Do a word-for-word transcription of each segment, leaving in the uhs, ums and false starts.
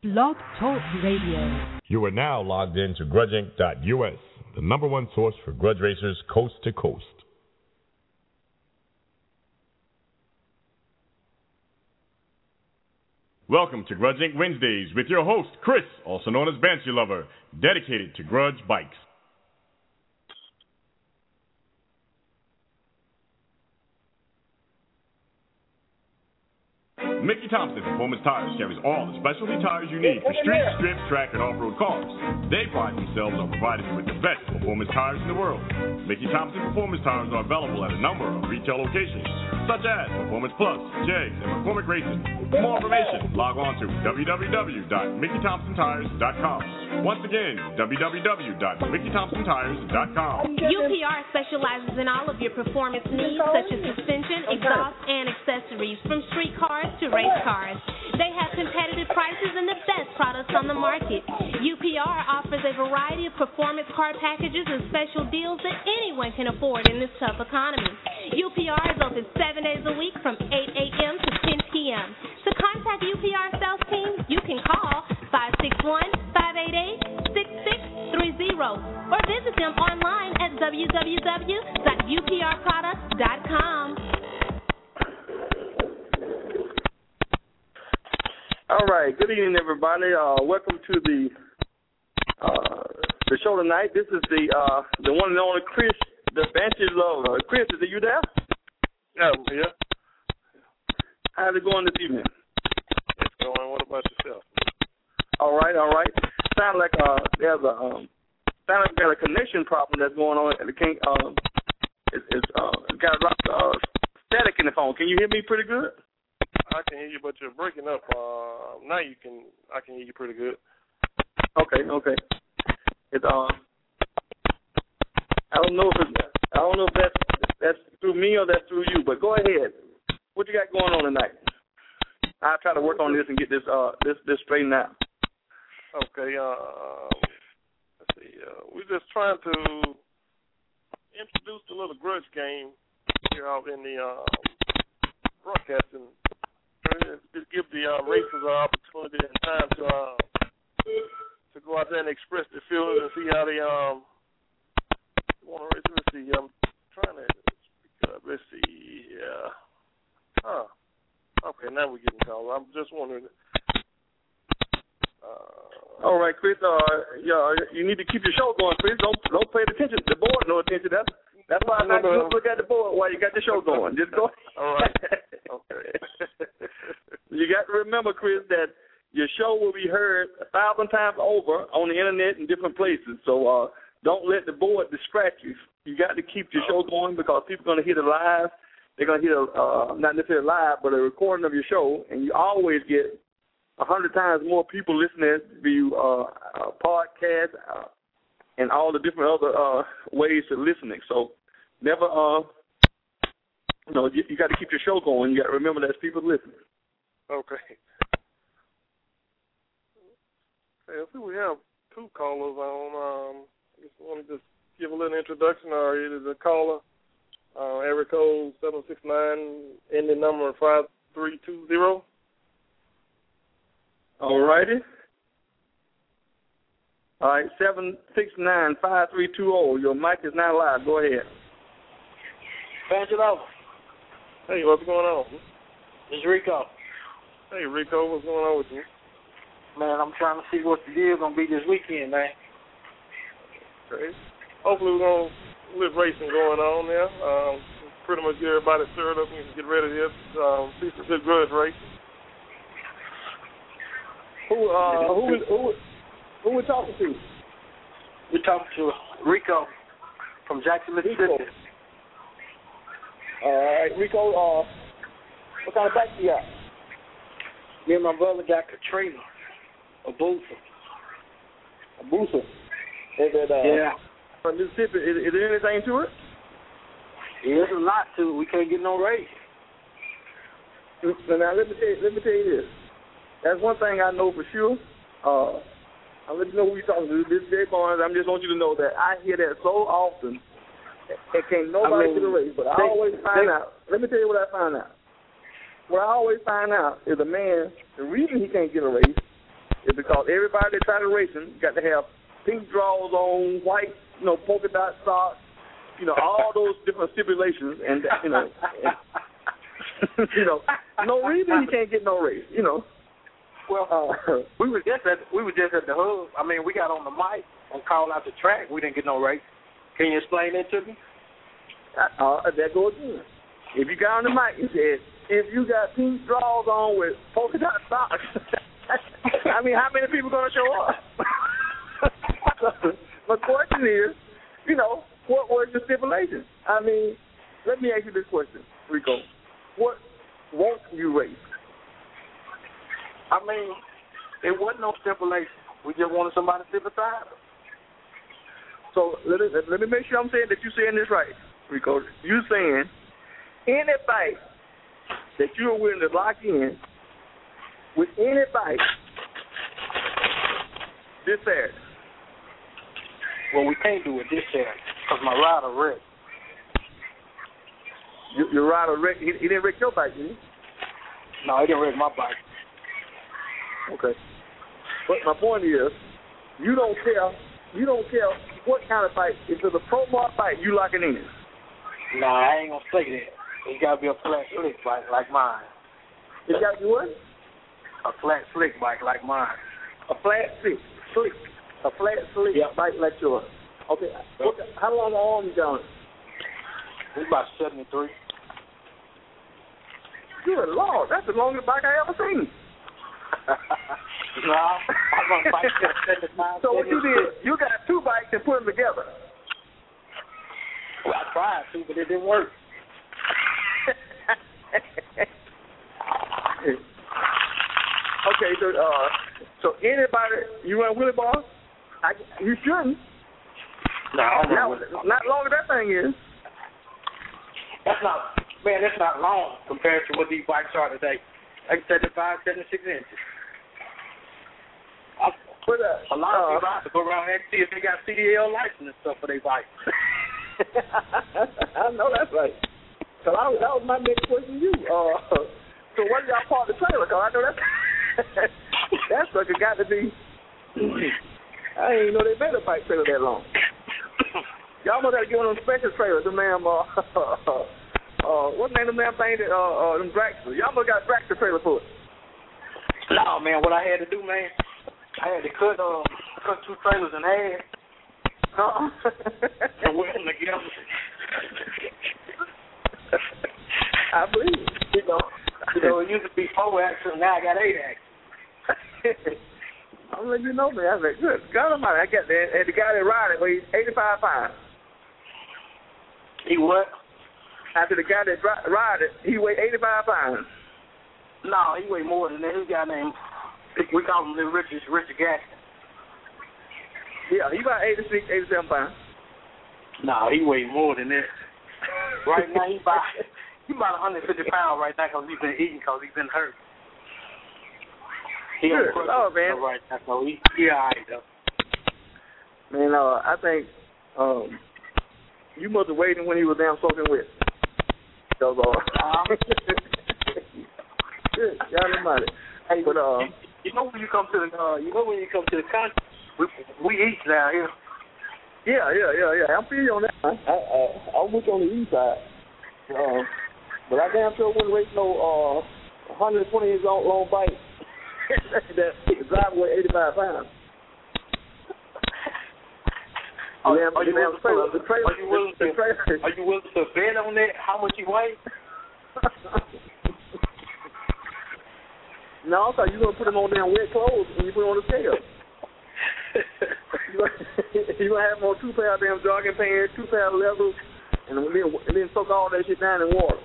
Blog Talk Radio. You are now logged in to grudge inc dot U S, the number one source for grudge racers coast to coast. Welcome to Grudge Incorporated. Wednesdays with your host, Chris, also known as Banshee Lover, dedicated to grudge bikes. Mickey Thompson Performance Tires carries all the specialty tires you need for street, strip, track, and off-road cars. They pride themselves on providing you with the best performance tires in the world. Mickey Thompson Performance Tires are available at a number of retail locations, such as Performance Plus, Jegs, and McCormick Racing. For more information, log on to w w w dot mickey thompson tires dot com. Once again, w w w dot mickey thompson tires dot com. U P R specializes in all of your performance needs, such as suspension, exhaust, and accessories, from street cars to race cars. They have competitive prices and the best products on the market. U P R offers a variety of performance car packages and special deals that anyone can afford in this tough economy. U P R is open seven days a week from eight a.m. to ten p.m. To contact U P R sales team, you can call five six one, five eight eight, six six three zero or visit them online at w w w dot u p r products dot com. All right, good evening, everybody. Uh, welcome to the uh, the show tonight. This is the uh, the one and only Chris, the Banshee Lover. Chris, is it you there? Yeah, I'm here. How's it going this evening? It's going. What about yourself? All right, all right. Sound like uh, there's a um, sound like we got a connection problem that's going on. It can't. Um, it's, it's uh, got a lot of uh, static in the phone. Can you hear me pretty good? I can hear you, but you're breaking up. Uh, now you can. I can hear you pretty good. Okay, okay. It's um. I don't know if it's, I don't know if that's that's through me or that's through you, but go ahead. What you got going on tonight? I'll try to work on this and get this uh this this straightened out. Okay. Uh, let's see. Uh, we're just trying to introduce the little grudge game here out in the uh, broadcasting. Just give the uh, racers an opportunity and time to uh, to go out there and express their feelings and see how they um want to race. Let's see. I'm trying to speak up. Let's see. Yeah. Huh. Okay, now we're getting called. I'm just wondering. Uh, All right, Chris. Uh, yeah, you need to keep your show going, Chris. Don't don't pay attention to the board. No attention. That's that's why I like you look at the board while you got the show going. Just go. All right. Okay. You got to remember, Chris, that your show will be heard a thousand times over on the internet in different places. So uh, don't let the board distract you. You got to keep your show going because people are going to hear the live. They're going to hear, uh, not necessarily live, but a recording of your show, and you always get a hundred times more people listening to you, uh, uh, podcasts uh, and all the different other uh, ways of listening. So never, uh, you know, you, you got to keep your show going. You got to remember there's people listening. Okay. Okay, I think we have two callers on. Um, I just want to just give a little introduction. Or it is a caller. Uh, area code seven six nine, ending number five three two zero. All righty. All right, seven six nine, five three two zero. Your mic is now live. Go ahead. Banshee Lover. Hey, what's going on? This is Rico. Hey, Rico, what's going on with you? Man, I'm trying to see what the deal's going to be this weekend, man. Okay. Hopefully we're going to live racing going on there. Um, pretty much get everybody stirred up and get ready to um, see some good grudge racing. Who uh who who who we talking to? We're talking to Rico from Jackson, Mississippi. All right, Rico. Uh, what kind of bike you got? Me and my brother got Katrina, a Booster. A Booster. Is it uh? Yeah. From Mississippi, is, is there anything to it? Yeah, there's a lot to it. We can't get no race. So now let me tell you, let me tell you this. That's one thing I know for sure. Uh, I'll let you know who you're talking to. This is Jay Barnes. I just want you to know that I hear that so often. And can't nobody I mean, get a race. But I they, always find they, out. Let me tell you what I find out. What I always find out is a man, the reason he can't get a race is because everybody that started racing got to have pink drawers on, white, you know, polka dot socks, you know, all those different stipulations, and you know, and, you know, no reason you can't get no race, you know. Well, uh, we were just at we were just at the hub. I mean, we got on the mic and called out the track. We didn't get no race. Can you explain that to me? Uh, that goes in. If you got on the mic, you said, if you got pink drawers on with polka dot socks, I mean, how many people going to show up? So, my question is, you know, what was your stipulation? I mean, let me ask you this question, Rico. What won't you race? I mean, it wasn't no stipulation. We just wanted somebody to sit beside us. So let me, let me make sure I'm saying that you're saying this right, Rico. You're saying any bike that you are willing to lock in with any bike this Saturday. Well, we can't do it this Saturday because my rider wrecked. You, your rider wrecked? He, he didn't wreck your bike, did he? No, he didn't wreck my bike. Okay. But my point is, you don't care. You don't care what kind of bike. If it's a Pro Mark bike, you lock it in. Nah, I ain't gonna say that. It gotta be a flat slick bike like mine. It gotta be what? A flat slick bike like mine. A flat slick, slick, a flat slick yep. bike like yours. Okay. Yep. What, how long on you got it? It's about seventy-three. Good Lord, that's the longest bike I ever seen. No, I'm on bike seventy-five. So what you did? You got two bikes and put them together. Well, I tried to, but it didn't work. Okay, so uh, so anybody you run wheelie bar? I, you shouldn't. No, I don't not, know. Not long as that thing is. That's not, man. That's not long compared to what these bikes are today. Like seventy-five, seventy-six inches. I, but, uh, a lot of uh, people have to go around and see if they got C D L license and stuff for their bikes. I know that's right. So I, that was my next question to you. Uh, so when y'all park the trailer? Because I know that's that sucker got to be. I didn't even know they made a bike trailer that long. Y'all must have to get one of them special trailers, the damn uh, uh, what's the name of them damn thing that uh, uh them Dragster? Y'all must got Dragster trailer for it. No, man. What I had to do, man, I had to cut uh cut two trailers in half. Uh-uh. And weld them together. I believe it. You know, you know, it used to be four axles, now I got eight axles. I'm letting you know, man. I was like, good God Almighty, I got that. And the guy that ride it weighs eighty-five pounds. He what? After the guy that dri- ride it, he weighed eighty-five pounds. No, he weighed more than that. This guy named, we call him Little Richard, Richard Gaston. Yeah, he about eighty-six, eighty-seven pounds. No, he weighed more than that. Right now, he about, he about one hundred fifty pounds right now because he's been eating because he's been hurt. He Good. Oh, man. Right now, so he, he all right, though. Man, uh, I think um, you must have waited when he was down soaking wet. So, uh, uh-huh. Good. God Almighty. Hey, but, uh, you, you know when you come to the, uh, you know when you come to the country, we, we eat down here. Yeah, yeah, yeah, yeah. I'm feeling you on that. I, I, I'm with you on the east side. Uh, but I damn sure wouldn't race no uh, one hundred twenty inch long, long bike that drive with eighty-five pounds. Are, damn, are, you damn trailer, to, the trailer, are you willing the, to? the trailer. Are you willing to bet on that? How much you weigh? No, I thought you were gonna put them on damn wet clothes when you put them on the scale. You gonna have them on two pair of damn jogging pants, two pair of leathers, and then and then soak all that shit down in water.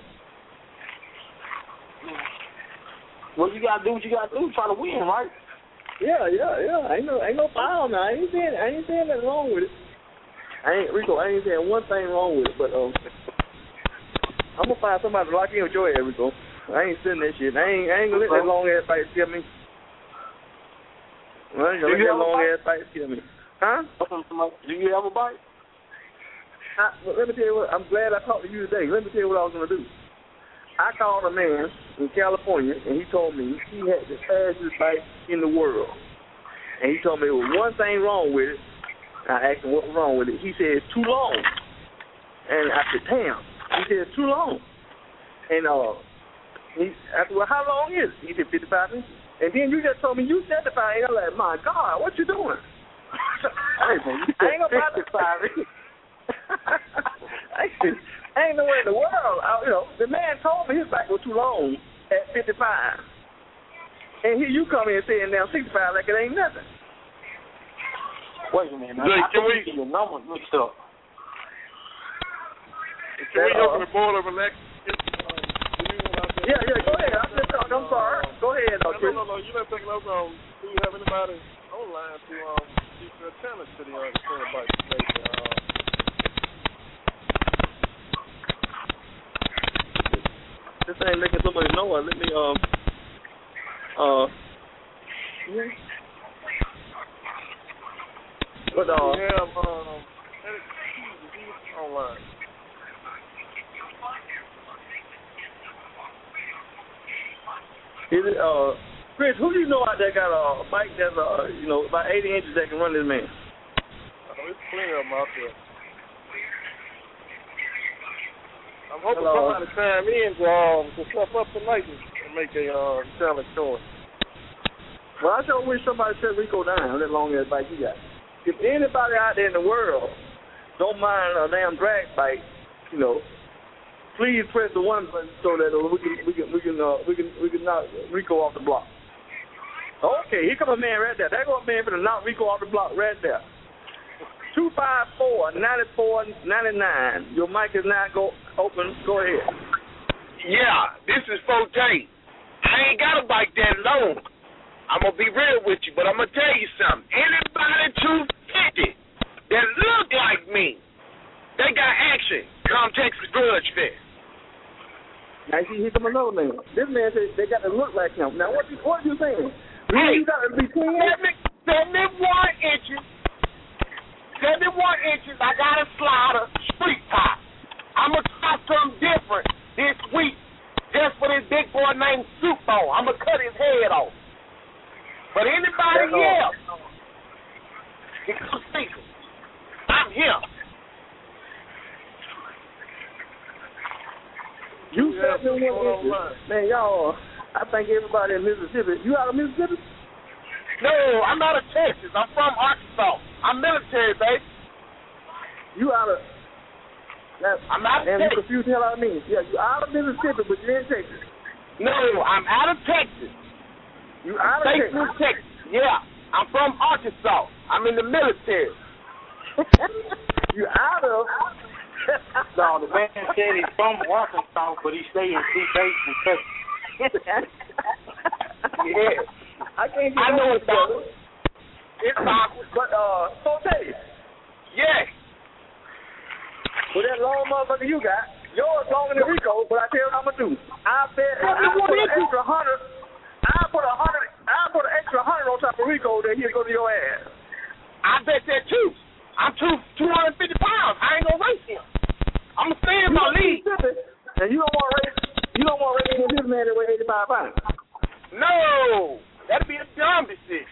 Well, you gotta do what you gotta do, try to win, right? Yeah, yeah, yeah. Ain't no, ain't no foul now. I ain't saying, I ain't saying nothing wrong with it. I ain't Rico. I ain't saying one thing wrong with it, but um, I'm gonna find somebody to lock in with your ass, Rico. I ain't sitting that shit. I ain't, I ain't gonna let that long ass fight scare me. I ain't gonna let that long ass fight scare me. Huh? Do you have a bike? I, well, let me tell you what. I'm glad I talked to you today. Let me tell you what I was gonna do. I called a man in California, and he told me he had the fastest bike in the world. And he told me there was one thing wrong with it. I asked him what was wrong with it. He said, it's too long. And I said, damn. He said, it's too long. And uh, he, I said, well, how long is it? He said, fifty-five inches. And then you just told me you seventy-five. And I'm like, my God, what you doing? Hey, man, you I ain't gonna fifty-five inches. I ain't nowhere in the world. I, you know, the man told me his back was too long at fifty-five. And here you come in saying now sixty-five like it ain't nothing. Wait a minute. Jay, I can we? think your numbers mixed up. Can we Uh, open the board of election? Yeah, yeah, go ahead. I'm just talking. I'm sorry. Go ahead, uh, No, Chris. no, no, no. You're not taking those on. Do you have anybody online to um keep their attendance to the uh, Senate Bike Station? Uh, This ain't making so much noise. Let me um uh. Yeah. But uh. we have um Eric Hughes online. Is it, uh, Chris, who do you know out there got a mic that's, uh, you know, about eighty inches that can run this man? Uh, there's plenty of them out there. I'm hoping Hello. somebody chime in to, um, to step up tonight and make a uh, talent choice. Well, I sure wish somebody said Rico down that long as bike you got. If anybody out there in the world don't mind a damn drag bike, you know, please press the one button so that uh, we can we can we can uh, we can we can knock Rico off the block. Okay, here come a man right there. There go a man for to knock Rico off the block right there. Two five four ninety four ninety nine. Your mic is now go open. Go ahead. Yeah, this is four J. I ain't got a bike that long. I'm gonna be real with you, but I'm gonna tell you something. Anybody two fifty that look like me, they got action. Come Texas Grudge Fest. Now see, here come another man. This man said they got to look like him. Now what you what are you saying? Hey, You got to be clean. seventy-one inches. seventy-one inches. I got a slider, street top. I'm gonna try something different this week, just for this big boy named Supo. I'm gonna cut his head off. But anybody else, he comes speaking. I'm here. You seventy-one inches. Man, y'all, I think everybody in Mississippi. You out of Mississippi? No, I'm out of Texas. I'm from Arkansas. I'm military, baby. You out of? Now, I'm out of and you Texas. confused the hell out of me. Yeah, you out of Mississippi, but you're in Texas. No, I'm out of Texas. You out of State Texas? Texas. Yeah, I'm from Arkansas. I'm in the military. You out of? No, the man said he's from Arkansas, but he stay in Sea Base in Texas. Yeah, I can't get I know that it's awkward. It's awkward. But uh, so tell you, Yes. with that long motherfucker you got, yours longer than Rico. But I tell you what I'm gonna do. I bet I put an extra hundred. I put a hundred. I put an extra hundred on top of Rico, then he'll go to your ass. I bet that too. I'm two two hundred fifty pounds. I ain't gonna race him. I'm gonna stay in my league. And you don't want to race. You don't want to race against this man that weighs eighty-five pounds. No, that'd be a dumb decision.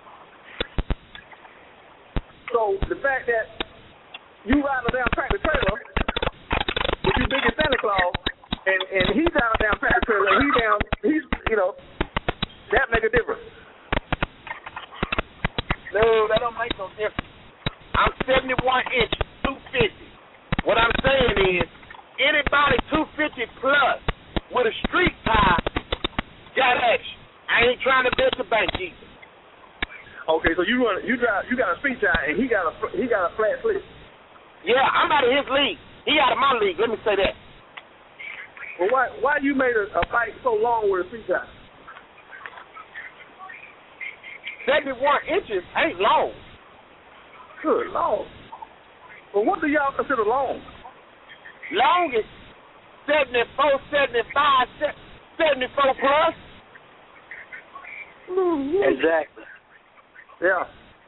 So the fact that you ride a damn tractor trailer, with you big as Santa Claus, and and he's down a damn tractor trailer, and he down, he's you know, that make a difference. No, that don't make no difference. I'm seventy-one inches, two fifty. What I'm saying is, anybody two fifty plus with a street tie got action. I ain't trying to bet the bank either. Okay, so you run, you drive, you got a street tie, and he got a he got a flat slip. Yeah, I'm out of his league. He out of my league. Let me say that. Well, why why you made a, a bike so long with a street tie? seventy-one inches ain't long. Good Lord. Well, what do y'all consider long? Long is seventy-four, seventy-five, seventy-four plus. Exactly. Yeah.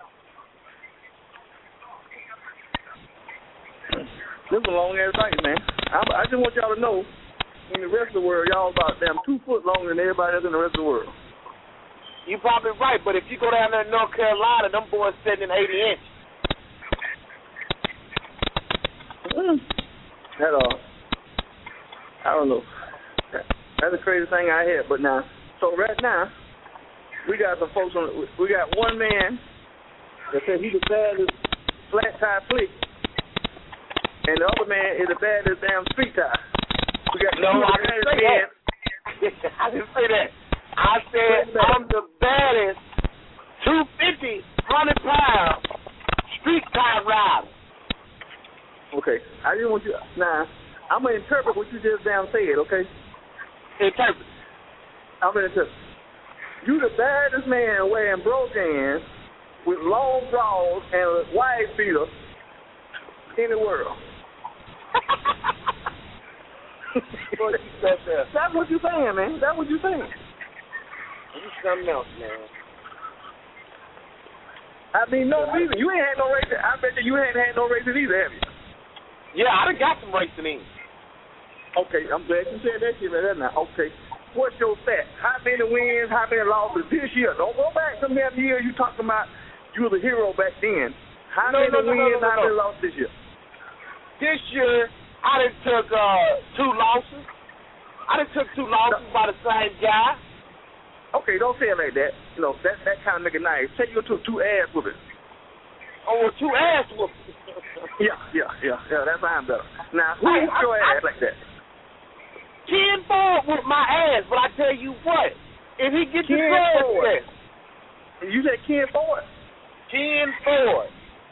This is a long ass bike, man. I, I just want y'all to know, in the rest of the world, y'all about damn two foot longer than everybody else in the rest of the world. You probably right, but if you go down there in North Carolina, them boys sitting in eighty inches. Mm. That uh, I don't know. That, that's the crazy thing I had. But now, so right now, we got some folks on. We got one man that said he's the baddest flat tie flick, and the other man is the baddest damn street tie. We got no, I didn't say that. I didn't say that. I said I'm the baddest two fifty, one hundred pound street tie rider. Okay, I didn't want you. Now, I'm gonna interpret what you just damn said. Okay. Interpret. I'm gonna interpret. You the baddest man wearing brogans with long drawers and a wide beater in the world. That's what you saying, man. That's what you saying. You something else, man. I mean, no reason. You ain't had no racing. I bet you, you ain't had no racing either, have you? Yeah, I done got some racing in. Okay, I'm glad you said that shit, man. That's not okay. What's your stats? How many wins? How many losses this year? Don't go back some damn year. You talking about you were the hero back then. How no, many no, no, wins? No, no, no, how no. many losses this year? This year, I done took uh, two losses. I done took two losses no. by the same guy. Okay, don't say it like that. You know, that that kind of make it nice. Say you took two ass whoopings. Oh, two ass whoopings. yeah, yeah, yeah, yeah. That's fine, better. Now, who hey, whooped your I, ass I, like that? Ken Ford whooped my ass, but I tell you what, if he gets the Ken drug Ford. test. You said Ken Ford? Ken Ford.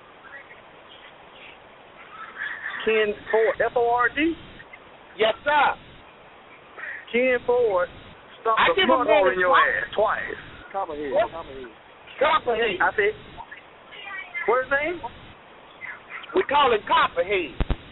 Ken Ford, F O R D? Yes, sir. Ken Ford stumped I the front hole in your ass twice. Copperhead. Copperhead. Copperhead. I said, what's his name? We call him Copperhead.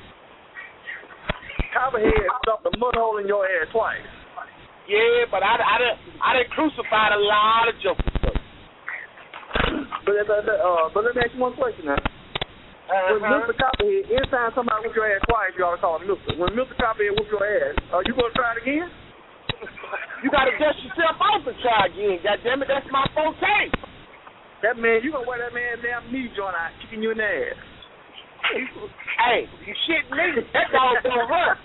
Copperhead stumped the mud hole in your ass twice. Yeah, but I, I, done, I done crucified a lot of jokers. But, uh, but let me ask you one question now. Uh-huh. When Mister Copperhead, anytime somebody whoop your ass twice, you ought to call him Mister When Mister Copperhead whoop your ass, are you going to try it again? You got to dust yourself off and try again. God damn it, that's my forte. That man, you going to wear that man's damn knee joint out, kicking you in the ass. Hey, you shit me. That dog don't hurt.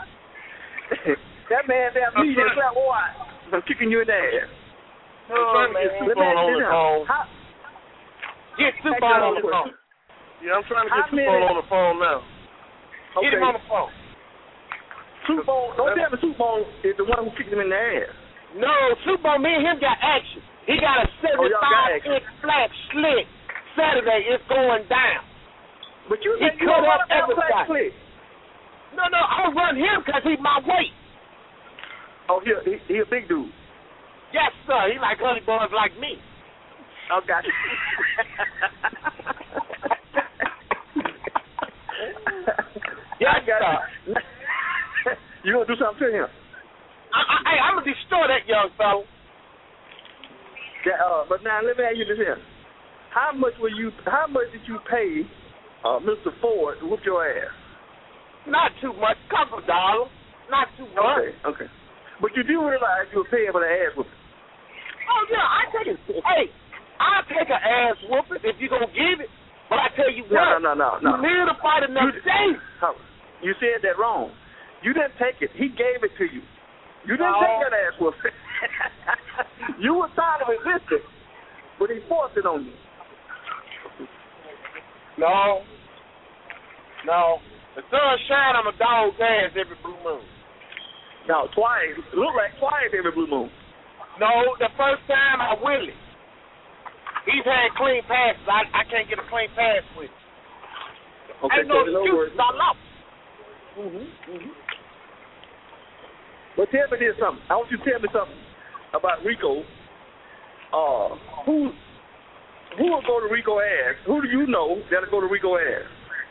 That man damn knee just got wide. I'm kicking you in the ass. Oh, man. Get Super on the phone. How, Get Super on the phone. Yeah, I'm trying to get Super on the phone now. Okay. Get him on the phone. Super Bowl, don't tell me Super Bowl is the one who kicked him in the ass. No, Super Bowl, me and him got action. He got a seventy-five inch flat slick. Saturday, it's going down. But you he said you cut don't up run a flat everybody. slick. No, no, I'm gonna run him because he's my weight. Oh, he, he, he a big dude. Yes, sir. He like honey boys like me. Oh, got you. Yes, I got sir. you. You gonna do something to him? I, I, hey, I'm gonna destroy that young fellow. Yeah, uh, but now let me ask you this here: How much will you? How much did you pay uh, Mister Ford to whoop your ass? Not too much, couple dollars. Not too much. Okay, okay. But you do realize you were paying for the ass whooping. Oh yeah, I take it. Hey, I'll take an ass whooping if you gonna give it. But I tell you what, no, no, no, no, you live to fight another you, day. You said that wrong. You didn't take it. He gave it to you. You didn't no. take that ass whooping. You were tired of resisting, but he forced it on you. No, no. The sun shine on a dog's ass every blue moon. No, twice. It looked like twice every blue moon. No, the first time I will it. He's had clean passes. I, I can't get a clean pass with him. Okay, Ain't no so excuses. I lost. Mm-hmm, mm-hmm. But tell me this something. I want you to tell me something about Rico. Uh, who who will go to Rico ass? Who do you know that'll go to Rico ass?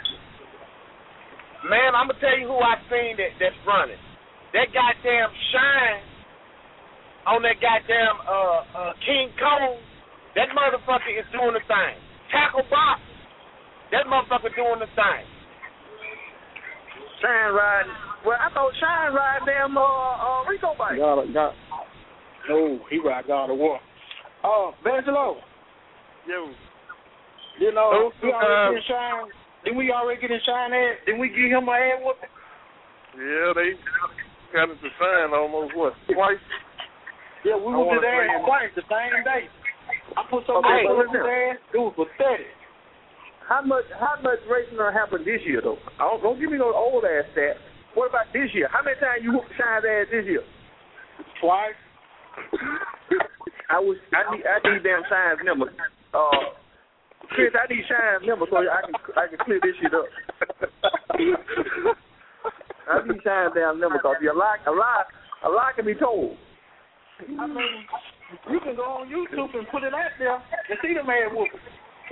Man, I'm gonna tell you who I seen that that's running. That goddamn Shine on that goddamn uh, uh, King Kong. That motherfucker is doing the thing. Tackle box. That motherfucker doing the thing. Shine riding. Well, I thought Shine riding damn uh, uh, Rico bike. God, God. No, he ride God of War. Oh, Angelo. Yo. You know, Those we two already guys. get Shine. Didn't we already get in Shine ad? Didn't we give him an ad whooping? Yeah, they got it to sign almost, what, twice? Yeah, we I were wanna there say- twice the same day. I put so Okay, much so money listen. there, it was pathetic. How much how much racing gonna happen this year though? I don't, don't give me no old ass stats. What about this year? How many times you whooped Shine's ass this year? Twice. I was I need I need damn Shine's number. Uh, Chris, I need Shine's number so I can I can clear this shit up. I need Shine's damn number because a lie a lie a lie can be told. I mean, you can go on YouTube and put it out there and see the man whooping.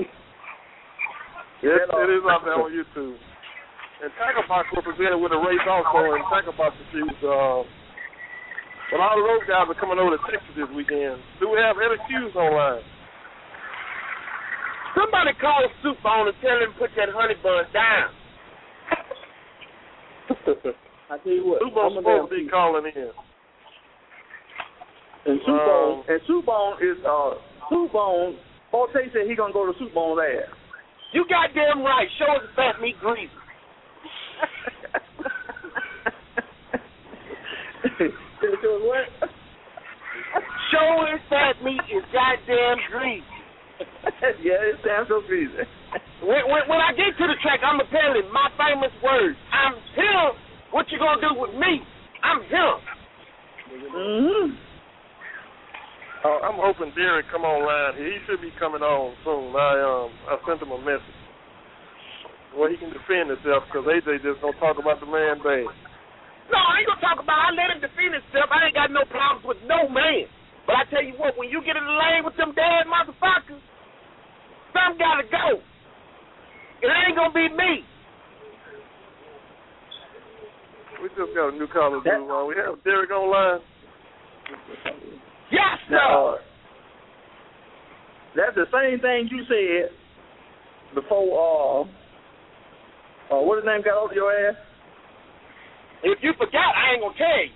Yes, it is out there on YouTube. And Tackle Box represented with a race also, and Tackle Box issues. Uh, but all of those guys are coming over to Texas this weekend. Do we have Eddie Hughes online? Somebody call Soup on and tell him to put that honey bun down. I tell you what, Soup on I'm supposed to gonna be calling in. and Soupbone Um, and Soupbone is uh Soupbone. Forte said he gonna go to Soupbone's ass. You goddamn right. Show us the fat meat grease. What? Show us fat meat is goddamn grease. Yeah, it sounds so greasy. When, when, when I get to the track, I'm going to tell him my famous words. I'm here. What you going to do with me? I'm here. Mm-hmm. Uh, I'm hoping Derek come online. He should be coming on soon. I um I sent him a message. Well, he can defend himself because A J just gonna talk about the man bad. No, I ain't going to talk about it. I let him defend himself. I ain't got no problems with no man. But I tell you what, when you get in the lane with them dead motherfuckers, some got to go. It ain't going to be me. We just got a new caller dude on. We have Derek online. Yes, sir. Now, uh, that's the same thing you said before. Uh, uh, what his name got over your ass? If you forgot, I ain't going to tell you.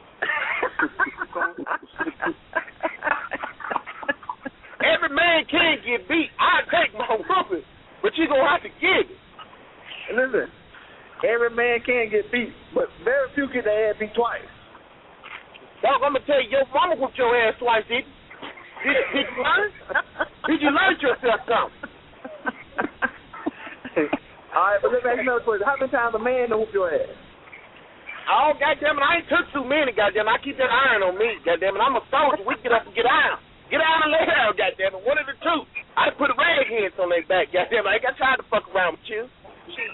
Every man can get beat. I take my whooping, but you going to have to give it. Listen, every man can get beat, but very few get their ass beat twice. Dog, I'm going to tell you, your mama whooped your ass twice, did you? Did, did you learn? Did you learn yourself something? All right, but let me ask you another question. How many times a man done whoop your ass? Oh, goddamn it, I ain't took too many, goddamn it. I keep that iron on me, goddamn it. I'm a soldier. We get up and get down. Get down and lay down, goddamn it. One of the two. I put a rag hands on their back, goddamn it. I ain't got time to fuck around with you. Shit.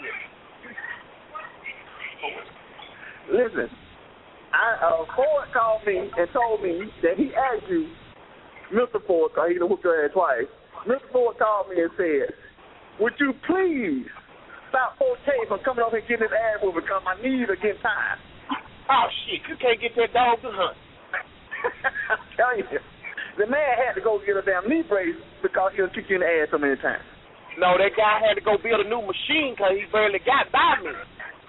Listen, I, uh, Ford called me and told me that he asked you, Mister Ford, because he done whooped your ass twice. Mister Ford called me and said, would you please stop Forte from coming over and getting his ass whooped because my knees are getting tired. Oh, shit, you can't get that dog to hunt. I'm telling you, the man had to go get a damn knee brace because he was kicking you in the ass so many times. No, that guy had to go build a new machine because he barely got by me.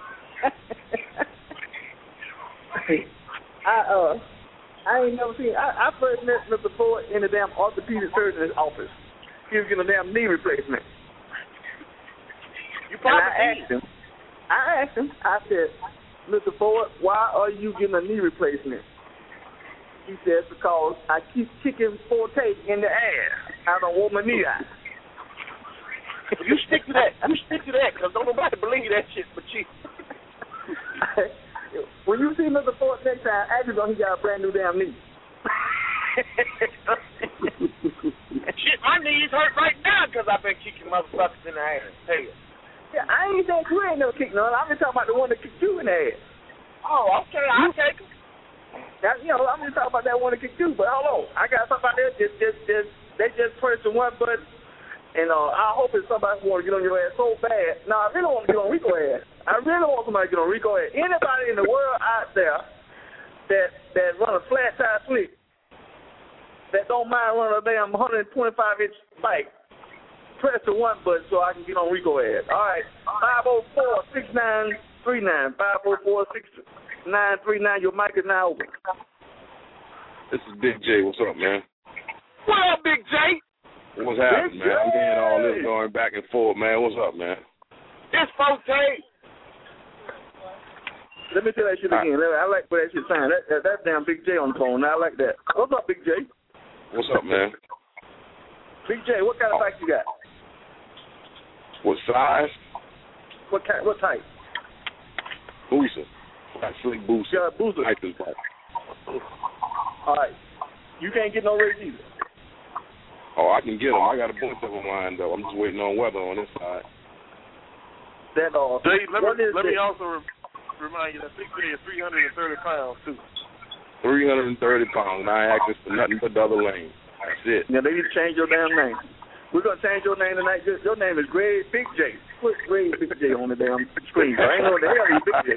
I uh, I ain't never seen. I, I first met Mister Ford in the damn orthopedic surgeon's office. He was getting a damn knee replacement. You And probably I asked him. I asked him. I said, Mister Ford, why are you getting a knee replacement? He said, because I keep kicking Forte in the ass. I don't want my knee out. You stick to that. You stick to that because don't nobody believe that shit but you. When you see Mister Ford next time, ask him he got a brand new damn knee. Shit, my knees hurt right now because I've been kicking motherfuckers in the ass. Hell. Yeah, I ain't saying you ain't never kicked none. I'm just talking about the one that kicked you in the ass. Oh, okay, I'll take it. Now, you know, I'm just talking about that one that kicked you. But hold on, I got somebody there just, just, just, they just pressing one button, and uh, I hope it's somebody who want to get on your ass so bad. Now, I really want to get on Rico ass. I really want somebody to get on Rico ass. Anybody in the world out there that that run a flat tire slick, that don't mind running a damn one twenty-five inch bike, press the one button so I can get on Rico ass. All right, five oh four, six nine three nine, five oh four, six nine three nine. Your mic is now open. This is Big J. What's up, man? What up, Big J? What's happening, man? I'm getting all this going back and forth, man. What's up, man? It's Forte. Let me tell that shit again. I like what that shit sound. That, that, that damn Big J on the phone. I like that. What's up, Big J? What's up, man? Big J, what kind of bike you got? What size? What kind? What type? Booster. Got slick booster. You got a booster. Like this bike. All right. You can't get no race either. Oh, I can get them. I got a bunch of them lined up. I'm just waiting on weather on this side. That uh. Jay, let me let this? me also re- remind you that Big J is three hundred thirty pounds too. three hundred thirty pounds. And I ain't asking for nothing but the other lane. That's it. Yeah, they need to change your damn name. We're gonna change your name tonight. Your, your name is Greg Big J. Put Greg Big J on the damn screen. I ain't know what the hell you Big J.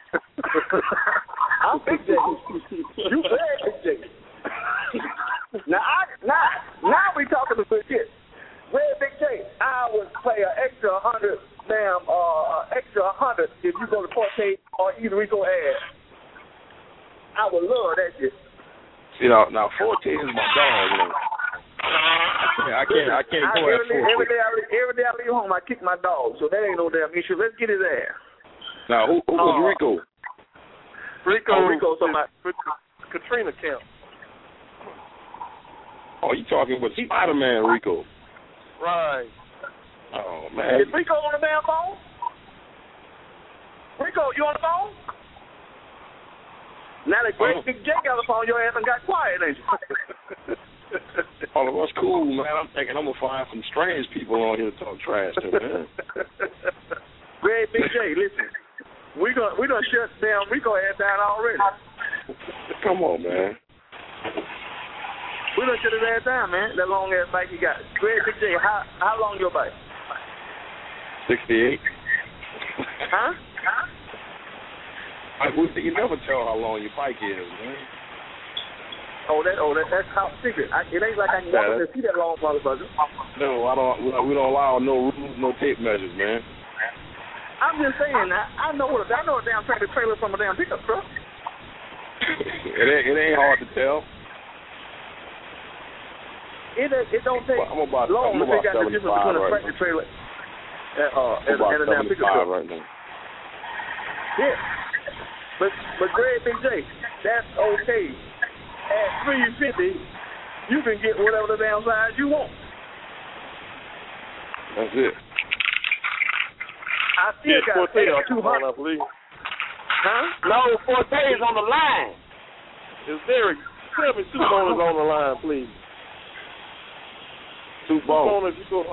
I'm Big J. You Greg Big J. Now, I, now, now we talking the good shit. Greg Big J, I would pay an extra hundred, damn, uh, extra hundred if you go to Forte or either Rico ad. I would love that shit. You know, now Forte is my dog, you know. I can't, I can't, I can't go every, at Forte. Every day, I, every day I leave home, I kick my dog, so that ain't no damn issue. Let's get his ass. Now, who, who was uh, Rico? Rico, oh, Rico, somebody. Katrina Camp. Oh, you talking with Spider-Man Rico? Right. Oh man. Is Rico on the damn phone? Rico, you on the phone? Now that Great Big J got the phone, your ass and got quiet, ain't you? All of us cool, man. I'm thinking I'm gonna find some strange people on here to talk trash to, man. Great Big J, listen. We gonna we gonna shut down Rico ass down already. Come on, man. We done shut his ass down, man. That long ass bike he got. Great Big J, how how long your bike? Sixty-eight. Huh? I, you never tell how long your bike is, man. Oh, that oh that that's top secret. I, it ain't like I can walk up and see that long motherfucker. No, I don't. We don't allow no rules, no tape measures, man. I'm just saying. I, I know what I know a damn tractor trailer from a damn pickup truck. it ain't it ain't hard to tell. It it don't take I'm about, long I'm to figure out the difference between a right tractor now. trailer and, uh, and, about and a damn pickup truck. right now. Yeah, but but Greg Big J, that's okay. At three fifty, you can get whatever the damn size you want. That's it. I still yeah, got Forte on two the phone, hundred. I believe. Huh? No, Forte is on the line. Is there tell me two boners on the line, please? Two boners. If you go.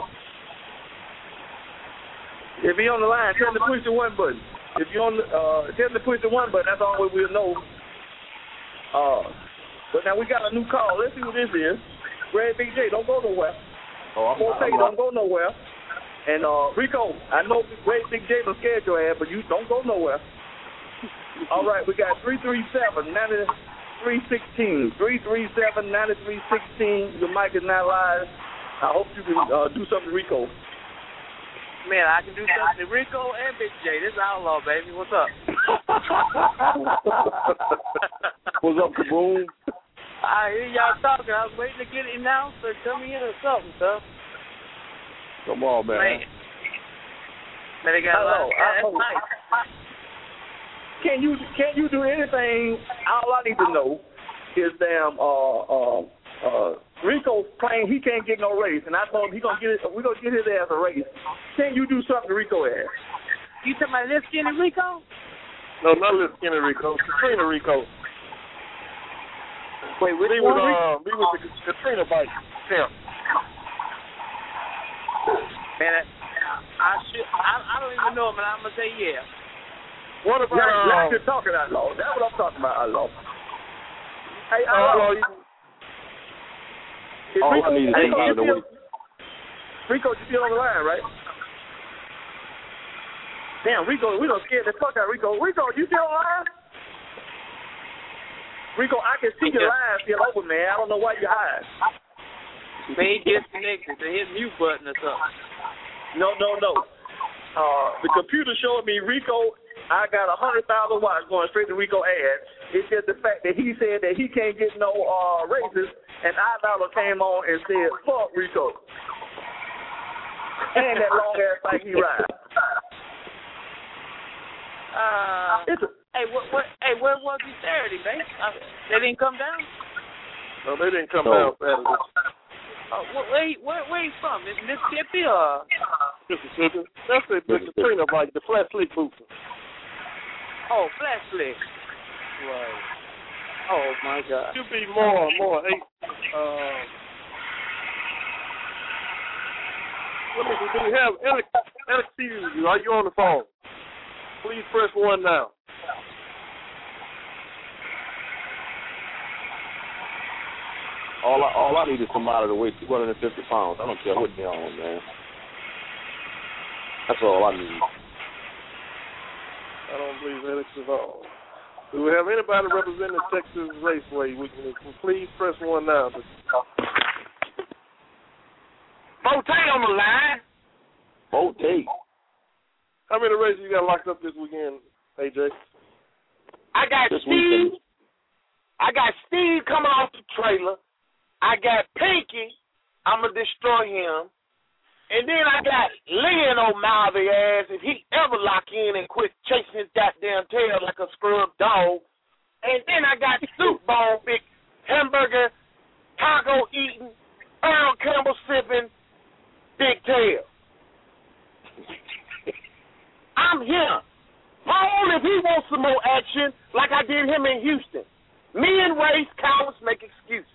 If he on the line, tell him to push the one button. If you on the, uh, tell him to push the one button. That's all we'll know. Uh, but now we got a new call. Let's see what this is. Greg Big J, don't go nowhere. Oh, I'm, Forte, I'm don't go nowhere. And uh, Rico, I know Greg Big J will scare your ass, but you don't go nowhere. All right, we got three three seven, nine three one six. three three seven, nine three one six. Your mic is not live. I hope you can uh, do something to Rico. Man, I can do something to Rico and Big J. This is Outlaw, baby. What's up? What's up, Kaboom? I hear y'all talking. I was waiting to get it announced or come in or something, so. Come on, man. Man, man they got Hello, a lot. That's nice. Can you can you do anything? All I need to know is damn uh uh uh Rico claim he can't get no race, and I told him he gonna get it. We gonna get his ass a race. Can you do something to Rico ass? You talking about this skinny Rico? No, not this skinny Rico. Katrina Rico. Wait, which me one? With, uh, me with the Katrina bike. Camp. Man, I, I should. I, I don't even know, man. I'm gonna say yeah. What about? Now, Uh, now you're talking Outlaw. That's what I'm talking about, Outlaw. Hey, uh, Outlaw. you, Is All Rico, I need is Rico, somebody you to still, wait. Rico, you still on the line, right? Damn, Rico, we done scared the fuck out of Rico. Rico, you still on the line? Rico, I can see your line still open, man. I don't know why you hide. They disconnected. They hit mute button or something. No, no, no. Uh, the computer showed me Rico. I got a hundred thousand watts going straight to Rico ads. It's just the fact that he said that he can't get no uh, races. and Idollar came on and said, "Fuck Rico." And that long ass bike he rides. Uh, it's a, hey, what, what, hey, where was he Saturday, man? Uh, they didn't come down. No, they didn't come No. down Saturday. Oh, where, where, he- where, where he from? Is Mississippi or? Mississippi. That's it, Mister Trina, like the flat sleep booster. Oh, Flat Slick. Right. Oh my God. Should be more, more eight. Um, let me see. Do we have Alex? Alex, you are you on the phone? Please press one now. All I, all I need is somebody to weigh two hundred fifty pounds. I don't care what they're on, man. That's all I need. I don't believe Alex is on. Do we have anybody representing Texas Raceway? We can, please press one now. Forte on the line. Forte. How many races you got locked up this weekend, A J? I got This Steve. weekend. I got Steve coming off the trailer. I got Pinky. I'm going to destroy him. And then I got Lynn on Malvy ass if he ever lock in and quit chasing his goddamn tail like a scrub dog. And then I got Soup Bone, big hamburger, taco eating, Earl Campbell sipping, big tail. I'm here. Paul, if he wants some more action, like I did him in Houston. Me and Race cowards make excuses.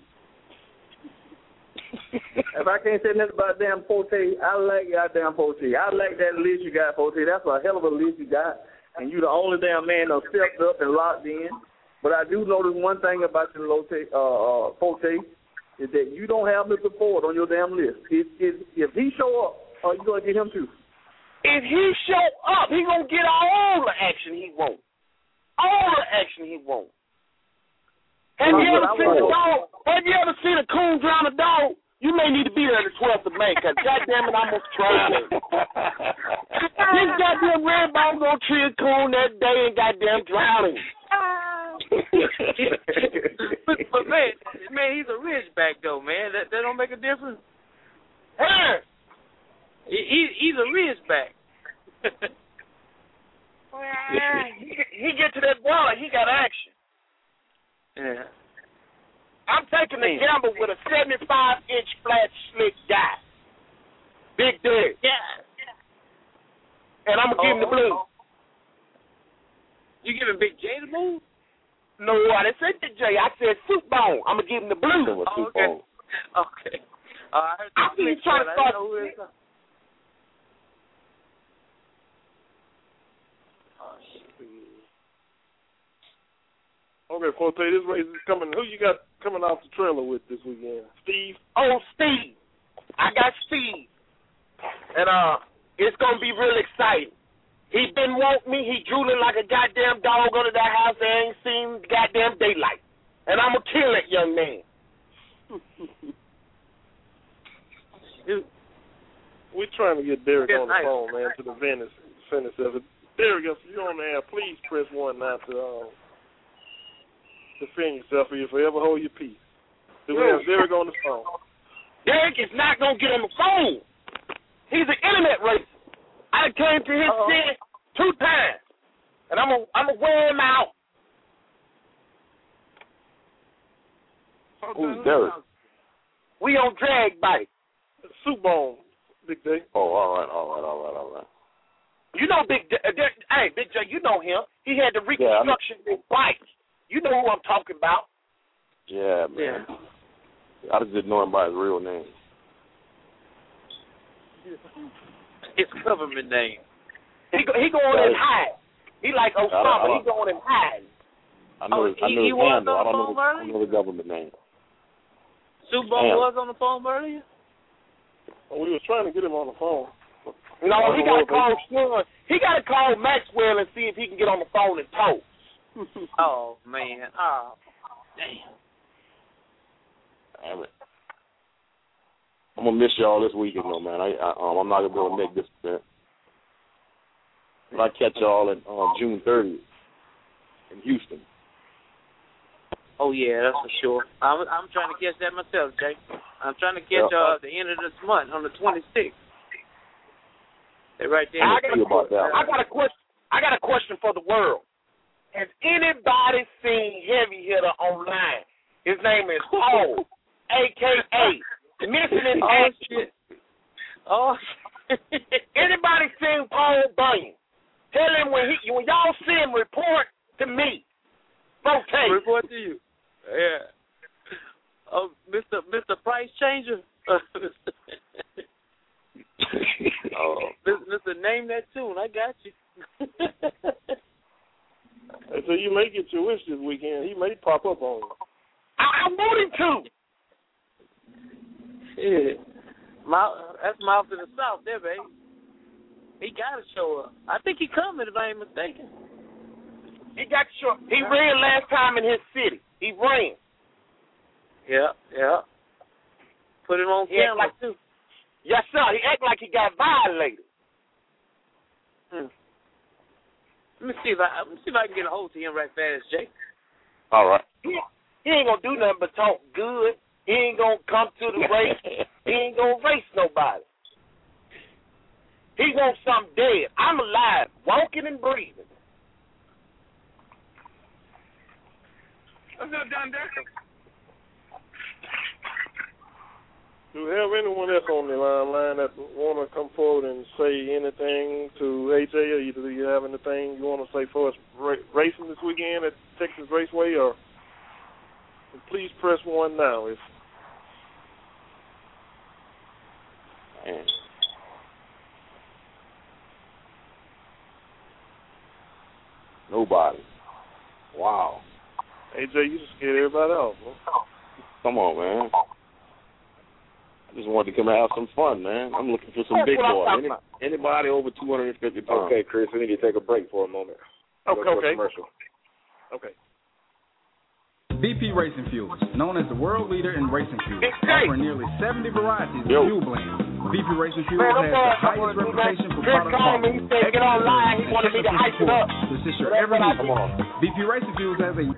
if I can't say nothing about damn Forte, I like goddamn Forte. I like that list you got, Forte. That's a hell of a list you got. And you the only damn man that stepped up and locked in. But I do notice one thing about your Lotte, uh, uh, Forte is that you don't have Mister Ford on your damn list. If, if, if he show up, uh, you going to get him too. If he show up, he going to get all the action he wants. All the action he wants. Have you ever seen a dog? Have you ever seen a coon drown a dog? You may need to be there the twelfth of May, because goddamn it, I almost tried it. This goddamn red ball gonna tree a coon that day and goddamn drown him. but, but man, man, he's a Ridgeback though, man. That that don't make a difference. Hey, he, he he's a Ridgeback. he, he get to that water, he got action. Yeah. I'm taking the gamble with a seventy-five inch flat slick guy. Big Dig. Yeah. And I'm going to give him the blue. You giving Big J the blue? No, I didn't say Big J. I said Soup Bone. I'm going to give him the blue. Oh, okay. Okay. Uh, I heard I think he's trying to start. Okay, Forte, this race is coming. Who you got coming off the trailer with this weekend? Steve? Oh, Steve. I got Steve. And uh, it's going to be real exciting. He didn't want me. He drooling like a goddamn dog under that house. There ain't seen goddamn daylight. And I'm going to kill that young man. We're trying to get Derek Good on the night. phone, man, to the Venice. Venice of it. Derek, if you're on the air, please press one now to uh, defend yourself, or you forever hold your peace. Do we have Derek on the phone? Derek is not going to get on the phone. He's an internet racer. I came to his Uh-oh. city two times, and I'm going I'm to wear him out. Who's Derek? We on drag bike. Soup Bone, Big Day. Oh, all right, all right, all right, all right. You know Big J. Uh, Der- hey, Big J, you know him. He had the reconstruction yeah, bike. You know who I'm talking about. Yeah, man. Yeah. I just didn't know him by his real name. His government name. He go, he going Yeah. and hide. He like Osama. He going and hide. I know Oh, his, I he- know he his was handle. on I don't the know, phone his, I don't earlier? know the government name. Super Bowl Damn. was on the phone earlier? Oh, we was trying to get him on the phone. No, he got to call Sean. He got to call Maxwell and see if he can get on the phone and talk. Oh, man. Oh, damn. Damn it. I'm gonna miss y'all this weekend, though, man. I, I um, I'm not gonna be able to make this event. But I catch y'all in um, June thirtieth in Houston. Oh yeah, that's for sure. I'm I'm trying to catch that myself, Jay. I'm trying to catch yep. uh the end of this month on the twenty-sixth. They right there. I got, a, about that. I got a question. I got a question for the world. Has anybody seen Heavy Hitter online? His name is Paul, A K A Missing in Oh Action. shit. Oh. Anybody seen Paul Bunyan? Tell him when he when y'all see him, report to me. Rotate. Report to you. Yeah. Oh, Mister Mister Price Changer. Oh, Mister Name that tune. I got you. So you may get your wish this weekend. He may pop up on you. I, I want him to. Yeah. Mouth, that's mouth to the south there, baby. He got to show up. I think he coming, if I ain't mistaken. He got to show up. He ran last time in his city. He ran. Yeah, yeah. Put it on He act camera, like, too. Yes, sir. He act like he got violated. Hmm. Let me see if I let me see if I can get a hold to him right fast, Jay. All right. He, he ain't gonna do nothing but talk good. He ain't gonna come to the race. He ain't gonna race nobody. He wants something dead. I'm alive, walking and breathing. I'm not done there. Do you have anyone else on the line, line that want to come forward and say anything to A J, or either do you have anything you want to say for us ra- racing this weekend at Texas Raceway, or please press one now. If Man. Nobody. Wow. A J, you just scared everybody off, man. Come on, man. I just wanted to come and have some fun, man. I'm looking for some That's big what I'm boys. talking Any, about. anybody over two hundred fifty pounds. Okay, Chris, we need to take a break for a moment. Okay, Go to a okay. Commercial. Okay. B P Racing Fuels, known as the world leader in racing fuels, Big offering nearly seventy varieties Yo. of fuel blends. B P Racing Fuels Man, I'm has the sorry, highest I'm gonna do reputation that. for Chris product called me. quality, He said, get excellent online. He service, wanted me and to technical hype it support up. to assist your That's every what I need. do. Come on. B P Racing Fuels has a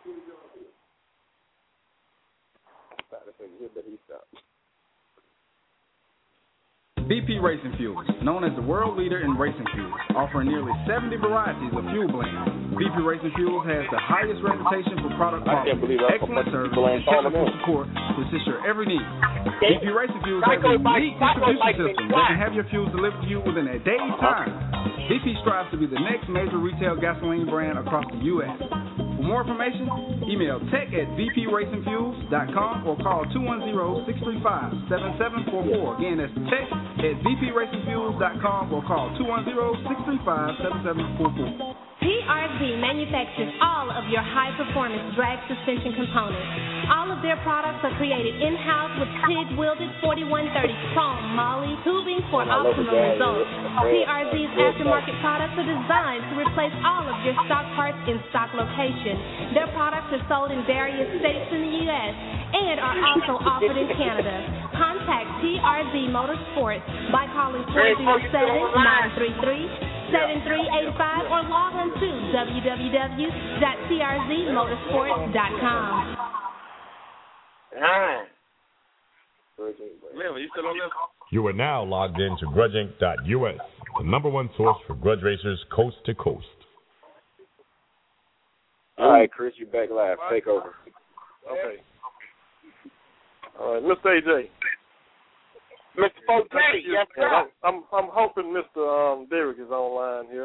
B P Racing Fuels, known as the world leader in racing fuels, offering nearly seventy varieties of fuel blends. B P Racing Fuels has the highest reputation for product I quality, can't believe that's excellent how much service, people ain't and calling technical in. support to assist your every need. B P Racing Fuels has a Psycho Mike- unique Psycho distribution Mike system been that can quiet. have your fuels delivered to you within a day's time. B P strives to be the next major retail gasoline brand across the U S For more information, email tech at v p racing fuels dot com or call two one zero, six three five, seven seven four four. Again, that's tech at v p racing fuels dot com or call two one zero, six three five, seven seven four four. P R Z manufactures all of your high-performance drag suspension components. All of their products are created in-house with TIG-welded forty-one thirty chrome moly tubing for optimal results. P R Z's aftermarket products are designed to replace all of your stock parts in stock location. Their products are sold in various states in the U S and are also offered in Canada. Contact P R Z Motorsports by calling four zero seven, nine three three, seven three eight five or log on to w w w dot c r z motorsports dot com. Ah. Man, you still on there? You are now logged in to grudge inc dot u s, the number one source for grudge racers coast to coast. All right, Chris, you're back live. Take over. Okay. All right, Mister A J. Mister Forte, yes, sir. I'm, I'm I'm hoping Mister Um, Derrick is online here.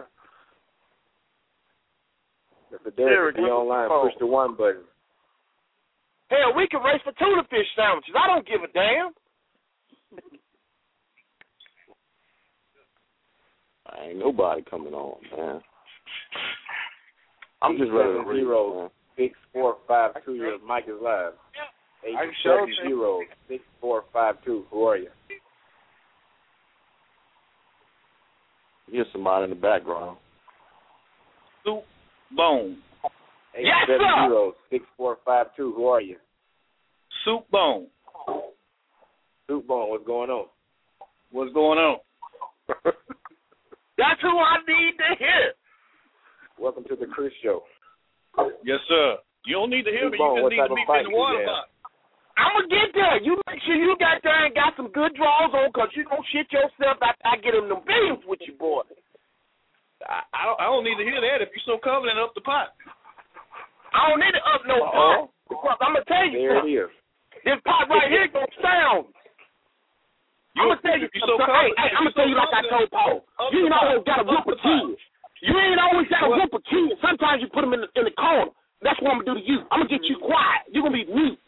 Mister Derrick, be online. Push the one button. Hell, we can race for tuna fish sandwiches. I don't give a damn. Ain't nobody coming on, man. I'm just ready to read, man. Six four five two. Your mic is live. Eight seven zero six four five two. Who are you? Here's somebody in the background. Soup Bone. Eight seven zero six four five two. Who are you? Soup Bone. Soup Bone. What's going on? What's going on? That's who I need to hear. Welcome to the Chris Show. Yes, sir. You don't need to hear me. Bone, You just need to what meet type me in of the water fight you box. I'm going to get there. You make sure you got there and got some good draws on because you don't shit yourself after I get them them beans with you, boy. I, I, don't, I don't need to hear that if you're so confident up the pot. I don't need to up no pot. Because I'm going to tell you There something. it is. This pot right here going to sound. I'm going to tell you so something. Hey, hey, I'm going to tell you like I told Paul. You ain't always got to whoop a kid. You ain't always got to whoop a kid. Sometimes you put them in the, in the corner. That's what I'm going to do to you. I'm going to get you quiet. You're going to be mute.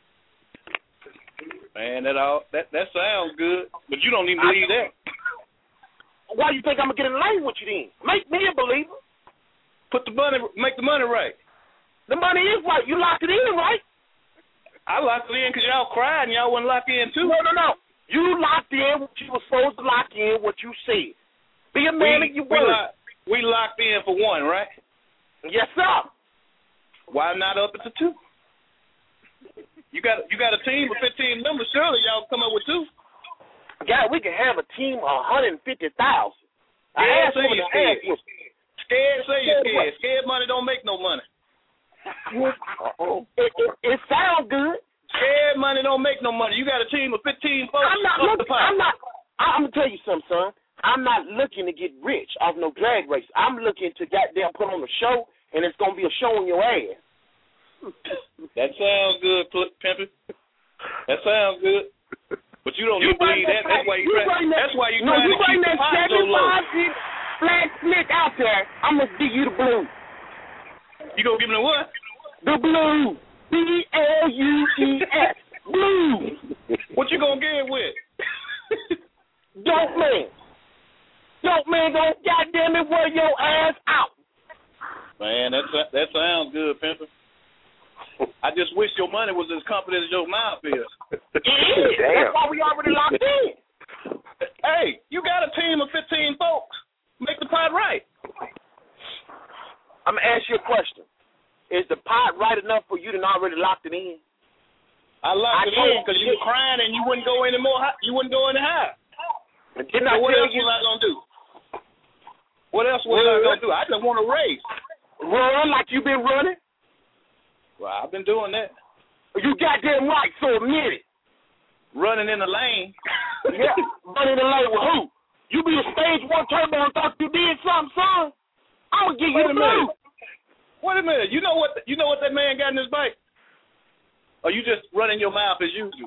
Man, that all that that sounds good, but you don't even believe that. Why you think I'm gonna get in line with you then? Make me a believer. Put the money, make the money right. The money is right. You locked it in, right? I locked it in because y'all cried and y'all wouldn't lock in too. No, no, no. You locked in what you were supposed to lock in. What you said. Be a man of your we, word. lock, we locked in for one, right? Yes, sir. Why not up at the two? You got you got a team of fifteen members. Surely y'all come up with two. God, we can have a team of one hundred fifty thousand. Scared say you're scared. Scared say you're scared. Scared money don't make no money. Uh-oh. It, it, it sounds good. Scared money don't make no money. You got a team of fifteen folks. I'm not up looking. the pot. I'm not. I'm gonna tell you something, son. I'm not looking to get rich off no drag race. I'm looking to goddamn put on a show, and it's gonna be a show on your ass. That sounds good, Pimpin'. That sounds good. But you don't You even believe that. That's why you, you try, that, that's why you no, trying you to keep the pot so low. seventy-five flat slick out there. I'm gonna give you the blue. You gonna give me the what? The blue. B L U E S. Blue. What you gonna get with? Dope man. Dope man gonna goddamn it wear your ass out. Man, that that sounds good, Pimpin'. I just wish your money was as confident as your mouth is. It is. That's why we already locked in. Hey, you got a team of fifteen folks. Make the pot right. I'm going to ask you a question. Is the pot right enough for you to not already locked it in? I locked I it in because you were crying and you wouldn't go any more high. You wouldn't go any higher. Didn't so I what tell else you? was I going to do? What else was well, I going to do? I just want to race. Run like you've been running? Well, I've been doing that. You goddamn right, so admit it. Running in the lane. Yeah, running in the lane with who? You be a stage one turbo and thought you did something, son? I'm going to give you the blue. Wait a minute. You know what the, you know what that man got in his bike? Or you just running your mouth as usual?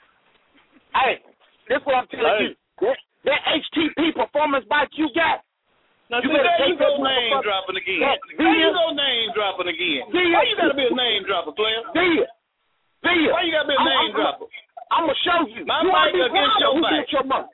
Hey, this what I'm telling hey. you. That, that H T P performance bike you got, now, you see, better there take you go that name dropping again. That, there you go name dropping again. Dia, Why you got to be a name dropper, player? Dia, Dia. Why you got to be a name I'm, dropper? I'm going to show you. My you bike against your bike. Your money?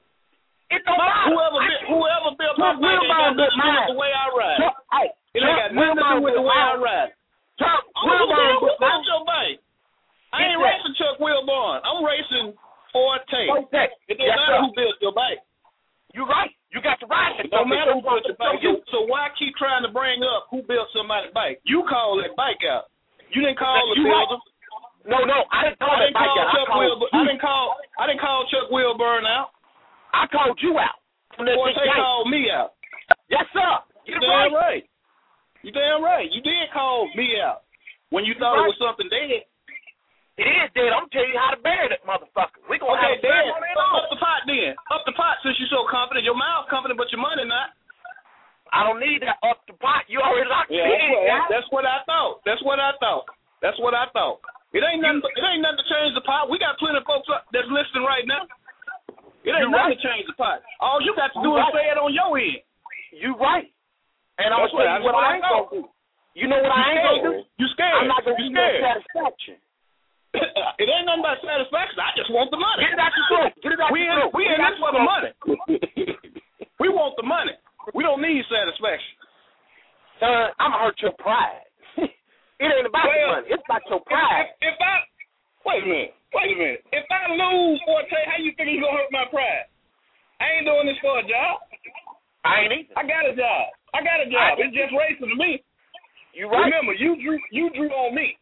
It don't my, matter. Whoever, I, whoever built my bike ain't got nothing to do with the way I ride. Chuck, hey, it ain't got nothing to do with the way I ride. Chuck Wilborn built your bike. I ain't racing Chuck Wilborn. I'm racing Forte. Forte. It don't yes, matter sir. who built your bike. You're right. You got to ride it. It don't matter who built your bike. So, so why keep trying to bring up who built somebody's bike? You call that bike out. You didn't call the builder. No, no, I didn't call I that didn't bike call out. Chuck I, Will, I didn't call. I didn't call Chuck Wilborn out. I called you out. Forte called me out. Yes, sir. You damn right. right. You damn right. You did call me out when you thought right. it was something dead. It is dead. I'm telling you how to bury that motherfucker. We gonna okay, have dead. Up, up the pot then. Up the pot since you're so confident. Your mouth confident, but your money not. I don't need that up the pot. You already locked yeah, it in. That's, that's what I thought. That's what I thought. That's what I thought. It ain't nothing. It ain't nothing to change the pot. We got plenty of folks up that's listening right now. It ain't You're nothing right. to change the pot. All you got to do You're is right. say it on your end. You right. And I'm that's gonna tell you what, what I ain't gonna do. You know what you I ain't scared. gonna do? You scared. I'm not gonna you give you no satisfaction. It ain't nothing about satisfaction. I just want the money. Get it out your throat. Get it out we your in, throat. We in this for the money. We want the money. We don't need satisfaction. Son, I'm gonna hurt your pride. It ain't about well, the money. It's about your pride. If, if I wait a minute, wait a minute. If I lose Forte, how you think it's gonna hurt my pride? I ain't doing this for a job. I ain't either. I got a job. I got a job. It's just racing to me. You right. Remember, you drew you drew on me.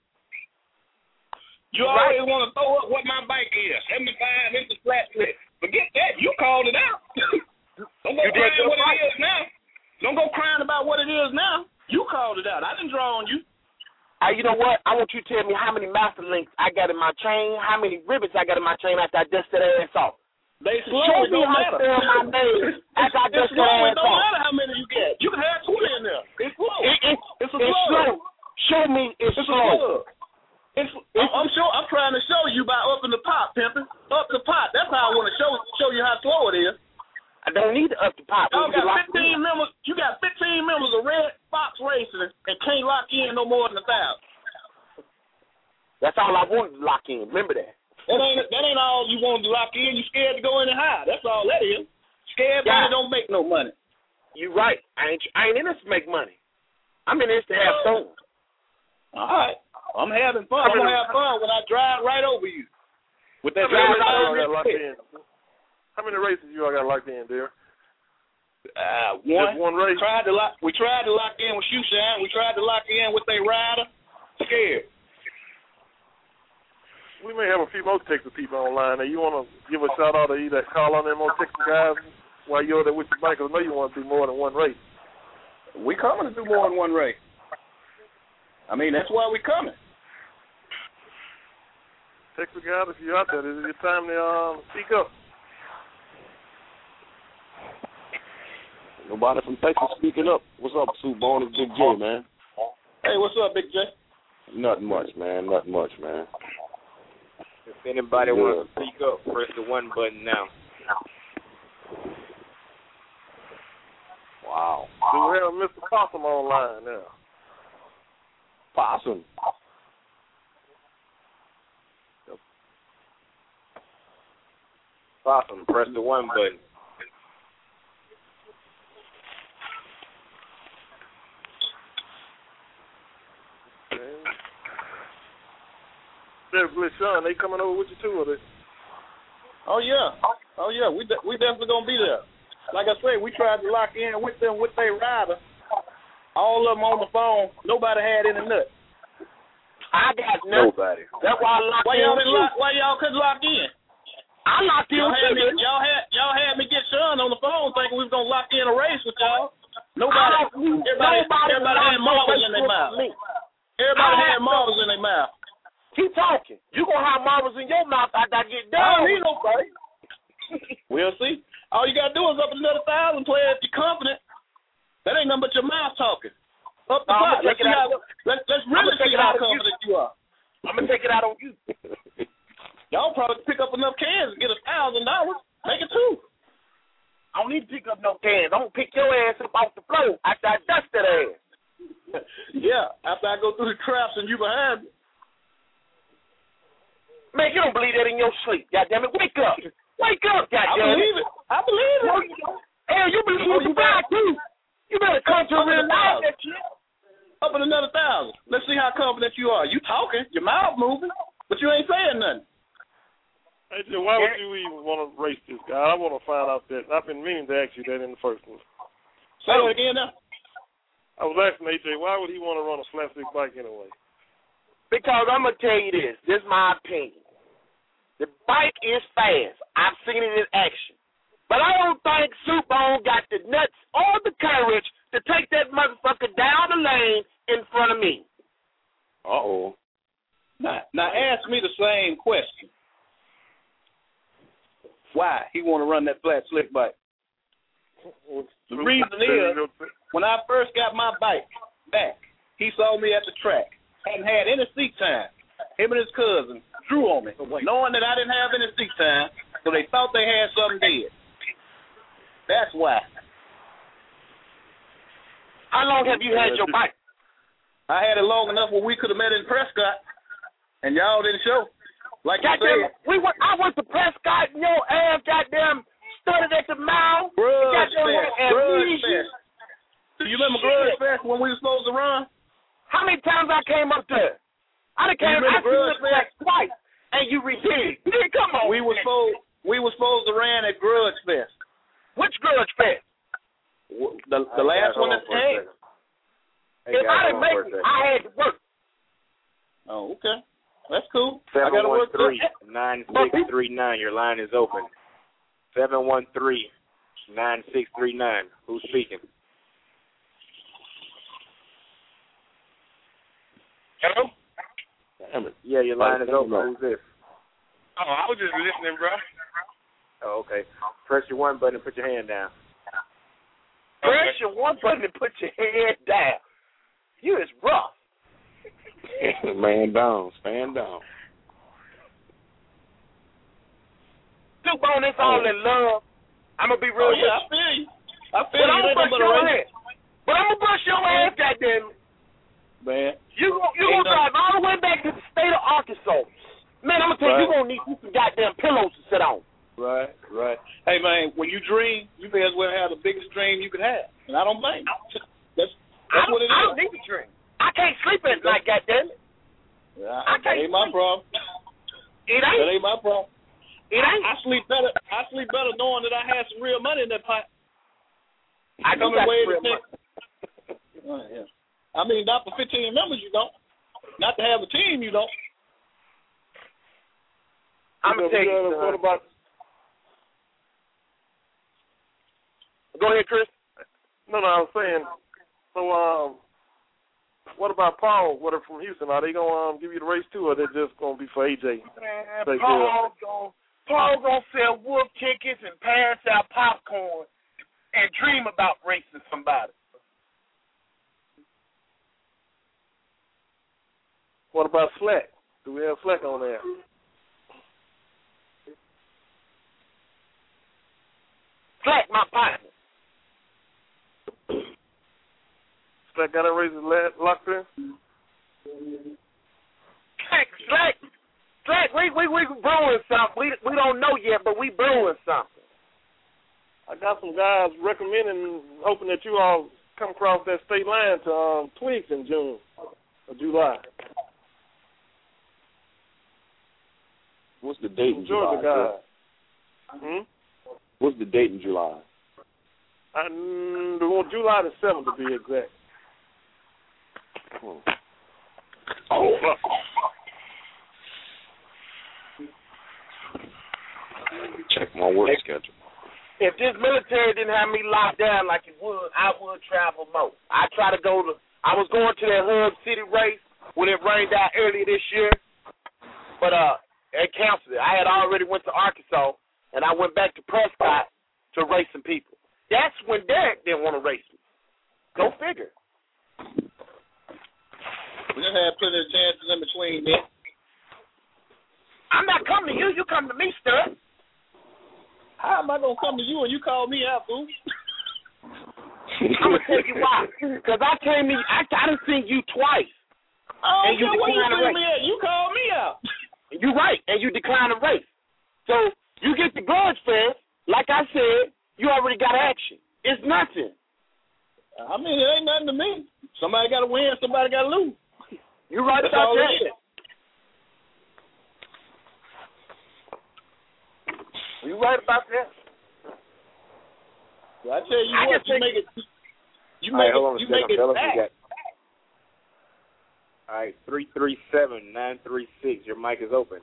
You You're always right. want to throw up what my bike is. seventy-five inch flat split. Forget that. You called it out. Don't go you crying what right. it is now. Don't go crying about what it is now. You called it out. I didn't draw on you. Hey, you know what? I want you to tell me how many master links I got in my chain, how many ribbons I got in my chain after I dust that ass off. They slow. Show It me don't how matter. to spell my name after I It's dust that slow. It ass don't off. matter how many you get. You can have twenty in there. It's slow. It, it, it's a it's slow. slow. Show me it's, it's slow. A it's, I'm, I'm sure. I'm trying to show you by upping the pot, pimping. Up the pot. That's how I want to show show you how slow it is. I don't need to up the pot. Y'all got fifteen members. You got fifteen members of Red Fox Racing and can't lock in no more than a thousand. That's all I wanted to lock in. Remember that. That ain't that ain't all you want to lock in. You scared to go any higher. That's all that is. Scared Yeah. money don't make no money. You right. I ain't I ain't in this to make money. I'm in this to have fun. All right. I'm having fun. I'm gonna have fun when I drive right over you. With that How many drive races you all got right over locked you. in? How many races you all got locked in, dear? Uh, one. Just one race. Tried to lock. We tried to lock in with Shoe Shine. We tried to lock in with a rider. Scared. We may have a few more Texas people online. Now, you want to give a shout out to either call on them more Texas guys while you're there with your bike? I know you want to do more than one race. We coming to do more than one race. I mean, that's why we coming. Texas guys, if you're out there, this is your time to um, speak up. Nobody from Texas speaking up. What's up, Sue Bone? It's Big J, man. Hey, what's up, Big J? Nothing much, man. Nothing much, man. If anybody Yeah. wants to speak up, press the one button now. Wow. Do we have Mister Possum online now? Possum. Possum, press the one button. There's Bliss Sean. They coming over with you too, or they? Oh yeah, oh yeah. We de- we definitely gonna be there. Like I said, we tried to lock in with them with their rider. All of them on the phone. Nobody had any nut. I got nothing. Nobody. That's why I locked Why in y'all with didn't you. lock? Why y'all couldn't lock in? I locked in Y'all with had you, me. didn't Y'all had y'all had me get Sean on the phone thinking we was gonna lock in a race with y'all. Nobody. I, Everybody. nobody Everybody had marbles in their mouth. me. Everybody I had had marbles in their mouth. Keep talking. You gonna have marbles in your mouth after I get I done. don't need nobody. We'll see. All you gotta do is up another thousand players. If you're confident, that ain't nothing but your mouth talking. Up the No, top. I'ma Let's take it see out. how. Let's let's I'ma really take see it how out of you. confident you are. I'm gonna take it out on you. Y'all probably pick up enough cans and get a thousand dollars. Make it two. I don't need to pick up no cans. I'm gonna pick your ass up off the floor after I dust that ass. Yeah, after I go through the traps and you behind me. Man, you don't believe that in your sleep. Goddamn it, wake up. Wake up, I goddamn believe it. I believe it. No, you don't. Hell, you believe Oh, it you bad better- too. You better come to Up in a realize thousand. that shit. Up in another thousand. Let's see how confident you are. You talking, your mouth moving, but you ain't saying nothing. Hey, Jay, why would you even want to race this guy? I want to find out that. I've been meaning to ask you that in the first one. Say it again now. I was asking A J, why would he want to run a flat stick bike anyway? Because I'm going to tell you this. This is my opinion. The bike is fast. I've seen it in action. But I don't think Soup Bone got the nuts or the courage to take that motherfucker down the lane in front of me. Uh-oh. Now, now ask me the same question. Why he want to run that flat slick bike? The reason is, when I first got my bike back, he saw me at the track. Hadn't had any seat time. Him and his cousin drew on me, knowing that I didn't have any seat time, so they thought they had something dead. That's why. How long have you had your bike? I had it long enough where we could have met in Prescott, and y'all didn't show. Like you Goddamn, said. we went, I went to Prescott and your ass goddamn started at the mile. Grudge Goddamn, Fest. had Grudge amnesia. Fest. Do you remember Shit. Grudge Fest when we were supposed to run? How many times I came up there? I done came You I remember seen Grudge this track Fest? twice, and you repeated. Nigga, come on. We were supposed we were supposed to run at Grudge Fest. Which Grudge Fest? The the last one that came. If I didn't make it, I had to work. Oh, okay. That's cool. I Seven gotta one work three too. nine six three nine. Your line is open. Seven one three nine six three nine. Who's speaking? Hello? Damn it. Yeah, your line is open. Who's this? Oh, I was just listening, bro. Oh, okay. Press your one button and put your hand down. Press your one button and put your head down. You is rough. Man down. Stand down. Two bone, it's all in love. I'm going to be real Oh, with yeah, I you. feel you. I feel But you. I'm going to brush your ass. But I'm going to brush your ass, goddamn it. Man. You, you going to drive all the way back to the state of Arkansas. Man, I'm going to tell you, you're going to need some goddamn pillows to sit on. Right, right. Hey, man, when you dream, you may as well have the biggest dream you could have. And I don't blame you. That's, that's what it I is. don't need to dream. I can't sleep at night, goddamn it. Yeah, I, that ain't my problem. It ain't. That ain't my problem. It ain't. I, I sleep better. I sleep better knowing that I had some real money in that pot. I know Coming that's way real to think. Oh, yeah. I mean, not for fifteen members, you don't. Not to have a team, you don't. I'm gonna tell you. What about? Go ahead, Chris. No, no, I was saying. So, um, what about Paul? What are from Houston? Are they gonna um, give you the race too, or they just gonna be for A J? Man, Paul gonna Paul gonna sell wolf tickets and pass out popcorn and dream about racing somebody. What about Slack? Do we have Slack on there? Slack, my partner. Slack got a race locked in? Slack, Slack, Slack, we, we, we brewing something. We, we don't know yet, but we brewing something. I got some guys recommending, hoping that you all come across that state line to um, Twigs in June or July. What's the date in Georgia July? guys. Hmm? What's the date in July? Um, well, July the seventh to be exact. Hmm. Oh. Check my work if, schedule. If this military didn't have me locked down like it would, I would travel more. I try to go to. I was going to that Hub City race when it rained out earlier this year, but uh, it canceled it. I had already went to Arkansas, and I went back to Prescott to race some people. That's when Derek didn't want to race me. Go figure. We done had plenty of chances in between then. I'm not coming to you. You come to me, sir. How am I going to come to you and you call me out, fool? I'm going to tell you why. Because I came to you. I, I done seen you twice. Oh, and you yeah, what you declined me at? You called me out. You're right. And you declined the race. So you get the grudge fest. Like I said, you already got action. It's nothing. I mean, it ain't nothing to me. Somebody got to win. Somebody got to lose. You're right That's about all that. it is. You right about that. Well, I tell you I what, you think... make it. You All make right, hold on it. a You second, make it fellas. back. We got... All right, three three seven nine three six. Your mic is open.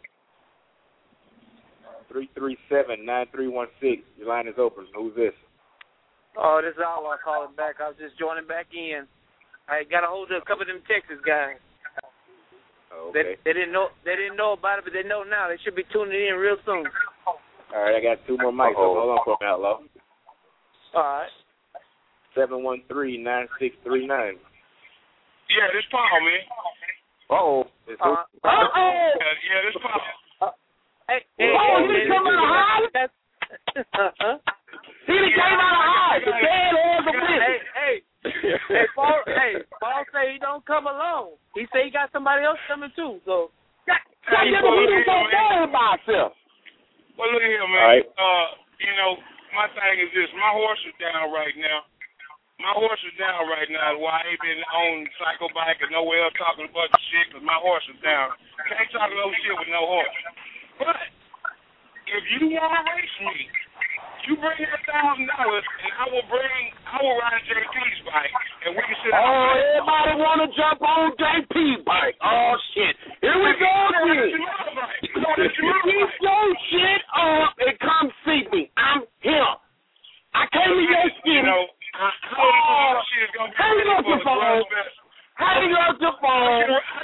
Three three seven nine three one six. Your line is open. Who's this? Oh, this is Outlaw calling back. I was just joining back in. I got a hold of a couple of them Texas guys. Oh, okay. They, they didn't know. They didn't know about it, but they know now. They should be tuning in real soon. All right, I got two more mics. Uh-oh. Hold on for me, Outlaw. All right. Seven one three nine six three nine. Yeah, this Paul, man. Uh-oh. Uh, uh-oh. Yeah, yeah, this Paul. Uh, hey, hey, oh, hey, you hey, come out of high? Uh-huh. He done came out of high. The dead hands of Hey, hey, hey, Paul, hey, Paul say he don't come alone. He say he got somebody else coming too. So, God, he didn't so bad by himself. Well, look here, man. All right. Uh, you know, my thing is this. My horse is down right now. My horse is down right now. Why I ain't been on Psycho Bike and nowhere else talking a bunch of shit because my horse is down. Can't talk no shit with no horse. But if you want to race me, you bring that thousand dollars, and I will bring, I will ride J P's bike, and we can sit. Oh, everybody want to jump on J P bike. Oh shit! Here we go again. Keep your shit up and come see me. I'm here. I came to your skin. You know, I know this shit is gonna be hang up the phone. Hang up the phone.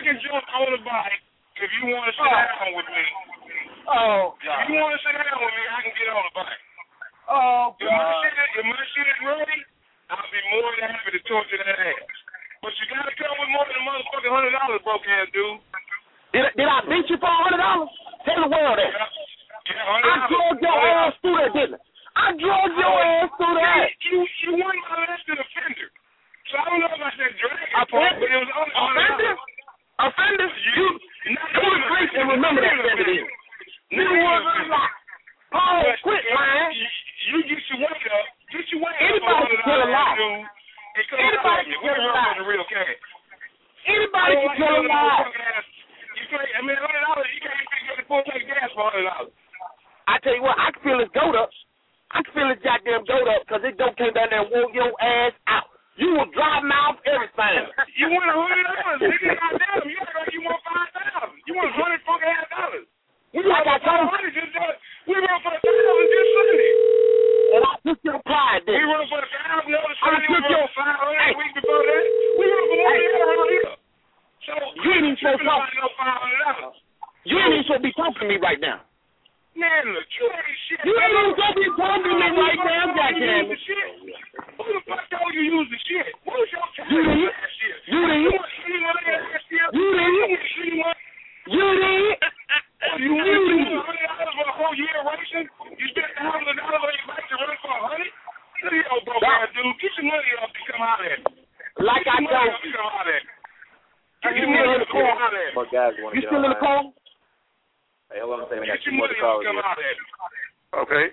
can jump on the bike if you want to sit Oh. down with me. Oh, If God. you want to sit down with me, I can get on the bike. Oh, If my God. shit, if my shit is ready, I'll be more than happy to torture that ass. But you gotta come with more than a motherfucking hundred dollars, broke ass dude. Did, did I beat you for a hundred dollars? Tell the world that. Yeah, yeah, I drove your ass through that, didn't I? I drove your ass through that. You, you weren't my arrested offender. So I don't know if I said drag your part, but it was only Offender? Offender? You, you agree and remember that, Seventeen. You was a lie. Paul, quit lying. You, you get your weight up. Get your weight Anybody up. can tell a lie. Anybody can tell a lie. Real cash. Anybody can tell a lie. You can't, I mean, hundred dollars. You can't even get the full tank gas for hundred dollars. I tell you what, I can feel his goat up. I can feel his goddamn goat up because his goat came down there and wore your ass out. You will drive mouth everything. You want a hundred dollars? Nigga, goddamn, you act like you want five thousand. You want a hundred fucking half dollars. We Like I told you, just we run for a thousand this Sunday. And I took your pride We there. run for a thousand the other I Sunday. We took run your- for five hundred Hey. the week before that. We run for more than that around here. So You ain't even supposed to talk. no five hundred dollars. You ain't even supposed to be talking to me right now. Man, look, you ain't shit. You ain't even supposed to be talking to me right now, goddamn it. Who the fuck told you use the shit? What was your time You did. last year? You did. You want to see money last year? You did. You want to see money? You did. You want to see a hundred dollars for a whole year racing? You spent thousands of dollars on your bike to run for a hundred? Look at your broke ass dude. Get your money up and come out of it. Like Get I your money told up and come out of it. you, Get your you money in up the and come car. out of it. More guys want to You get still in the car? Hey, hold on a second. I got Get two your more money to up call and come here. out of it. Okay.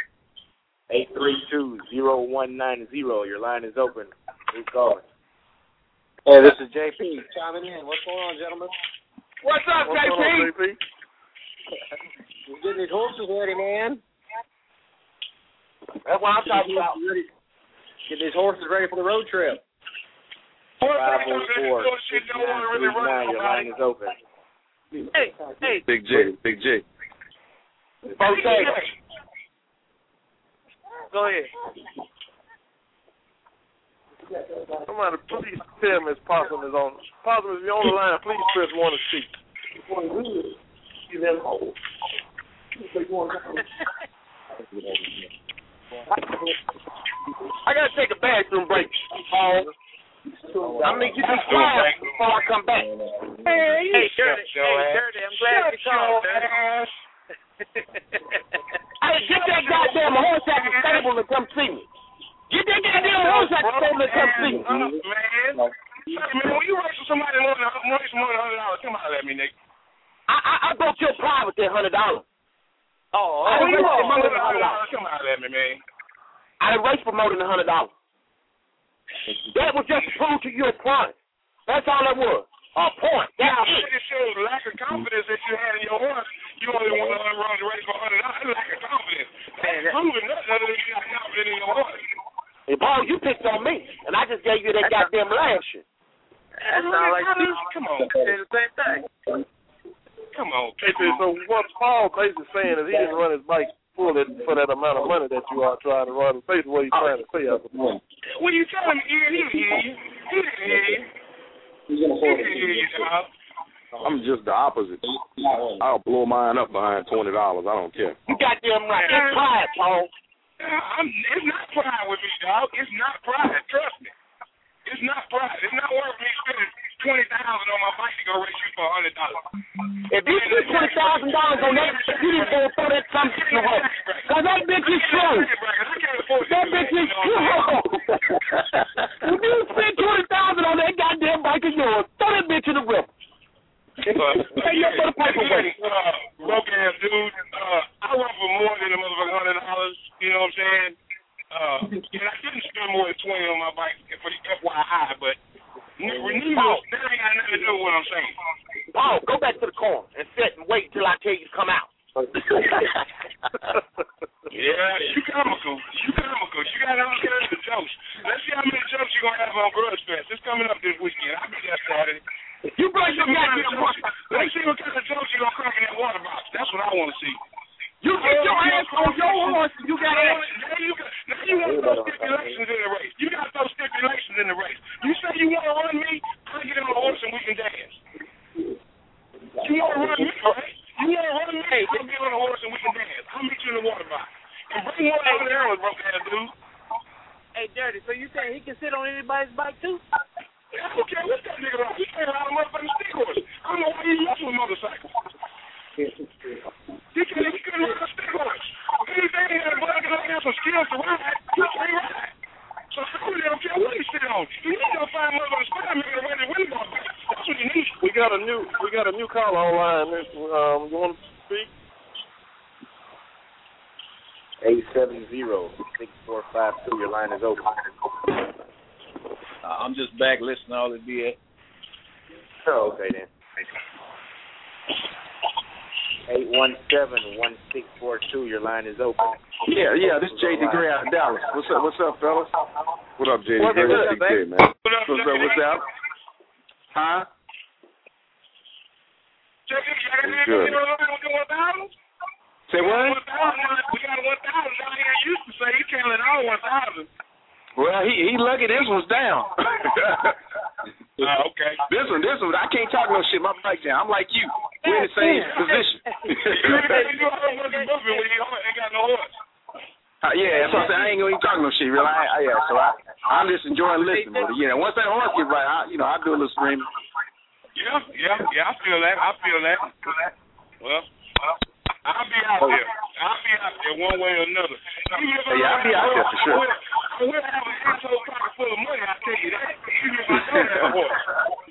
eight three two, zero one nine zero. Your line is open. Who's calling? Hey, this is J P chiming in. What's going on, gentlemen? What's up, What's J P? going on, J P? We're getting these horses ready, man. That's what I'm talking about. Get these horses ready for the road trip. five oh four, six nine three nine. Your line is open. Hey, hey. Big J, Big J. Okay. Go ahead. Somebody please tell Miss Possum is on. Possum, if you're on the line, please press one to speak. I gotta take a bathroom break. Paul. I need you to be quiet before I come back. Hey, hey, Dirty. Hey, Dirty. I'm glad you called, Dirty. Hey, get that goddamn horse at the stable and come see me. Get that goddamn horse at the stable and come see me. Uh, man. Hey, man, when you race with somebody more than race more than hundred dollars, come out at me, Nick. I I, I broke your pride with that hundred dollars. Oh, I When didn't you race for more more than than a hundred hundred dollars, dollars. come out at me, man. I didn't race for more than a hundred dollars. That was just to prove to you a point. That's all it was. A point. Yeah, That's but it. it shows lack of confidence that you had in your horse. You only want to run the race for a hundred dollars. That's lack of confidence. That's proving nothing other than you got confidence in your horse. Hey, Paul, you picked on me, and I just gave you that goddamn lashing. That sounds like you. Come on. Say the same thing. Come on. Hey, so what Paul basically saying is he didn't run his bike for that for that amount of money that you are trying to run. Basically, what he's trying to say out the point. When you tell him, Ian, he didn't hear you. He didn't hear you. He didn't hear you, dog. I'm just the opposite. I'll blow mine up behind twenty dollars. I don't care. You goddamn right. That's pride, Paul. I'm, it's not pride with me, dog. It's not pride. Trust me. It's not pride. It's not worth me spending twenty thousand on my bike to go race you for a hundred dollars. If you spend twenty thousand dollars on that, you need to go throw that some bitch away. Cause that bitch is slow. That bitch is slow. If you spend twenty thousand on that goddamn bike of yours, throw that bitch in the river. Take your motherfucker away. Uh, broke ass dude. Uh, I run for more than a motherfucking hundred dollars. You know what I'm saying? Uh, and I didn't spend more than twenty on my bike for the F Y I, but renewals, that ain't got nothing to do with what I'm saying. Paul, go back to the corner and sit and wait until I tell you to come out. Yeah, you comical. You comical. You got all kinds of jokes. Let's see how many jokes you're going to have on Grudge Fest. It's coming up this weekend. I'll be there Saturday. You bring your goddamn horse. Let's see what kind of jokes you're going to crack in that water box. That's what I want to see. You get your ass on your horse and you got ass. Now you, now you want to throw stipulations in the race. You got to throw stipulations in the race. You say you want to run me, I'll get on the horse and we can dance. hey, Dirty, so you saying he can sit on anybody's bike, too? I don't care what that nigga like. He can't ride a motherfucking stick horse. I don't know why he uses a motorcycle. He can't, he couldn't ride a stick horse. Anything he had to have some skills to ride, he can't ride. So I really don't care what he sit on. You need to find motherfucking spot nigga to run the window. That's what he needs. We got a new we got a new caller online. Um, you want to speak? Eight seven zero six four five two. Your line is open. Uh, I'm just back listening to all the B S. Oh, okay then. Eight one seven one six four two. Your line is open. Yeah, yeah. This is J D Gray out of Dallas. What's up? What's up, fellas? What up, J D What Gray? up, What baby? man? What up, What's up? What's up? Huh? Check it, check it, Good. you know what I'm doing one thousand? Say what? one thousand, we got a one thousand down here used to say he can't let all one thousand. Well, he he lucky this one's down. Uh, okay. This one, this one, I can't talk no shit. My bike down. I'm like you. We're in the same position. You know how much moving when you ain't got no horse. Uh, yeah, that's what I'm saying. I ain't gonna even talk no shit, really. I, I, yeah, so I, I'm just enjoying listening. But yeah, once that horse get right, I, you know, I do a little screaming. Yeah, yeah, yeah. I feel that. I feel that. Well, I'll be out there. I'll be out there one way or another. Yeah, I'll be out there for sure. I will have an asshole pocket full of money. I'll tell you that. Even if I don't have a horse.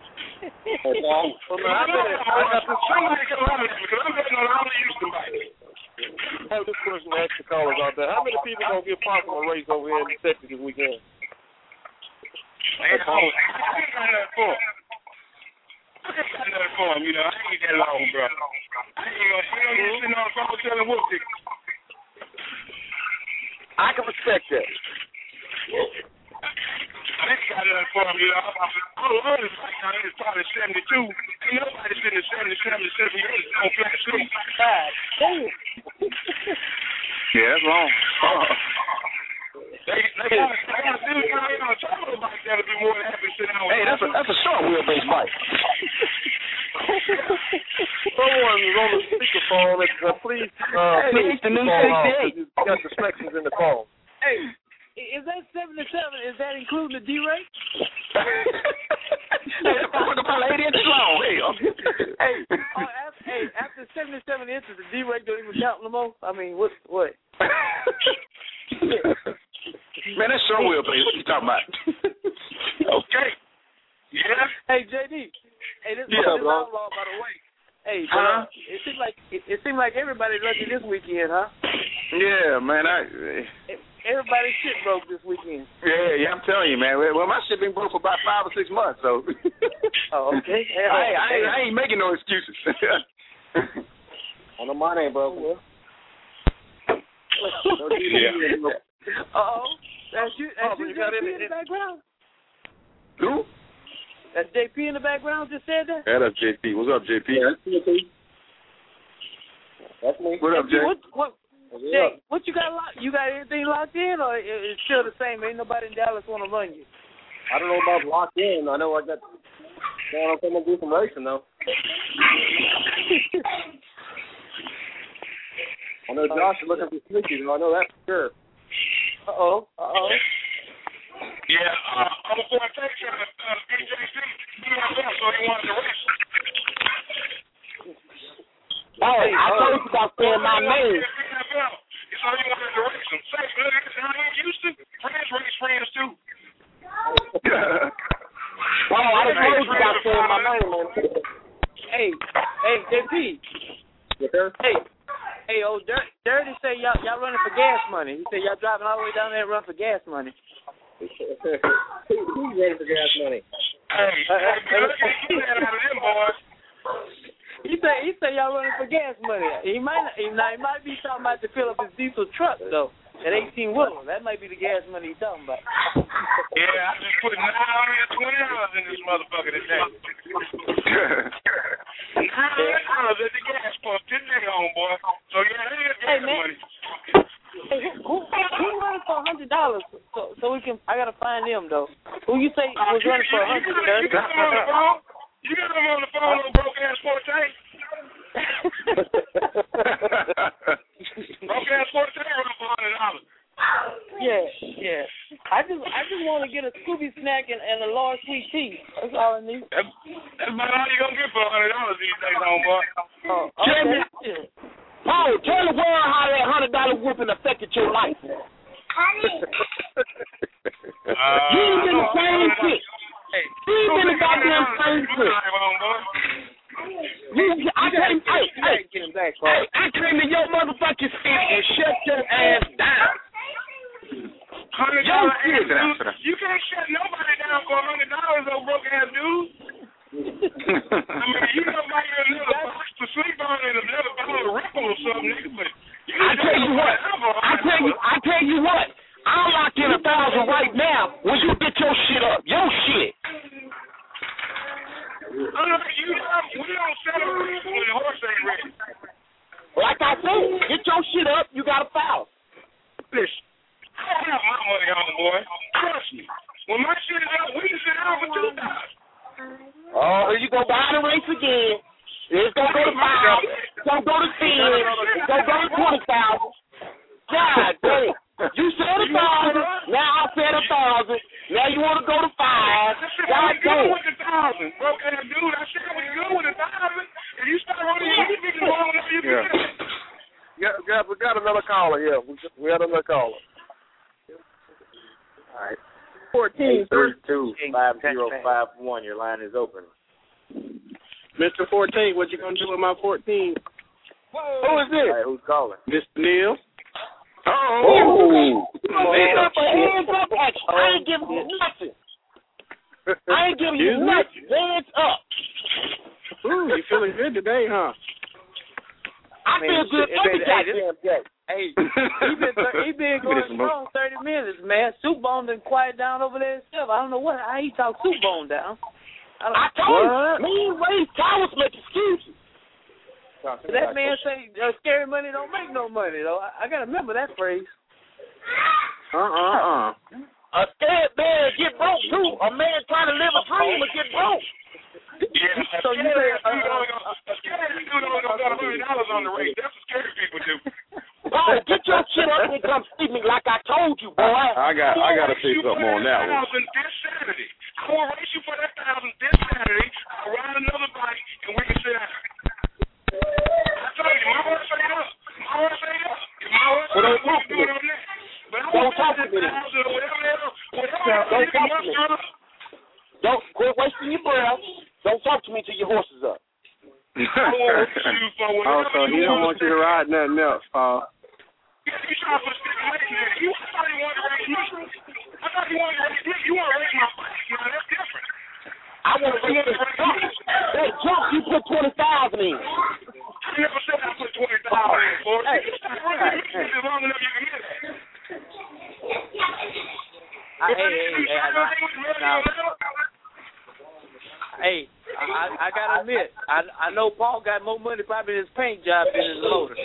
Somebody can run it because I'm betting on all the Houston bikes. I have this question to ask the callers out there. How many people gonna get possible race over here in Texas this weekend? Man, I ain't got nothing for him. I ain't got nothing for him, you know. I ain't that long, bro. I ain't gonna, you know, you sitting on the phone selling whoop tickets. I can respect that. I ain't got nothing for him, you know. I love this bike now. It's probably seventy-two. Ain't nobody sitting at seventy-seven, seventy-eight on flat street. Yeah, that's long. Oh. They, they got a dude coming in on a travel bike that'll be more than happy to sit down. Hey, that's a that's a short wheelbase bike. Someone is on the speakerphone. Uh, please, uh, Hey, please it's the new phone off, sixty-eight. 'cause you've got distractions in the phone. Hey, is that seventy-seven? Is that including the D-rate? Hey, that motherfucker probably eight inches long. Hey, Hey, oh, after, hey, after seventy-seven inches, the D-rate don't even count no more. I mean, what? What? Man, that's short wheelbase. What you talking about? Okay. Yeah. Hey, J D. Hey, this Yeah, this bro. outlaw, by the way. Hey, Huh? uh, it seems like it, it seems like everybody's lucky this weekend, huh? Yeah, man. I. Everybody's shit broke this weekend. Yeah, yeah. I'm telling you, man. Well, my shit been broke for about five or six months, so. Oh, okay. Hey, I, ain't, I, ain't, I ain't making no excuses. I know mine ain't broken. Yeah. Uh-oh. That's you. That's Oh, you, you J got P it, in the it- background. Who? That's J P in the background just said that? Yeah, that's J P. What's up, J P? Yeah, that's J P. That's me. What up, Jay? What, what, Jay, what you got locked? You got anything locked in, or it- it's still the same? Ain't nobody in Dallas want to run you? I don't know about locked in. I know I got. I'm gonna do some racing though. I know Josh is looking for sneaky, though. I know that for sure. Uh oh. Uh oh. Yeah. Uh, I'm going to take you to uh, B J C. He was there, so he wanted to race. Hey, I told you about saying my name. So he wanted to race him. Say, look at this down here in Houston. Friends race friends, too. Oh, I done told you about saying my name, man. Hey, hey, J P. Yes, sir? Hey, hey, old Dirty, Dirty say y'all y'all running for gas money. He said y'all driving all the way down there and run for gas money. Who's ready for gas money? Hey, hey, look at you out of them, boys. He say he say y'all running for gas money. He might not, he, now, he might be talking about to fill up his diesel truck though. At eighteen wheeler, that might be the gas money he's talking about. Yeah, I just put nine hundred twenty dollars in this motherfucker today. nine hundred dollars at the gas pump today, homeboy. So yeah, that is gas Hey, man. money. Hey, who, who, who running for a hundred dollars? So so we can I gotta find them though. Who you say was running for a hundred? You got him on the phone? You got him on the phone, little broke ass Forte? Broke ass Forte run for a hundred dollars. Yeah, yeah. I just I just want to get a Scooby snack and, and a large sweet tea. That's all I need. That's, that's about all you gonna get for a hundred dollars these days, homeboy. Oh, Tell me, okay. Paul, tell the world how that hundred dollar whooping affected your life. Uh, you ain't been the same shit. You ain't been the goddamn same shit. You, I came, hey, hey, hey, I came to your motherfucking city and shut your ass down. Hundred dollar ass dude, you can't shut nobody down for a hundred dollars, old broke ass dude. I mean, you know, buy you another box to sleep on and another bottle of Ripple or something, nigga. But you I tell you what, I tell you, I tell you what. I'll lock in a thousand right now when you get your shit up, your shit. Oh, no, you don't, we don't settle when the horse ain't ready. Like I said, get your shit up, you got a foul. Listen, I don't have my money on, boy. Trust me. When my shit is up, we can sit down for two dollars. Oh, here you go buy the race again. It's gonna go to five. It's gonna go to ten. It's gonna go to twenty thousand. God damn. You said a thousand. Now I said a thousand. Now you want to go to five. God damn. With the thousand, broke ass dude. I said we good with a thousand. If you start running, you think you're going to you yeah. Got, got, we got another caller here. We, we had another caller. All right. fourteen thirty-two, five zero five one. Your line is open. Mister fourteen, what you going to do with my fourteen? Whoa. Who is this? All right, who's calling? Mister Neil. Oh, oh. Man. Up hands up action. I ain't giving you nothing. I ain't giving you nothing. Hands up. Ooh, you feeling good today, huh? I feel good every goddamn day. Hey, he been he been going strong thirty minutes, man. Soup Bone done quiet down over there himself. I don't know what how he talk Soup Bone down. I, I told you, me and Ray Towers make excuses. That man say uh, scary money don't make no money though. I, I gotta remember that phrase. Uh uh uh. A scared man get broke too. A man trying to live a dream will get broke. Yeah, so you say a scared dude only got a hundred dollars on the race. That's what scary people do. Paul, get your shit up and come see me like I told you, boy. I got I got to say something on that one. This Saturday, I will race you for that thousand this Saturday. I'll ride another bike and we can sit down. I told you, my horse ain't up. My horse ain't up. If my horse ain't up, we'll do it on that. But I don't talk to me. Don't talk to me. Don't quit wasting your breath. Don't talk to me till your horse is up. Oh, so he don't want you to ride nothing else, Paul. Yeah, you trying to put stipulation in it. You I thought you wanted to race me. I thought you wanted to race me. You want to race my bike. Now, that's different. I want to race this jump. That jump you put twenty thousand in. I never said I put twenty thousand in for it. You start running this as long enough you can get that. Hey, hey, hey, hey, I, I gotta admit, I I know Paul got more money probably in his paint job than his motor.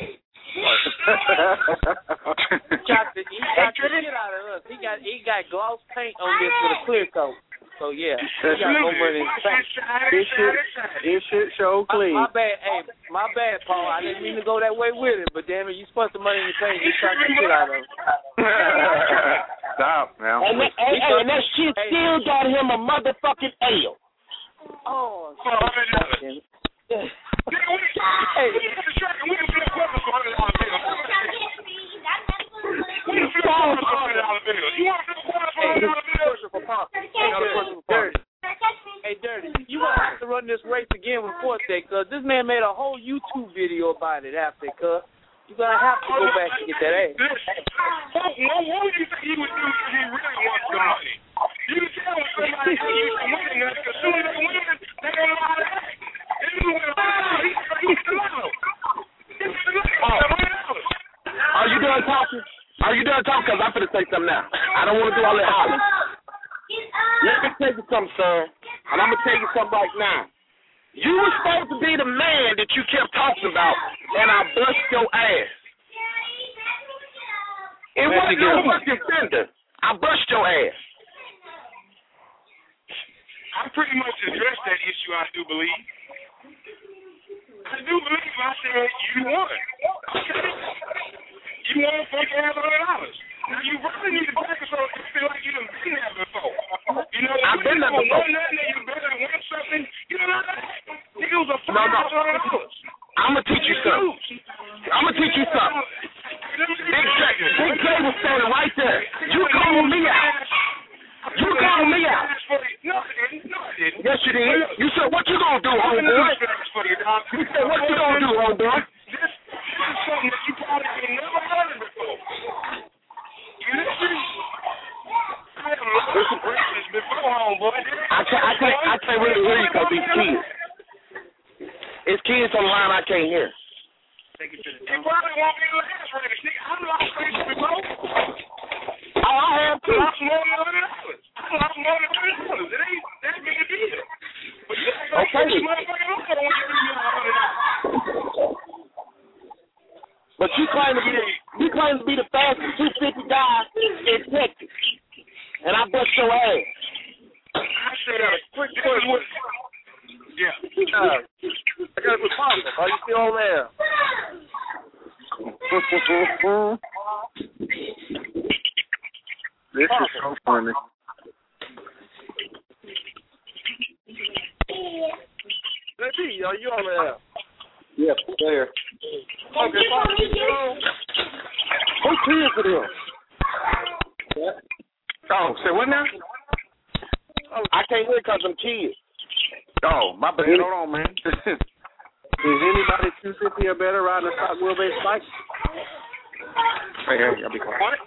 chopped the, he chopped the shit out of us. He got he got gloss paint on this with a clear coat. So yeah, he got more money in his paint. This shit, this shit show clean. My, my bad, hey, my bad, Paul. I didn't mean to go that way with it, but damn it, you spent some money in the paint. You chopped the shit out of us. Stop, man. And, that, and, and, and that shit hey. still got him a motherfucking L. Oh, oh hey, we get the track and we can flip quarters for hundred dollar bills. We can flip quarters for hundred dollar bills. You want to flip quarters for hundred dollar bills? Dirty. Hey, Dirty, you gonna have to run this race again with Forte, cause this man made a whole YouTube video about it after, cuz. You're gonna have to go back and get that ass. What would you think he would do if he really wants the money? You can tell when somebody is used to winning that, because soon as they win, they don't know how to act. They don't know how to act. He's the lotto. He's the lotto. Are you done talking? Are you done talking? Because I'm going to say something now. I don't want to do all that hollering. Let me tell you something, sir. And I'm going to tell you something right now. You were supposed to be the man that you kept talking about, and I bust your ass. It wasn't no fucking fender. I bust your ass. I pretty much addressed that issue, I do believe. I do believe I said you won. Okay. You won for your ass one hundred dollars. Now, you really need to back us on and feel like you're been there before. You know, I've been there before. One night you better win something. You know that? Nigga, it was a No, no. five hundred dollars. I'm gonna teach you something. I'm gonna teach you something. Big J, Big J was standing right there. You called me out. You called me out. No, I didn't. No, I didn't. Yes, you did. You said, what you gonna do, homeboy? You said, what you gonna do, homeboy? This, this is something that you probably ain't never heard of before. You listen? I have lost some braces before, homeboy. I can't, I can't, I can't really hear you because these kids. It's kids on the line I can't hear. It probably won't be the last race. Nigga, I've lost braces before. Oh, I have too. I lost more than one hundred dollars. I lost more than one hundred dollars. It ain't that big a deal. But you ain't gonna okay. this motherfucking local when you give me one hundred dollars. But you claim to be the, you claim to be the fastest two fifty guy in Texas, and I bust your ass. I said that a quick question. Yeah. Uh, I got it with Papa. Are you still on there? This is so funny. J P, are you on there? Yes, there. Okay, Papa. Who kids it is? Oh, say what now? I can't hear because I'm kids. Oh, my bad. Hold on, man. Is anybody two fifty or better riding a stock wheelbase bike? Hey, hey, I'll be quiet. What?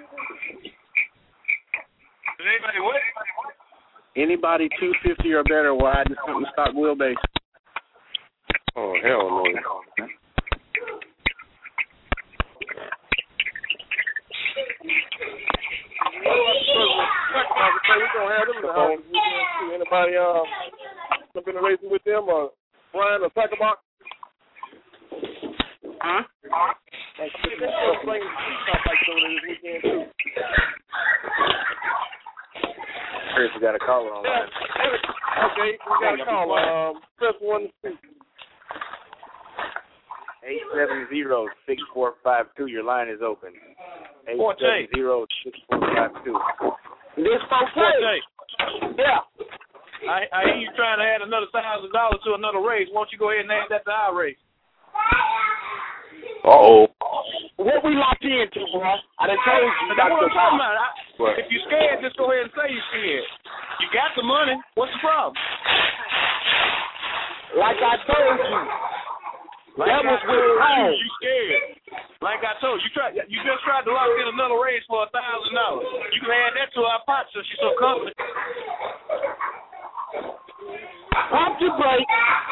Is anybody what? Anybody two fifty or better riding something stock wheelbase? Oh, hell no. We're going to have them in the house this weekend, too. Anybody um, been racing with them or Brian or Packerbox? Huh? Like, they're playing the like over there this weekend, too. Chris, we got a caller on line. Okay, we got a call. Um, press one to speak. eight seven zero, six four five two. Your line is open. eight Forte. seven zero, six four five two. This Forte. Yeah. I, I hear you trying to add another thousand dollars to another race. Why don't you go ahead and add that to our race? Uh-oh. What we locked into, boy? I done told you. That's what I'm talking about. I, What? if you're scared, just go ahead and say you're scared. You got the money. What's the problem? Like I told you. Like that I was told with you, home. you scared. Like I told you, you tried. You just tried to lock in another race for a thousand dollars. You can add that to our pot since you're so confident. Pump your brakes.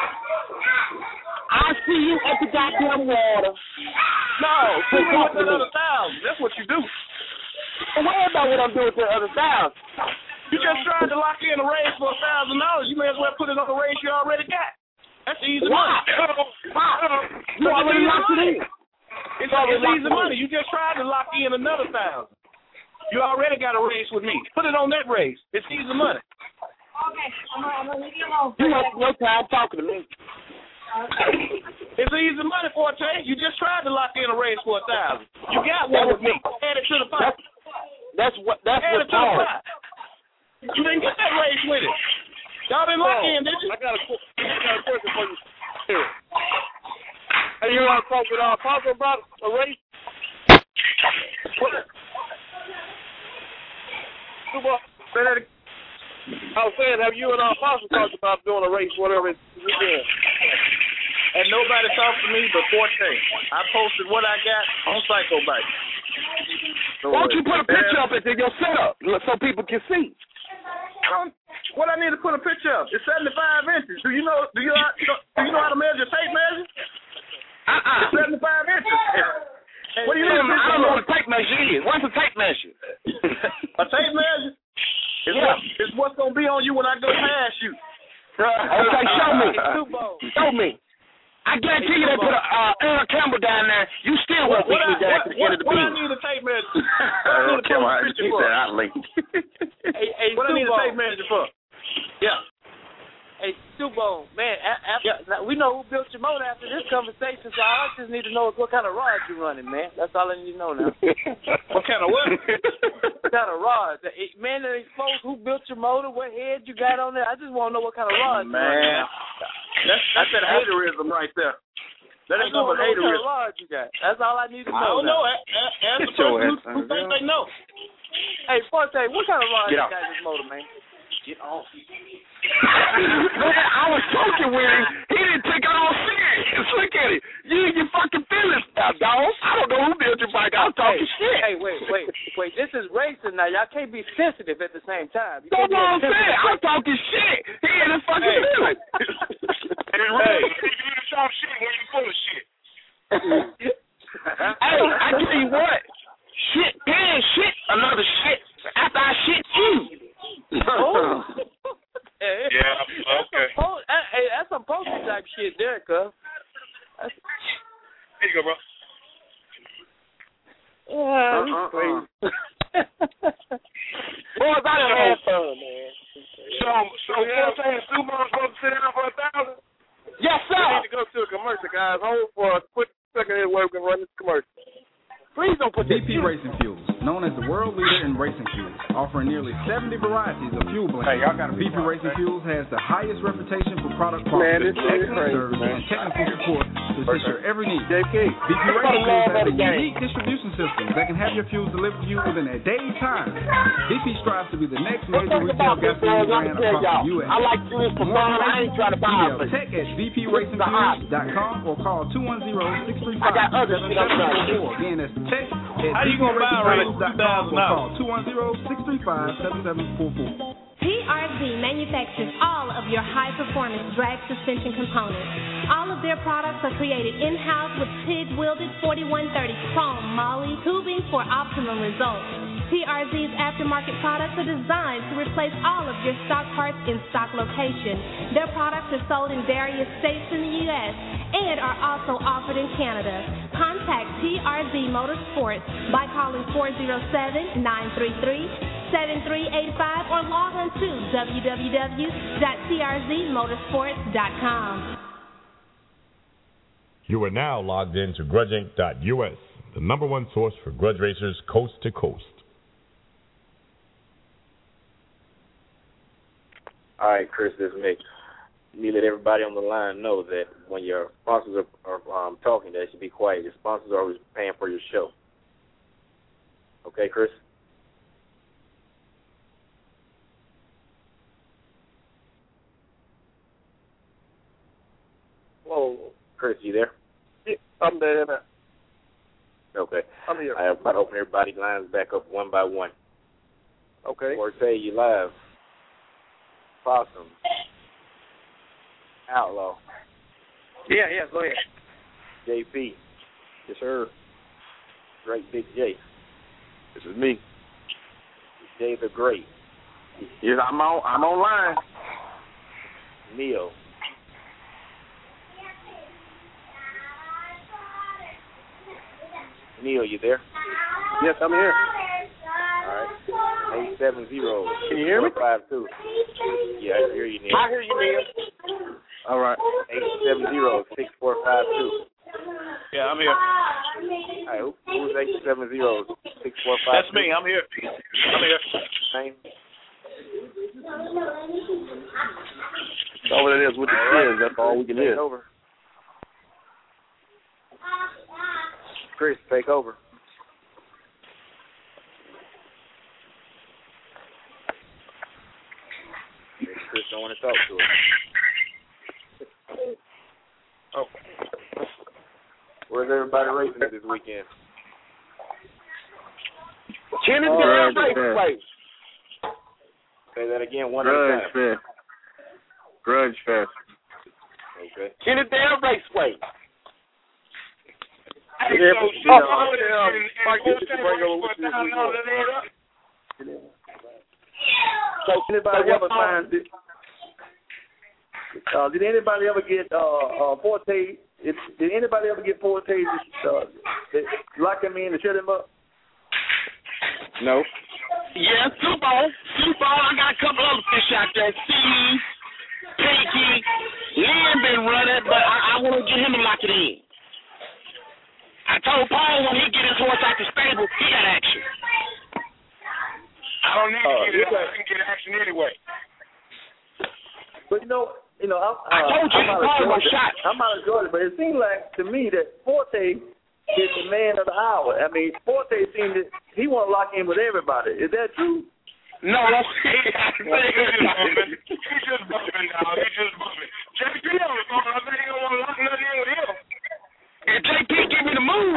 I see you at the goddamn water. No, put me with another thousand. That's what you do. Don't worry about what I'm doing to the other thousand. You just tried to lock in a race for a thousand dollars. You may as well put it on the race you already got. That's easy Why? money. Why? You already locked it in. It's, it's easy money. You just tried to lock in another thousand. You already got a race with me. Put it on that race. It's easy money. Okay, I'm gonna, I'm gonna leave you alone. You have no time talking to me. It's easy money, Forte. You just tried to lock in a race for a thousand. You got one with me. Add it to the pot. That's, that's what. That's Add what. it to the pot. You didn't get that race with it. Y'all didn't lock in, did you? I got a, I got a question for you. Here. Hey, you want to talk with our Papa about a race? What? Super. Say that again. I was saying, have you and our Apostle talked about doing a race, whatever it's weekend? And nobody talked to me but Forte. I posted what I got on Psycho Bike. Why don't you put a picture up at your setup so people can see? Um, what I need to put a picture of? It's seventy-five inches. Do you know? Do you know? Do you know how to measure tape measure? Uh uh. It's seventy-five inches. What do you I mean? don't know what a tape measure is. What's a tape measure? A tape measure? It's, yeah. what, it's what's gonna be on you when I go past you. Okay, show me. Show me. I guarantee you they put a uh, Earl Campbell down there. You still won't beat me down to the end of the What I beat. need a tape measure? Earl Campbell, he said I linked. Hey, hey, what I need a tape measure for? Yeah. Hey, Subo, man, after, yeah. Now, we know who built your motor after this conversation, so all I just need to know is what kind of rod you're running, man. That's all I need to know now. What kind of what? kind of rod? Man, they folks who built your motor, what head you got on there? I just want to know what kind of rod. Man, that's that's that haterism right there. That ain't no haterism. What kind of rod you got? That's all I need to know. I don't now. know. Ask the person who, who thinks they know. Hey, Forte, what kind of rod Get you off. got in this motor, man? Get off. Man, I was joking with him. He didn't take it all serious. Look at it. You and your fucking feelings now, dog. I don't know who built your bike. I'm talking hey, shit. Hey, wait, wait, wait. This is racing now. Y'all can't be sensitive at the same time. You That's can't what I'm be saying. I'm talking shit. He had his fucking Hey. feelings. Hey, hey. You the sharp shit when you full of shit. Hey, I tell you what. Shit, paying shit, another shit after I shit you. Oh. Yeah, That's okay. some po- hey, that's some poster type shit there, cuz. Here you go, bro. Yeah, Uh-uh-uh. crazy. Boys, I done had fun, man. So, so you know what I'm saying? Subaru's supposed to sit down for a thousand? Yes, sir. We need to go to a commercial, guys. Hold for a quick second here where we can run this commercial. Please don't put V P Racing Fuels, known as the world leader in racing fuels, offering nearly seventy varieties of fuel blends. Hey, y'all gotta V P Racing Fuels has the highest reputation for product Man, quality, this is excellent crazy, service, man. and technical support to assist your every need. J K. V P Racing Fuels has a unique distribution system that can have your fuels delivered to you within a day's time. V P strives to be the next major retail gasoline brand across the U S I like to do this for For more fun. I ain't trying to buy email it. tech at v p racing fuels dot com or call two one zero, six three five, I got other seven shit I'm seven trying to four four. Again, that's tech at How you gonna buy around dot com or call two one zero, six three five, seven seven four four. T R Z manufactures all of your high-performance drag suspension components. All of their products are created in-house with TIG-welded forty-one thirty chrome moly tubing for optimum results. T R Z's aftermarket products are designed to replace all of your stock parts in stock location. Their products are sold in various states in the U S and are also offered in Canada. Contact T R Z Motorsports by calling four zero seven, nine three three, seven three eight five or log on to w w w dot t r z motorsports dot com. You are now logged in to grudge inc dot u s, the number one source for grudge racers coast to coast. All right, Chris, this is Mick. You need to let everybody on the line know that when your sponsors are, are um, talking, they should be quiet. Your sponsors are always paying for your show. Okay, Chris? Whoa. Chris, you there? Yeah, I'm there now. Okay. I'm here. I'm about to open everybody's lines back up one by one. Okay. Forte, you live. Possum. Outlaw. Yeah, yeah, go ahead. J P. Yes, sir. Great Big J. This is me. Jay the Great. Yes, I'm on. I'm online. Neo. Neo, you there? Yes, I'm here. All right. eight seven zero. Can you hear me? five two. Yeah, I hear you, Neil. I hear you, Neil. All right. eight seven zero, six four five two. Yeah, I'm here. All right, who, who's eight seven zero, six four five two? That's me. I'm here. I'm here. Same. That's all it is with the kids. That's all we can Take hear. over. Chris, take over. Chris don't want to talk to us. Oh. Where's everybody racing this weekend? Kennedale Grudge Raceway. Say that again, one at a Grudge time. Fest. Grudge Fest. Okay. Kennedale Raceway. Hey, Yeah, so, but, so, uh, and, yeah, and, and Mike, Forte this is bring over for a with you as thousand we dollars go. that add up? So anybody ever find did, uh, did anybody ever get uh, uh, Forte? Did, did anybody ever get Forte uh, lock him in and shut him up? No. Yeah, Super Bowl. Super Bowl. I got a couple other fish out there. Steve, Pinky, Lynn been running, but I, I want to get him to lock it in. I told Paul when he get his horse out the stable, he got action. don't need Uh, to get it. okay. I can get action anyway. But you know, you know, I'm, uh, I told you, I'm out of call my Georgia. shot. I'm out of Georgia, but it seems like to me that Forte is the man of the hour. I mean, Forte seems that he want to lock in with everybody. Is that true? No, that's he's just bumping. He's just bumping, dog. He's just bumping. J P on the phone. I think he don't want to lock nothing in with him. And J P give me the move.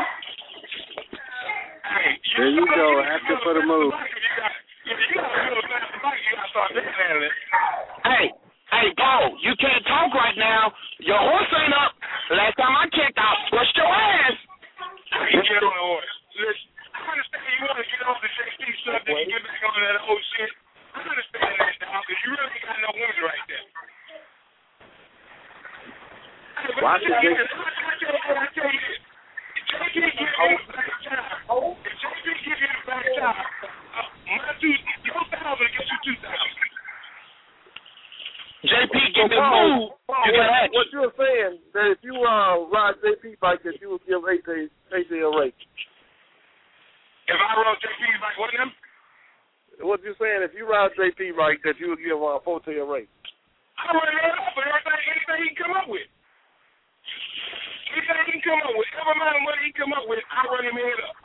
Hey, there you go. After for the move. If you got to feel the fast bike, you got to start looking at it. Hey, hey, Paul, you can't talk right now. Your horse ain't up. Last time I checked, I squished your ass. You get on the horse. Listen, I understand you want to get off the J P subject and get back on that old shit. I understand that, dog, because you really got no women right there. Hey, but Watch I tell it, you this. I tell you, I tell you this. If J P gives you the back job, if J P gives you the back job, uh, my two, your thousand gets you two thousand. J P give me So, the Paul, move. Paul, You what, got action. what you're saying that if you uh, ride J P bike, that you would give A J A J a rate. If I rode J P's bike, what them? What you're saying, if you ride J P bike, that you would give uh, Forte a rate. I run it up for everything, anything he can come up with. Anything he can come up with, every amount of money he can come up with, I run him head up.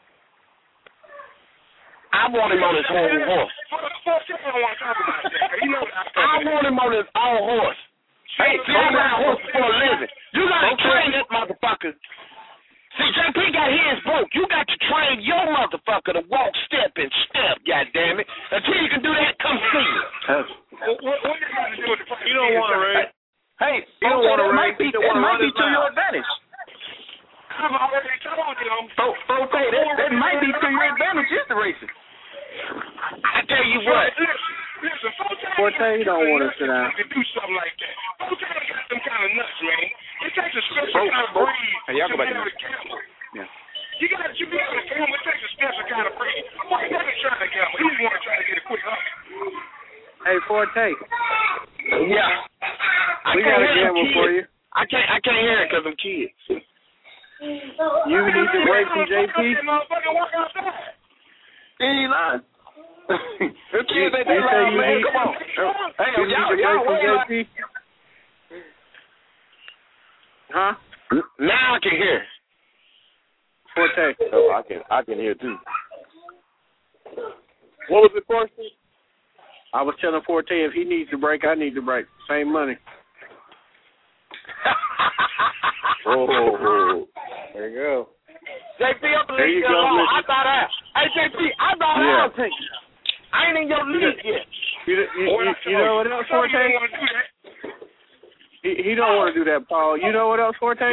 I want him on his own horse. Forte don't want to talk about that. He knows I I want him on his own horse. Hey, see, I ride horses for a living. You gotta train that motherfucker. See, J P got his broke. You got to train your motherfucker to walk, step, and step, goddammit. Until you can do that, come see me. What, what, what you got to do with the You don't want to rate. Hey, You don't okay, want to that rate. might be, You that want to might run be his to your mouth. advantage. I've already told them. Okay, that, that might be to your advantage, is the racing. I tell you what. Listen, Forte, you don't want to sit down. To do something like that. Forte got some kind of nuts, man. It takes a special Oh, kind of oh. breed Hey, y'all to go be back able in. to gamble. Yeah. You got to be able to gamble. It takes a special kind of breed. Why he doesn't try to gamble? He just want to try to get a quick hundred. Hey, Forte. Yeah. I We can't got a hear them gamble for kids. you. I can't, I can't hear it because I'm kids. You need to break from J P. Motherfucker, walk outside. He ain't lying. The kids You, ain't you that say loud, you man. need, Come on. Hey, you need y'all, to y'all break from way J P. Huh? Now I can hear. Forte. Oh, I can I can hear too. What was the question? I was telling Forte if he needs to break, I need to break. Same money. Oh, there you go. J P up the There you league go, alone. Mister I thought I. Hey J P, I thought Yeah. I'll take you. I ain't in your league yet. You, you, you, you know what else, Forte? He, he don't want to do that, Paul. You know what else, Forte?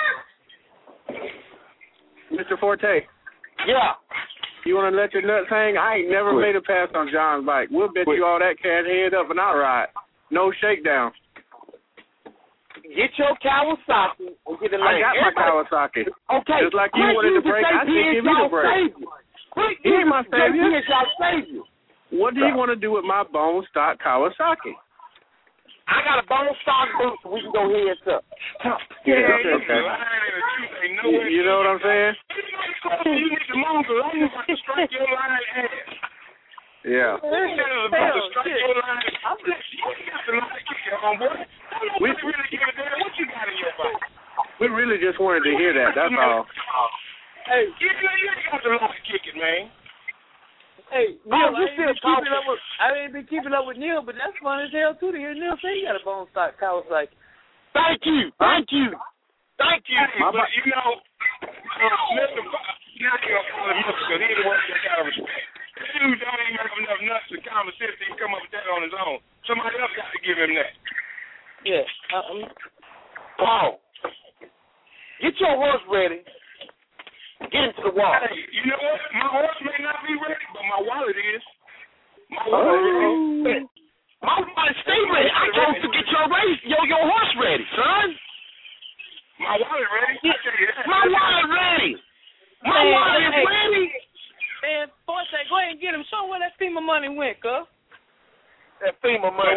Mister Forte. Yeah. You want to let your nuts hang? I ain't never made a pass on John's bike. We'll bet you all that cash head up and outright. No shakedown. Get your Kawasaki and get a I lane. got my Everybody- Kawasaki. Okay. Just like you quit wanted to using break, I J P think as give me the y'all break. savior. Quit He ain't my using J P savior. as y'all savior. What do you want to do with my bone stock Kawasaki? I got a bone stock boot so we can go heads up. Yeah, okay. You, you know what I'm saying? You need to move because I'm about to strike your line ass. Yeah. Instead of about to strike your line, I'm just, you got a lot of kicking, homeboy. We really give a damn what you got in your body. we really just wanted to hear that. That's all. Hey, you know you got a lot of kicking, man. Hey, Oh, Neil, you I ain't still been keeping talking. up with I ain't been keeping up with Neil, but that's fun as hell too to hear Neil say he got a bone stock Kawasaki. Thank you. Thank you. Thank you. Hey, but you know, uh, Mister Fox, now you're going to call him Mister because he's the one that got to respect. This dude don't even have enough nuts to common sense to come up with that on his own. Somebody else got to give him that. Yeah. Uh, Paul, get your horse ready. Get him to the wall. Hey, you know what? My horse may not be ready, but my wallet is. My Oh. wallet is. My wallet stay ready. I told you to get your race, your your horse ready, son. My wallet ready? I tell you that. My wallet ready. My Hey, wallet is hey. ready. Man, Forte, go ahead and get him. Show him where that FEMA money went, cuz. That FEMA money.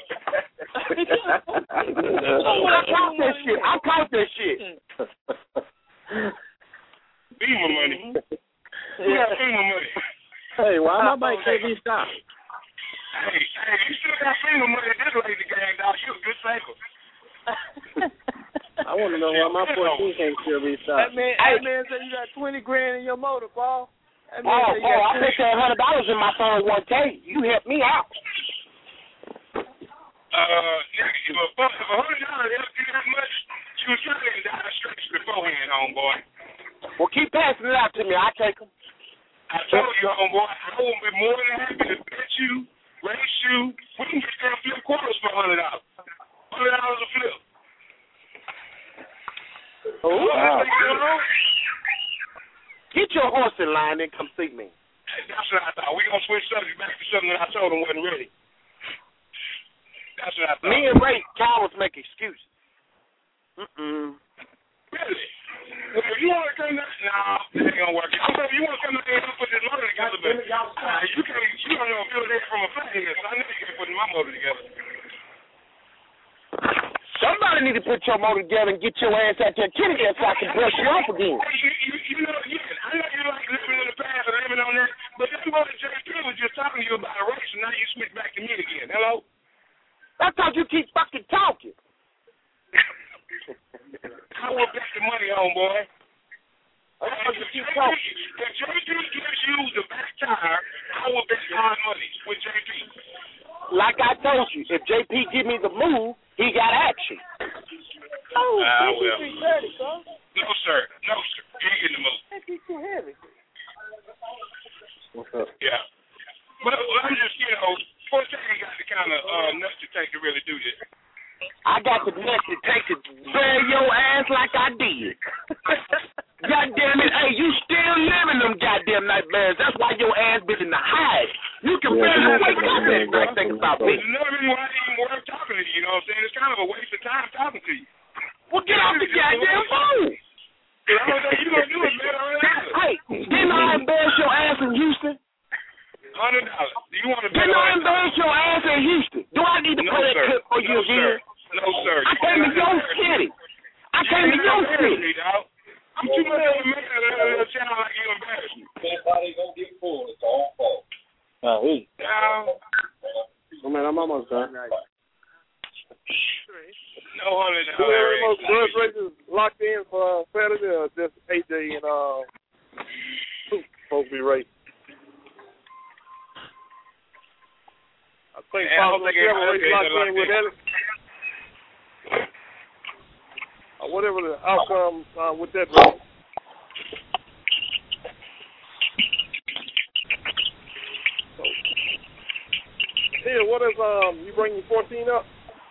Oh, I caught that shit. I caught that shit. FEMA money. Who got FEMA money? Hey, why my bike can't be stopped? Hey, hey, you still got single money this lazy gang, dog. You a good saver. I want to know why my fourteen can't still be stopped. That man, that man said you got twenty grand in your motor, Paul. That man Oh, said you Paul, got I put that hundred dollars in my phone one day. You helped me out. Uh, nigga, if a hundred dollars helped you that much, you was trying to die straight beforehand, homeboy. Well, keep passing it out to me. I take them. I told you, homeboy, I will be more than happy to bet you, race you. We can get there and flip quarters for a hundred dollars. Hundred dollars a flip. Oh, wow. Get your horse in line and come see me. That's what I thought. We're going to switch subject back to something that I told him wasn't ready. That's what I thought. Me and Ray cowards make excuses. Mm-mm. Really? Well, if you want to come down, no, it ain't going to work. I'm saying, if you want to come down here and put this motor together, but uh, you can't, you don't know feel that from a flathead, so I know you can't put my motor together. Somebody need to put your motor together and get your ass out there kitty cat so I can brush you off again. Hey, you, you, you know, yeah, I know you like living in the past and living on that, but that motor J P was just talking to you about a race, and now you switch back to me again. Hello? I thought you keep fucking talking. I will bet the money, homeboy. I thought you keep talking. If J P gives you the back tire, I will bet hard money with J P. Like I told you, if J P give me the move, he got action. Oh, uh, he's well. too heavy, son. No, sir. No, sir. He ain't getting the move. He's too heavy. What's up? Yeah. But I'm just, you know, first thing you got the kind of uh, nuts to take to really do this. I got the nuts to take to bury your ass like I did. God damn it. Hey, you still living them goddamn nightmares. That's why your ass been in the hive. You can Yeah, barely yeah, wake up yeah, and night think about me. There's another reason why I ain't even worth talking to you, you know what I'm saying? It's kind of a waste of time talking to you. Well, get off the goddamn phone. The only thing you gonna do is bet on that. Hey, didn't I embarrass your ass in Houston? Hundred dollars. Do you want to bet Didn't on I that? embarrass your ass in Houston? Do I need to No, play that sir. clip for you No, again? sir. No, sir. I You came to cannot your embarrass me. city. I You came to cannot your embarrass city. me, dog. I'm too much of a man to sound like you embarrass me. Everybody gonna get full. It's all fault. Oh, he. No. Oh, man, I'm almost done. No hundred Do we have any more dollars. grudge races locked in for uh, Saturday, or just A J and uh, Soup supposed to be racing? I think Yeah, I don't possible think several anybody races locked locked in with in. Ellis. Or whatever the outcome uh, with that race. So, here, what is um? You bringing fourteen up?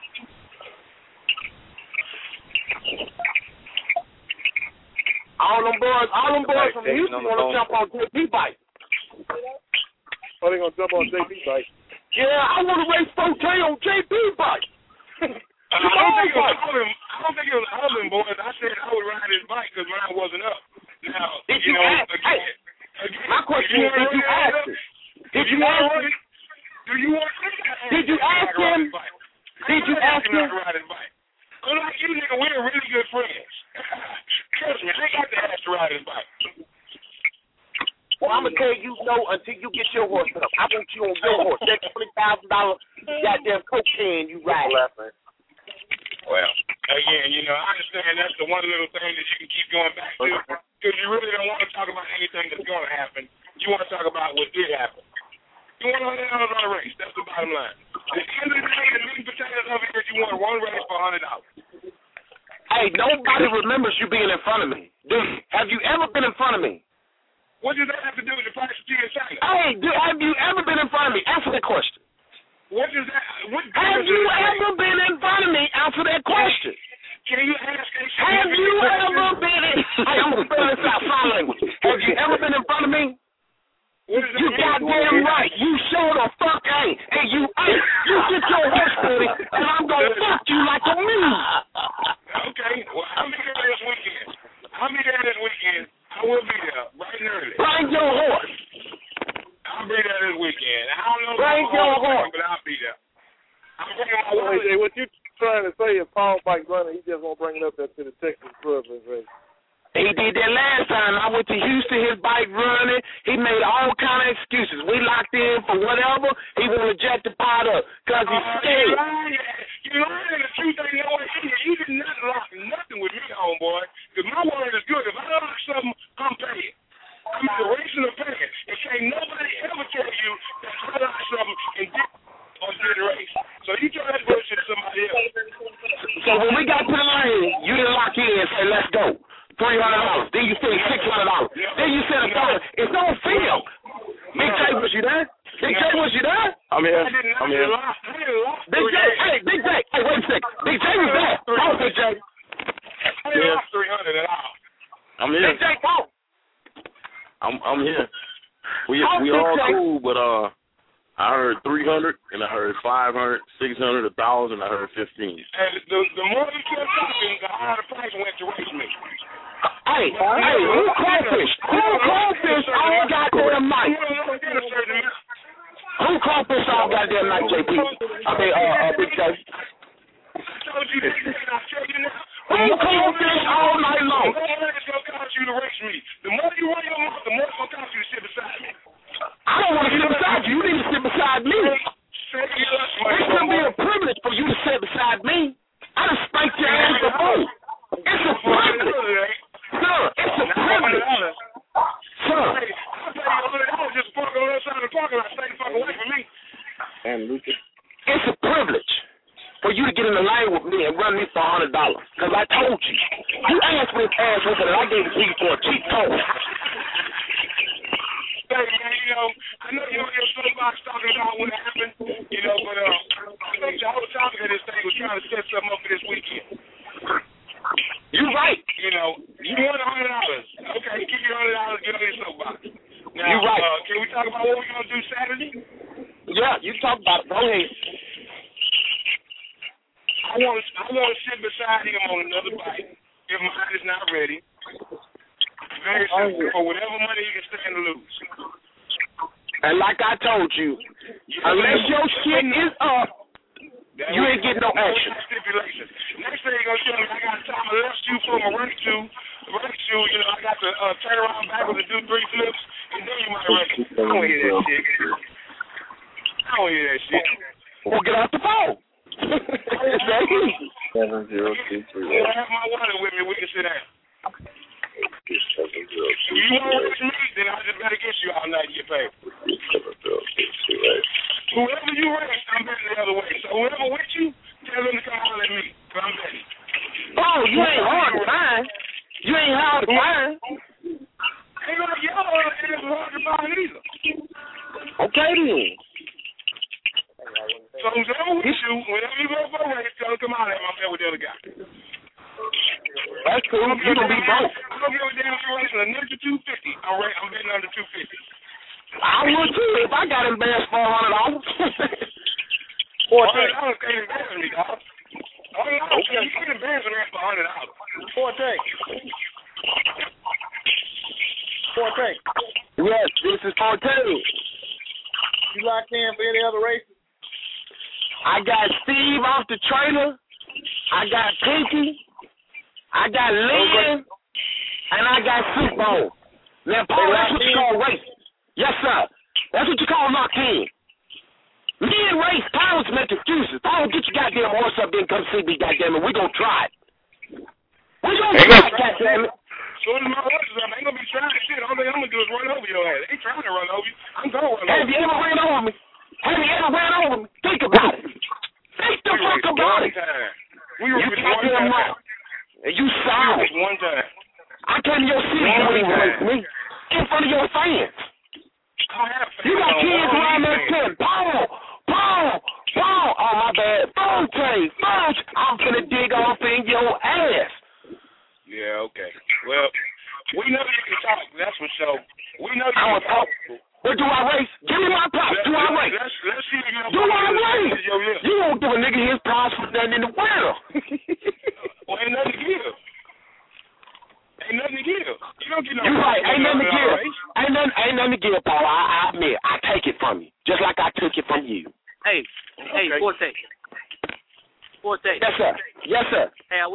All them boys, all them boys from Taking Houston on the want to phone. jump on J P bike. Or they gonna jump on J P bike? Yeah, I want to race four K on J P bike. Uh, I don't think it was all them. I don't think it was all them boys. I said I would ride his bike because mine wasn't up. Now, Did you you know, ask? again, Hey, again, my question you is, wanna did you run ask it up? him? If Did you wanna ask run him? it, Do you want me to ask Did you him ask how to ride him? his bike? Did you I'm ask asking him him? how to ride his bike? Cause like you nigga, we're really good friends. Trust me, I ain't got to ask to ride his bike. Well, I'm going to tell you no until you get your horse up. I want you on your horse. That twenty thousand dollars goddamn cocaine you ride. Well, again, you know, I understand that's the one little thing that you can keep going back to because you really don't want to talk about anything that's going to happen. You want to talk about what did happen. You want one hundred dollars on a race. That's the bottom line. At the end of the day, the meat and potatoes of it is you want one race for one hundred dollars. Hey, nobody remembers you being in front of me. Dude, have you ever been in front of me? What does that have to do with the price of tea in China? Hey, dude, have you ever been in front of me? Answer that question. What does that? What Have you ever been in front of me? Answer that question. Can you ask a Have you ever been in? Hey, I'm gonna spell this out sign language. Have you ever been in front of me? What does that You mean? goddamn right. You sure the fuck ain't. And you ain't. You get your horse ready, and I'm gonna fuck you like a mule. Okay. Well, I'll be there this weekend. I'll be there this weekend. I will be there bright and early. Bring your horse. I'll be there this weekend. I don't know Bring if I'm your horse, horse. but I'll be there. I'm bringing my Hey, wallet. Jay, what you trying to say is Paul bike running, he just won't bring it up there to the Texas club race. He did that last time. I went to Houston, his bike running. He made all kind of excuses. We locked in for whatever. He want to jack the pot up because he's uh, scared. You lying. You lying. The truth ain't no way in here. You did not lock nothing with me, homeboy. Because my word is good. If I lock something, I'm paying. I'm the racing or paying. And can't nobody ever tell you that I lock something and did or did race. So you tell that bullshit to somebody else. So when we got to the lane, you didn't lock in and say, let's go. three hundred dollars. Then you said six hundred dollars. Then you said a dollar. It's on film. Big J, was you there? Big J, was you there? I'm here. I'm here. Big J, hey, Big J, hey, wait a second. Big J was there. Come on, Big J. I didn't lost three hundred at all. I'm here. Big J, come. I'm I'm here. We we all cool, but uh, I heard three hundred, and I heard five hundred, six hundred, a thousand, I heard fifteen. And the the more you kept talking, the higher the price went to race me. Hey, hey, who crawfish? Who crawfish all goddamn night? Who crawfish all goddamn night, J P? I mean, uh, uh Big J. I told you that, I'll tell you now. Who crawfish all night long? The more it's going to cost you to race me. The more you run your mouth, the more it's going to cost you to sit beside me. I don't want to sit beside you. You need to sit beside me. It shouldn't be a privilege for you to sit beside me. I done spanked your ass before. It's a privilege. Sir, it's a privilege. Sir. I'll pay you one hundred dollars just to park on the other side of the parking lot. Stay the fuck away from me. And Lucas. It's a privilege for you to get in the lane with me and run me for one hundred dollars. Because I told you. You asked me to ask me, and I gave it to you for a cheap toll. Hey, man, you know, I know you're on your soapbox talking about what happened, you know, but uh, I think the whole topic of this thing was trying to set something up for this weekend. You're right. You know, you won one hundred dollars. Okay, keep your one hundred dollars, get on your soapbox. Now, you're right. Uh, can we talk about what we're going to do Saturday? Yeah, you talk about it. Go ahead. I want to I want to sit beside him on another bike if mine is not ready. Very simple. For whatever money you can stand to lose. And like I told you, unless your shit is up, you ain't getting no action. Stipulations. Next thing you're going to tell me, I got to tie my left shoe from a right shoe. Right shoe, you know, I got to uh, turn around backwards and do three flips, and then you might race. I don't hear that shit. I don't hear that shit. Well, get off the phone. It's that easy. Seven zero two three. I have my wallet with me. We can sit down. Seven zero two. If you want to race me, then I just better get you all night to get paid. Seven zero two two eight. Whoever you race, I'm betting the other way. So whoever with you, tell them to come holler at me. Cause I'm betting. Oh, you ain't hard to find. You ain't hard to find. Ain't like y'all ain't hard to find either. Okay then. So whoever with you, whenever you go for a race, tell them to come holler at me. I'm there with the other guy. That's cool. You gonna be broke. I'm gonna give a damn if you're racing a Ninja two fifty. I'm, ra- I'm betting under two fifty. I would too if I got embarrassed for one hundred dollars. one hundred dollars can't embarrass me, dog. one hundred dollars, okay. You can't embarrass me for one hundred dollars. Forte. Forte. Yes, this is Forte. You locked in for any other races? I got Steve off the trailer. I got Pinky. I got Lynn. And I got Super Bowl. Now, Paul, that's what you call race. Yes, sir. That's what you call locked in. Me and Race, Paul make excuses. Paul, get your goddamn horse up there and come see me, goddamn it. We gonna try it. We gonna try it, goddamn it. Soon as my horse is up, I ain't gonna be trying to shit. All they I'm gonna do is run over your ass. They ain't trying to run over you. I'm gonna run over you. Have you ever ran over me? Have you ever ran over me? Think about it. Think the fuck about it. We were you goddamn right. And you sour. One time. I came to your city when you race me. In front of your fans. You got kids around there saying, Paul, Paul, Paul. Oh, my bad. Fonte, Fonte. I'm finna dig off in your ass. Yeah, okay. Well, we know you can talk. That's for sure. We know you I can talk. Well, do I race? Give me my props. Do I race? Let's, let's see if you do I race? You won't give a nigga his props for nothing in the winter. Well, ain't nothing to give. Ain't nothing to give. You don't get no. You're right. Ain't nothing to give. Ain't nothing, ain't nothing to give, Paul. I, I admit. I take it from you. Just like I took it from you. Hey, hey, okay. Forte. Forte. Yes, sir. Yes, sir. Hey, I wouldn't,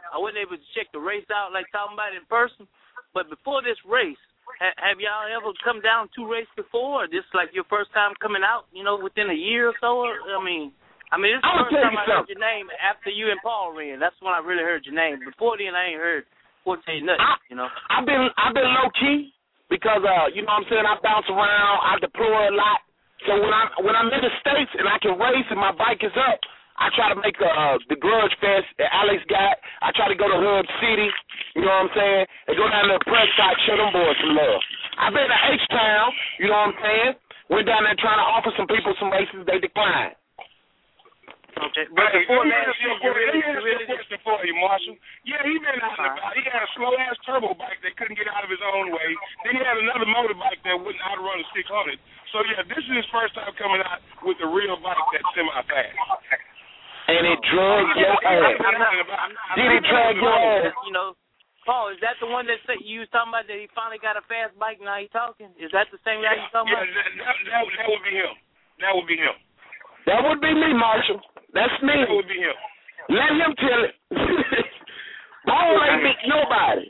I wasn't able to check the race out like talking about it in person. But before this race, ha- have y'all ever come down to race before? Or this like your first time coming out, you know, within a year or so? Or, I mean, I mean, this is the first time I heard your name after you and Paul ran. That's when I really heard your name. Before then, I ain't heard Forte nothing, you know. I've been I've been low key because uh, you know what I'm saying, I bounce around, I deploy a lot. So when I when I'm in the States and I can race and my bike is up, I try to make the uh, the Grudge Fest that Alex got. I try to go to Hub City, you know what I'm saying, and go down to the Prescott, show them boys some love. I've been to H-Town, you know what I'm saying. Went down there trying to offer some people some races, they declined. Okay, but hey, before let me that, ask you you really, a really, question for you, Marshall. Yeah, he been out and about. He had a slow ass turbo bike that couldn't get out of his own way. Then he had another motorbike that wouldn't outrun a six hundred. So yeah, this is his first time coming out with a real bike that's semi fast. And it drugged your ass. Did it drag your ass? You know, Paul, is that the one that said you was talking about that he finally got a fast bike? Now he talking. Is that the same guy you talking yeah, about? Yeah, that, that, that would be him. That would be him. That would be me, Marshall. That's me. That would be him. Let him tell it. Paul ain't beat nobody.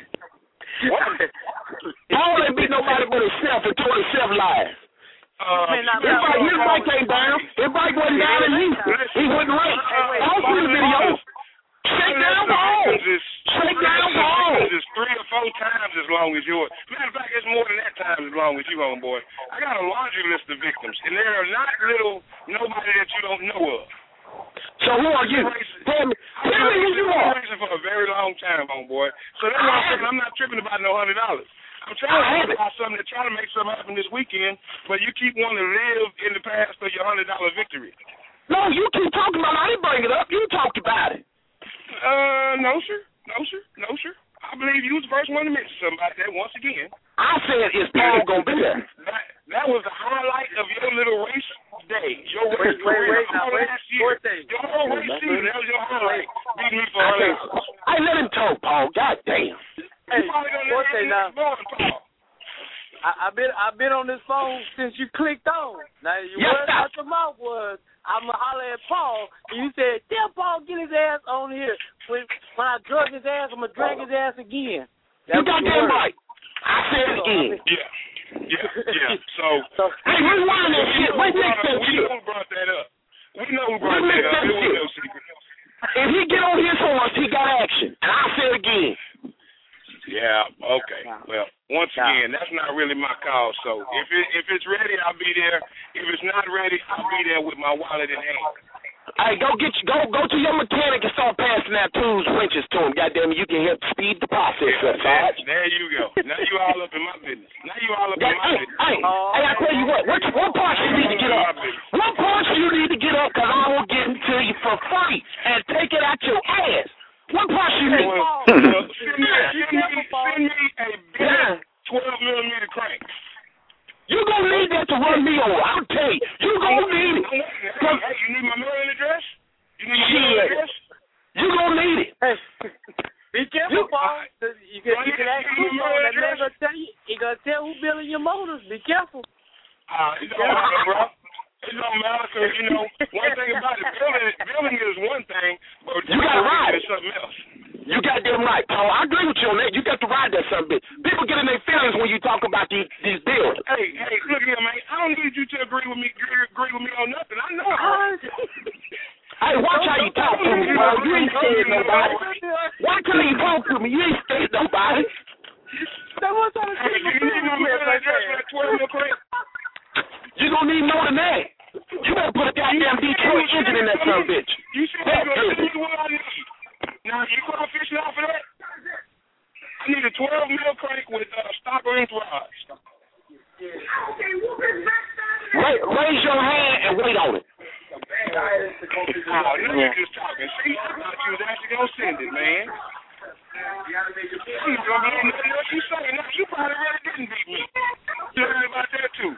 Paul ain't beat nobody but himself in twenty-seven lives. Uh, his, bike, his bike ain't down. His bike wasn't down in Houston. He wouldn't race. I'll see the video. Shake down Paul. Shake down Paul. It's three or four times as long as yours. Matter of fact, it's more than that time as long as you, homeboy. I got a laundry list of victims, and there are not little nobody that you don't know of. So who are you? Tell me, tell me who you are. I've been racing for a very long time, homeboy. So that's why I'm saying I'm not tripping about no hundred dollars. I'm trying to about something to try to make something happen this weekend, but you keep wanting to live in the past for your hundred dollar victory. No, you keep talking about it. I didn't bring it up. You talked about it. Uh, no, sir. No, sir. No, sir. I believe you was the first one to mention something about that once again. I said, is Paul going to be there? That, that was the highlight of your little race day. Your race wait, wait, career wait, now, wait, last year. wait, your whole race season, that was your highlight. Beat me for her. I let him talk, Paul. God damn. Hey, Forte, now. I, I've been I've been on this phone since you clicked on. Now your yes, word out your mouth was I'ma holler at Paul, and you said, tell Paul get his ass on here. When when I drug his ass, I'ma drag his ass again. That you got that right. I said it again. Yeah. Yeah, yeah. So, so hey, rewind that shit. Wait, next that shit. We know who brought that up. We know who brought that up. It was no secret. If he get on his horse, he got action. And I say it again. Yeah, okay. Well, once again, that's not really my call. So if it, if it's ready, I'll be there. If it's not ready, I'll be there with my wallet in hand. Hey, go get you, go go to your mechanic and start passing out tools, wrenches to him. Goddamn it, you can help speed the process yeah, up, Sarge. There you go. Now you all up in my business. Now you all up yeah, in my hey, business. Hey, oh, hey, I tell you what, what, what parts you need to get up? What parts you need to get up? Because I will get them to you for free and take it out your ass. What parts you need? Well, well, send, me, send, me, send me a big twelve millimeter crank. You gonna need that to run me over. I'll tell you. You gonna need it. Hey, hey, you need my mailing address? You need my mailing address? You gonna need it. Hey, be careful, Paul. You can, you can ask who's on that man gonna tell you. He gonna tell who building your motors. Be careful. Uh, it don't matter, bro. It don't matter because, you know, one thing about it, building, building is one thing, but you got to ride is something else. You got them right, Paul. I agree with you on that. You got to ride that something. People get in their feelings when you talk about these these buildings. Hey, hey, look here, man. I don't need you to agree with me. Agree with me on nothing. I know. Hey, watch how you talk to me, bro. You ain't scared nobody. Watch how you talk to me. You ain't scared nobody. That was on the You gonna need more than that. You better put a goddamn Detroit engine in that son of a bitch. You said you gonna give me what I need. Now, you gonna fish off of that? I need a twelve mil crank with uh, stopper and rods. Wait, raise your hand and wait on it. Oh, now you're just talking. See, I thought you was actually gonna send it, man. You gonna believe nothing else you say. Now, you probably really didn't beat me. You heard about that too.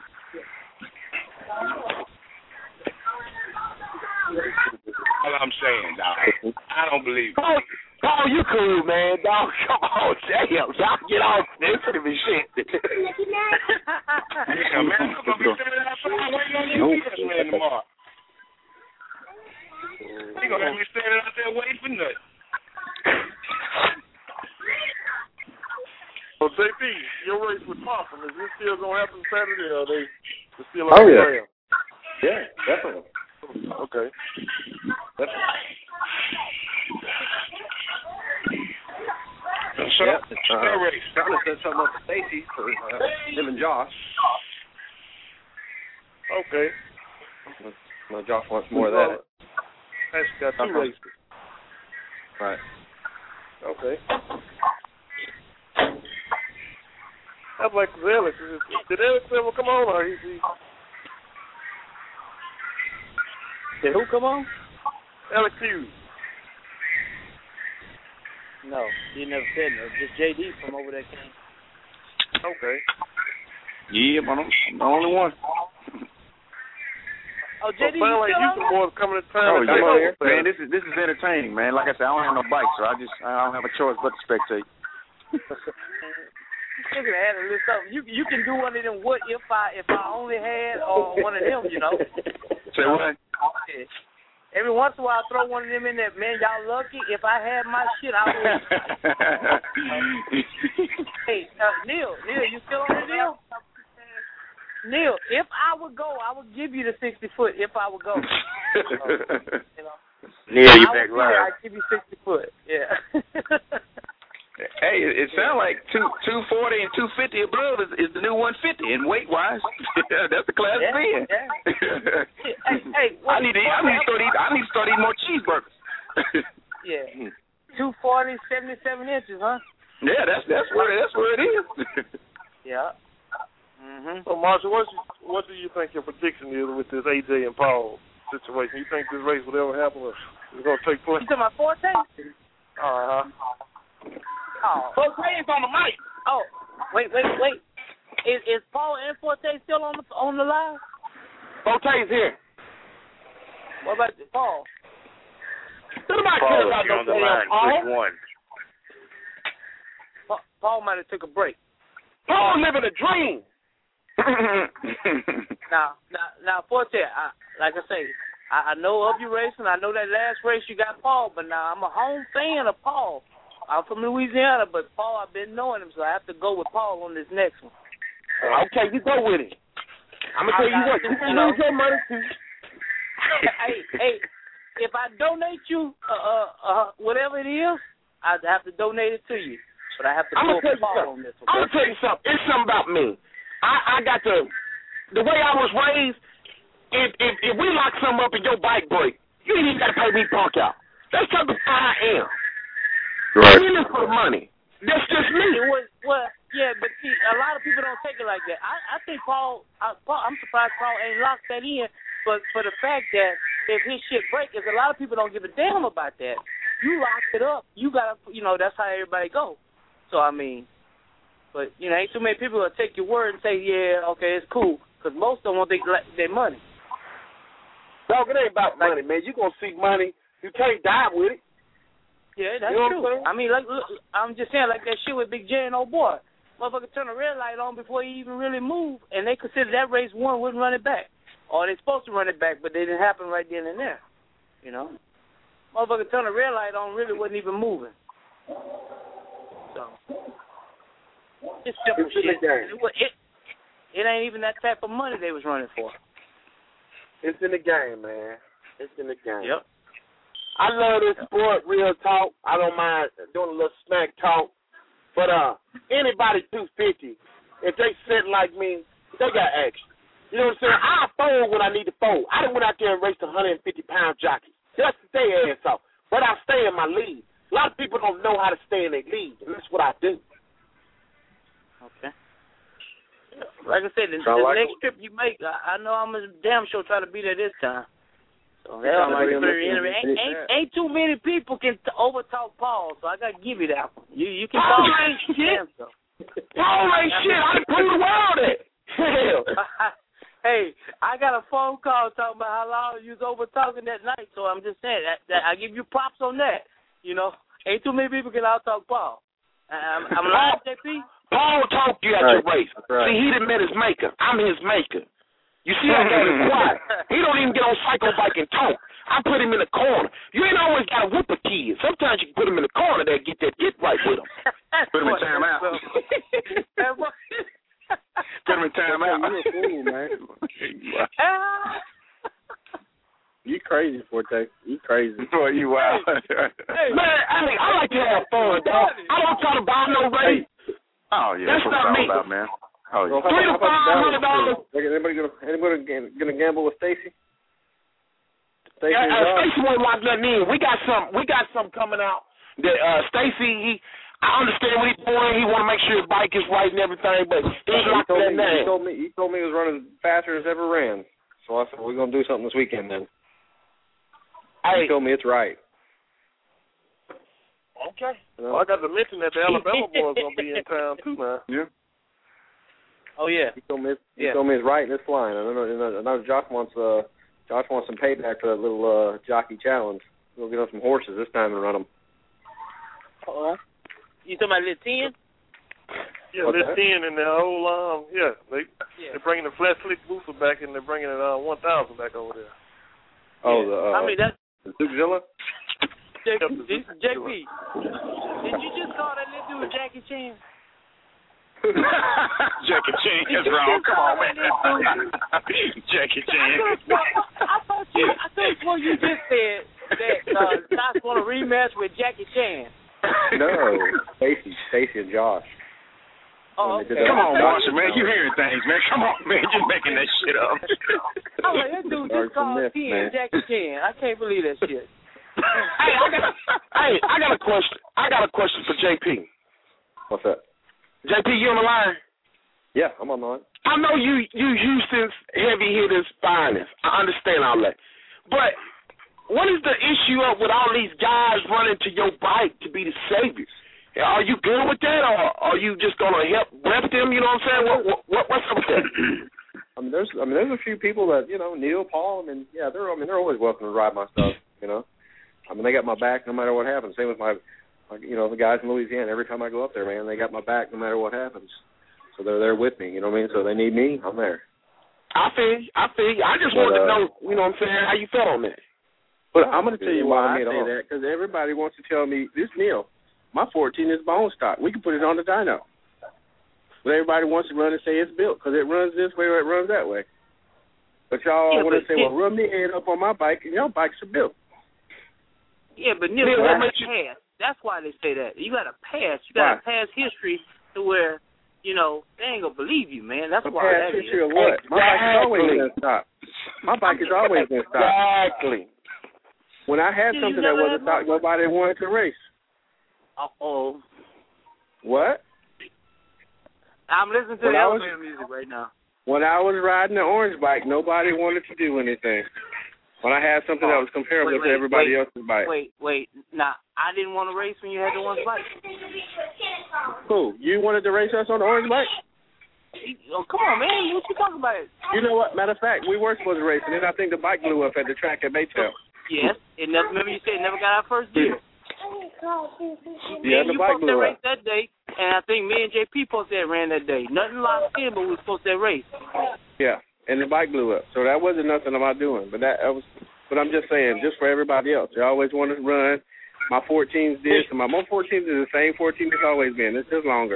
All I'm saying, dog, I don't believe it. Oh, oh, you cool, man. Dog, come on, damn. Y'all get off sensitive and shit. Yeah, man, I'm going to be standing outside waiting on you, yes, man, tomorrow. You going to have me standing out there waiting for nothing. So J P, your race with Possum, is this still gonna happen Saturday, or are they still Oh, on the yeah. ground? Yeah, definitely. Okay. Definitely. So, yeah, it's, uh, that race. Charlie said something up to Stacy for uh, him and Josh. Okay. Well, Josh wants more of that. Actually got two Uh-huh. races. Right. Okay. I'd like to Alex. Did Alex ever come on, or he? he... Did who come on? Alex Hughes. No, he never said no. Just J D from over there came. Okay. Yeah, but I'm, I'm the only one. Oh, J D, so you like still Houston on? boys coming to town. Oh, and yeah, take over. man, this is this is entertaining, man. Like I said, I don't have no bike, so I just I don't have a choice but to spectate. You can add a little something. You you can do one of them. What if I if I only had or one of them, you know? Say what? Yeah. Every once in a while, I throw one of them in there. Man, y'all lucky. If I had my shit, I would. Hey, uh, Neil, Neil, you still on the deal? Neil, if I would go, I would give you the sixty foot. If I would go, uh, you know. Neil, you I back would live. I'd give you sixty foot. Yeah. Hey, it, it sounds like two two forty and two fifty above is, is the new one fifty, and weight wise, that's the class Yeah, to be in. yeah. hey, hey, I need to eat, I need to start eating I need to start eating more cheeseburgers. Yeah, two forty, seventy seven inches, huh? Yeah, that's that's where that's where it is. Yeah. Mhm. So Marshall, what you, what do you think your prediction is with this A J and Paul situation? You think this race will ever happen, or is it gonna take place? You talking about Forte? Uh huh. Oh, Forte's on the mic. Oh, wait, wait, wait. Is is Paul and Forte still on the on the line? Forte's here. What about Paul? Somebody Paul, care if about you're on the no line, Paul. push one. Paul, Paul might have took a break. Paul living a dream. Now, now, now, Forte. I, like I say, I, I know of your racing. I know that last race you got Paul, but now I'm a home fan of Paul. I'm from Louisiana, but Paul, I've been knowing him, so I have to go with Paul on this next one. Okay, you go with it. I'm gonna tell you what, you can lose your money too. hey, hey, if I donate you uh, uh, uh, whatever it is, I'd have to donate it to you. But I have to I'm go gonna tell with you Paul something. on this one. I'm gonna tell you something. It's something about me. I, I got to the way I was raised. If if if we lock something up in your bike break, you ain't even got to pay me park out. That's how I am. Right. I'm in it for the money. That's just me. It was, well, yeah, but see, a lot of people don't take it like that. I, I think Paul, I, Paul, I'm surprised Paul ain't locked that in, but for the fact that if his shit break, is a lot of people don't give a damn about that. You locked it up. You gotta, you know, that's how everybody go. So I mean, but you know, ain't too many people will take your word and say, yeah, okay, it's cool, because most of them want they, their money. Dog, it ain't about money, man. You gonna see money. You can't die with it. Yeah, that's You know true. what I'm saying? I mean, like, look, I'm just saying, like that shit with Big J and old boy. Motherfucker turn a red light on before he even really moved, and they consider that race won, wouldn't run it back. Or they supposed to run it back, but they didn't happen right then and there. You know? Motherfucker turn a red light on, really wasn't even moving. So, it's simple It's in shit. the game. It, wa- it, it ain't even that type of money they was running for. It's in the game, man. It's in the game. Yep. I love this sport, real talk. I don't mind doing a little smack talk. But uh, anybody two fifty, if they sit like me, they got action. You know what I'm saying? I fold when I need to fold. I done went out there and raced a one hundred fifty pound jockey. Just to stay ass off. But I stay in my lead. A lot of people don't know how to stay in their lead, and that's what I do. Okay. Like I said, the, Sound the like next trip you make, I, I know I'm a damn sure try to be there this time. So You sound like ain't, you're ain't, listening. ain't, ain't too many people can t- overtalk Paul, so I got to give you that one. You you can Paul talk ain't shit. damn so. Paul ain't shit. I done proved the world that. Hell. Hey, I got a phone call talking about how long you was over talking that night, so I'm just saying that, that I give you props on that. You know, ain't too many people can out talk Paul. I'm, I'm lying, J P. Paul talked you at Right. your race. Right. See, he done met his maker. I'm his maker. You see, I got him quiet. He don't even get on Psycho Bike and talk. I put him in the corner. You ain't always got to whip a kid. Sometimes you can put him in the corner that get that get right with him. Put him in time out. Put him in time out. You a fool, man. You crazy, Forte. You crazy. Boy, you wild. Hey, man, I mean, I like to have fun, dog. I don't try to buy no race. Oh, yeah. That's what not it's me. all about, man. Oh, yeah. Well, Three to five hundred dollars. Anybody gonna anybody gonna gamble with Stacy? Stacy Yeah, and uh, Josh? Stacy won't lock nothing in. We got some. We got some coming out. That uh, Stacy, he, I understand what he's doing. He want to make sure his bike is right and everything, but he ain't He locked told, that me, he name. told me he told me he was running faster as ever ran. So I said we're gonna do something this weekend then. Hey. He told me it's right. Okay. You know? Well, I got to mention that the Alabama boys gonna be in town too, man. Yeah. Oh yeah. He told me it's, he Yeah. told me it's right and it's flying. I know, I know, I know Josh wants uh Josh wants some payback for that little uh, jockey challenge. We'll get on some horses this time and run them. Uh-oh. You talking about little ten? Yeah, What's this that? ten and the whole um yeah they Yeah. they're bringing the flat slick booster back and they're bringing it uh one thousand back over there. Oh, Yeah. the uh, I mean that's the Zookzilla? J P. J P. Did you just call that little dude Jackie Chan? Jackie Chan is wrong. Come on, man. Jackie Chan. I thought you. I thought you just said that uh, Josh want a rematch with Jackie Chan. No, Stacy, Stacy and Josh. Oh, When they did okay. that- Come on, Marshall, man. You hearing things, man. Come on, man. You're making that shit up. I was like, that dude Start just some called myths, Ten man. Jackie Chan. I can't believe that shit. Hey, I got, hey, I got a question. I got a question for J P. What's that? J P, you on the line? Yeah, I'm on the line. I know you, you Houston's heavy hitters finest. I understand all that. But what is the issue up with all these guys running to your bike to be the saviors? Are you good with that, or are you just gonna help rep them? You know what I'm saying? What, what what's up with that? I mean, there's, I mean, there's a few people that you know, Neil, Paul. I mean, yeah, they're, I mean, they're always welcome to ride my stuff. You know, I mean, they got my back no matter what happens. Same with my, my, you know, the guys in Louisiana. Every time I go up there, man, they got my back no matter what happens. So they're there with me. You know what I mean? So they need me, I'm there. I feel you. I feel you. I just But, wanted to uh, know, you know what I'm saying, how you felt on that. But I'm going to tell you why I Well, say I- that, because everybody wants to tell me, this Neil, my fourteen is bone stock. We can put it on the dyno. But everybody wants to run and say it's built because it runs this way or it runs that way. But y'all Yeah, want to but say, it- well, run me head up on my bike, and your bikes are built. Yeah, but Neil, Neil, you what got a makes you- pass. That's why they say that. You got a pass. You got a past history to where, you know, they ain't gonna believe you, man. That's A why past that history is. of what? My bike is always Exactly. been stock. My bike has always been stock. Exactly. When I had You something never that wasn't had stock, nobody wanted to race. Uh-oh. What? I'm listening to When the I was- elevator music right now. When I was riding the orange bike, nobody wanted to do anything. When I had something that was comparable Wait, wait, to everybody wait, else's bike. Wait, wait. Now, I didn't want to race when you had the one bike. Who? You wanted to race us on the orange bike? Oh, come on, man. What you talking about? You know what? Matter of fact, we were supposed to race, and then I think the bike blew up at the track at Baytown. Yes. It never. Remember you said it never got our first deal. Me Yeah, and the you bike supposed to blew race up. that day, and I think me and J P supposed to have ran that day. Nothing locked in, but we were supposed to race. Yeah, and the bike blew up. So that wasn't nothing about doing. But that, that was. But I'm just saying, just for everybody else, they always want to run. My fourteens did. So my my fourteens is the same fourteen it's always been. It's just longer.